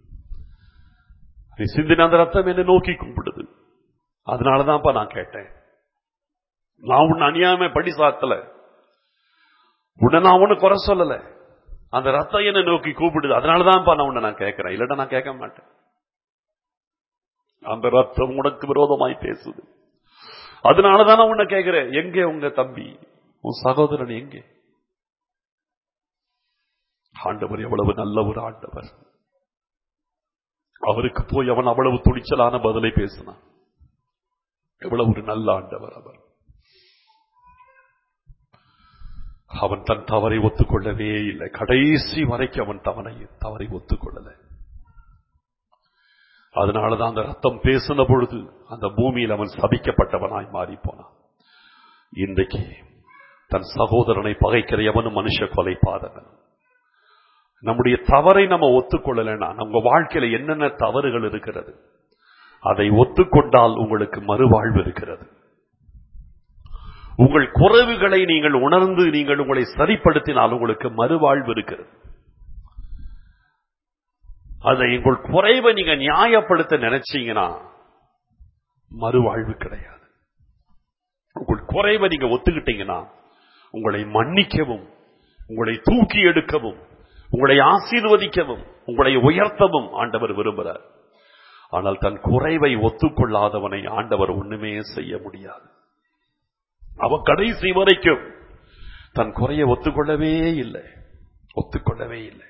நீ சிந்தின அந்த ரத்தம் என்னை நோக்கி கூப்பிடுது. அதனாலதான்ப்பா நான் கேட்டேன். நான் உன்னை அநியாயமே படி சாத்தல, உன்னை நான் ஒண்ணு குறை சொல்லல. அந்த ரத்தம் என்னை நோக்கி கூப்பிடுது, அதனாலதான்ப்பா நான் உன்னை நான் கேட்கிறேன், இல்லட்டா நான் கேட்க மாட்டேன். அந்த ரத்தம் உனக்கு விரோதமாய் பேசுது, அதனாலதான் நான் உன்னை கேட்கிறேன். எங்கே உங்க தம்பி, உன் சகோதரன் எங்கே? ஆண்டவர் எவ்வளவு நல்ல ஒரு ஆண்டவர். அவருக்கு போய் அவன் அவ்வளவு துணிச்சலான பதிலை பேசினான். எவ்வளவு ஒரு நல்ல ஆண்டவர் அவர். அவன் தன் தவறை ஒத்துக்கொள்ளவே இல்லை. கடைசி வரைக்கும் அவன் தவறை தவறை ஒத்துக்கொள்ளல. அதனாலதான் அந்த ரத்தம் பேசின பொழுது அந்த பூமியில் அவன் சபிக்கப்பட்டவனாய் மாறி போனான். இன்றைக்கு தன் சகோதரனை பகைக்கிற எவனும் மனுஷ கொலை பாதகன். நம்முடைய தவறை நம்ம ஒத்துக்கொள்ளலைன்னா, நம்ம வாழ்க்கையில என்னென்ன தவறுகள் இருக்கிறது அதை ஒத்துக்கொண்டால் உங்களுக்கு மறுவாழ்வு இருக்கிறது. உங்கள் குறைவுகளை நீங்கள் உணர்ந்து நீங்கள் உங்களை சரிப்படுத்தினால் உங்களுக்கு மறுவாழ்வு இருக்கிறது. அதை உங்கள் குறைவை நீங்க நியாயப்படுத்த நினைச்சீங்கன்னா மறுவாழ்வு கிடையாது. உங்கள் குறைவை நீங்க ஒத்துக்கிட்டீங்கன்னா உங்களை மன்னிக்கவும், உங்களை தூக்கி எடுக்கவும், உங்களை ஆசீர்வதிக்கவும், உங்களை உயர்த்தவும் ஆண்டவர் விரும்புகிறார். ஆனால் தன் குறைவை ஒத்துக்கொள்ளாதவனை ஆண்டவர் ஒண்ணுமே செய்ய முடியாது. அவன் கடைசி வரைக்கும் தன் குறையை ஒத்துக்கொள்ளவே இல்லை, ஒத்துக்கொள்ளவே இல்லை.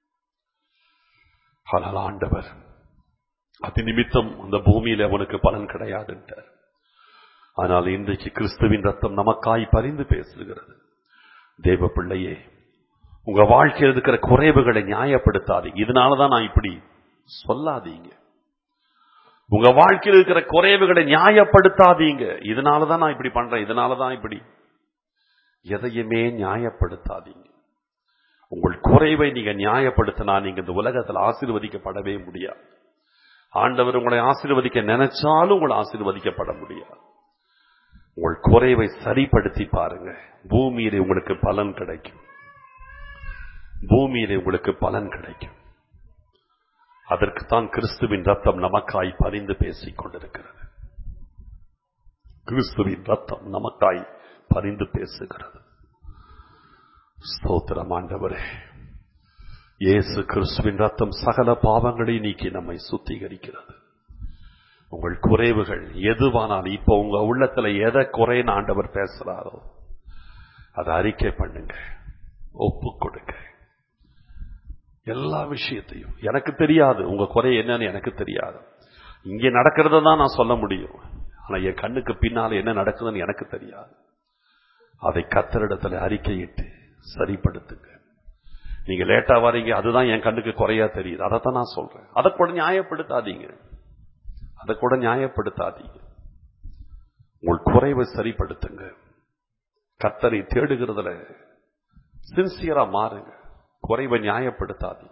ஆனால் ஆண்டவர் அது நிமித்தம் அந்த பூமியில் அவனுக்கு பலன் கிடையாது என்றார். ஆனால் இன்றைக்கு கிறிஸ்துவின் ரத்தம் நமக்காய் பரிந்து பேசுகிறது. தேவ பிள்ளையே, உங்க வாழ்க்கையில் இருக்கிற குறைவுகளை நியாயப்படுத்தாதீங்க. இதனாலதான் நான் இப்படி சொல்லாதீங்க. உங்க வாழ்க்கையில் இருக்கிற குறைவுகளை நியாயப்படுத்தாதீங்க. இதனாலதான் நான் இப்படி பண்றேன், இதனாலதான் இப்படி. எதையுமே நியாயப்படுத்தாதீங்க. உங்கள் குறைவை நீங்க நியாயப்படுத்தினா நீங்க இந்த உலகத்தில் ஆசீர்வதிக்கப்படவே முடியாது. ஆண்டவர் உங்களை ஆசீர்வதிக்க நினைச்சாலும் உங்களை ஆசீர்வதிக்கப்பட முடியாது. உங்கள் குறைவை சரிப்படுத்தி பாருங்க, பூமியிலே உங்களுக்கு பலன் கிடைக்கும். பூமியிலே உங்களுக்கு பலன் கிடைக்கும். அதற்குத்தான் கிறிஸ்துவின் ரத்தம் நமக்காய் பரிந்து பேசிக் கொண்டிருக்கிறது. கிறிஸ்துவின் ரத்தம் நமக்காய் பரிந்து பேசுகிறது. ஸ்தோத்திரம் ஆண்டவரே. இயேசு கிறிஸ்துவின் ரத்தம் சகல பாவங்களை நீக்கி நம்மை சுத்திகரிக்கிறது. உங்கள் குறைவுகள் எதுவானால், இப்போ உங்க உள்ளத்துல எதை குறைன்னு ஆண்டவர் பேசுறாரோ அதை அறிக்கை பண்ணுங்க, ஒப்பு கொடுங்க. எல்லா விஷயத்தையும், எனக்கு தெரியாது உங்க குறை என்னன்னு, எனக்கு தெரியாது. இங்கே நடக்கிறத தான் நான் சொல்ல முடியும். ஆனா என் கண்ணுக்கு பின்னால என்ன நடக்குதுன்னு எனக்கு தெரியாது. அதை கர்த்தரிடத்துல அறிக்கையிட்டு சரிப்படுத்துங்க. நீங்க லேட்டா வரீங்க, அதுதான் என் கண்ணுக்கு குறையா தெரியுது. அதைத்தான் நான் சொல்றேன். அதை கூட நியாயப்படுத்தாதீங்க, அதை கூட நியாயப்படுத்தாதீங்க. உங்கள் குறைவை சரிப்படுத்துங்க. கர்த்தரை தேடுகிறதுல சின்சியரா மாறுங்க. குறைவை நியாயப்படுத்தாதீங்க.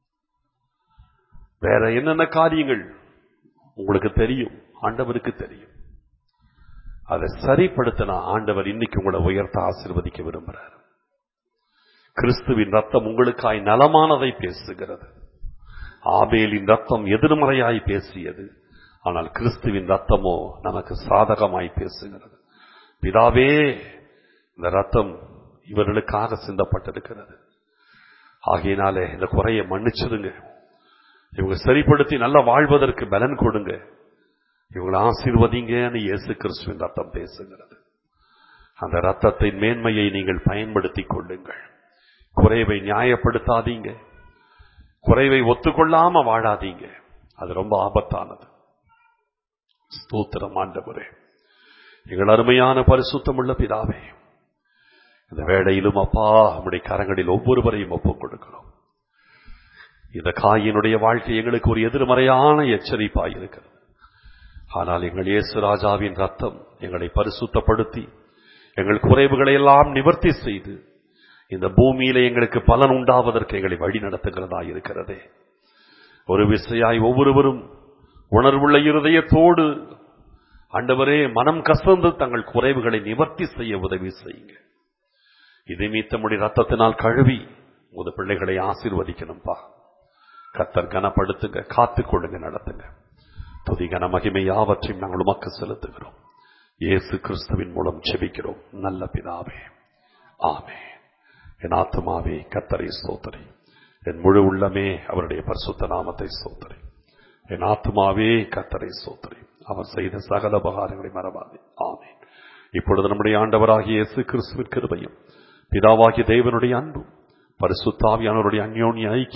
வேற என்னென்ன காரியங்கள் உங்களுக்கு தெரியும், ஆண்டவருக்கு தெரியும். அதை சரிப்படுத்தினா ஆண்டவர் இன்னைக்கு உங்களை உயர்த்த ஆசீர்வதிக்க விரும்புகிறார். கிறிஸ்துவின் ரத்தம் உங்களுக்காய் நலமானதை பேசுகிறது. ஆபேலின் ரத்தம் எதிர்மறையாய் பேசியது, ஆனால் கிறிஸ்துவின் ரத்தமோ நமக்கு சாதகமாய் பேசுகிறது. பிதாவே, இந்த ரத்தம் இவர்களுக்காக சிந்தப்பட்டிருக்கிறது. ஆகையினாலே இந்த குறையை மன்னிச்சிருங்க. இவங்க சரிப்படுத்தி நல்லா வாழ்வதற்கு பலன் கொடுங்க. இவங்களை ஆசீர்வதிங்கன்னு இயேசு கிறிஸ்துவின் ரத்தம் பேசுகிறது. அந்த ரத்தத்தின் மேன்மையை நீங்கள் பயன்படுத்திக் கொள்ளுங்கள். குறைவை நியாயப்படுத்தாதீங்க. குறைவை ஒத்துக்கொள்ளாம வாழாதீங்க. அது ரொம்ப ஆபத்தானது. ஸ்தோத்திரம் ஆண்டவரே. எங்கள் அருமையான பரிசுத்தமுள்ள பிதாவே, இந்த வேளையிலும் அப்பா நம்முடைய கரங்களில் ஒவ்வொருவரையும் ஒப்புக் கொடுக்கிறோம். இந்த காயினுடைய வாழ்க்கை எங்களுக்கு ஒரு எதிர்மறையான எச்சரிப்பாய் இருக்கிறது. ஆனால் எங்கள் இயேசு ராஜாவின் ரத்தம் எங்களை பரிசுத்தப்படுத்தி எங்கள் குறைவுகளை எல்லாம் நிவர்த்தி செய்து இந்த பூமியில எங்களுக்கு பலன் உண்டாவதற்கு எங்களை வழி நடத்துகிறதா இருக்கிறதே. ஒரு விசையாய் ஒவ்வொருவரும் உணர்வுள்ள இருதயத்தோடு ஆண்டவரே மனம் கசந்து தங்கள் குறைவுகளை நிவர்த்தி செய்ய உதவி செய்யுங்க. இதை மீத்தமுடி ரத்தத்தினால் கழுவி உத பிள்ளைகளை ஆசீர்வதிக்கணும்பா. கர்த்தர் கனப்படுத்துங்க, காத்துக்கொள்ளுங்க, நடத்துங்க. துதி கன மகிமை யாவற்றையும் நாங்கள் உமக்கு செலுத்துகிறோம். இயேசு கிறிஸ்துவின் மூலம் ஜெபிக்கிறோம் நல்ல பிதாவே, ஆமென். என் ஆத்துமாவே கர்த்தரை ஸ்தோத்திரி, என் முழு உள்ளமே அவருடைய பரிசுத்த நாமத்தை ஸ்தோத்திரி. என் ஆத்துமாவே கர்த்தரை ஸ்தோத்திரி, அவர் செய்த சகல உபகாரங்களை மறவாதே. ஆமென். இப்பொழுது நம்முடைய ஆண்டவராகிய இயேசு கிறிஸ்துவின் கிருபையும் பிதாவாகிய தேவனுடைய அன்பும் பரிசுத்த ஆவியானவருடைய அந்யோன்ய ஐக்கியம்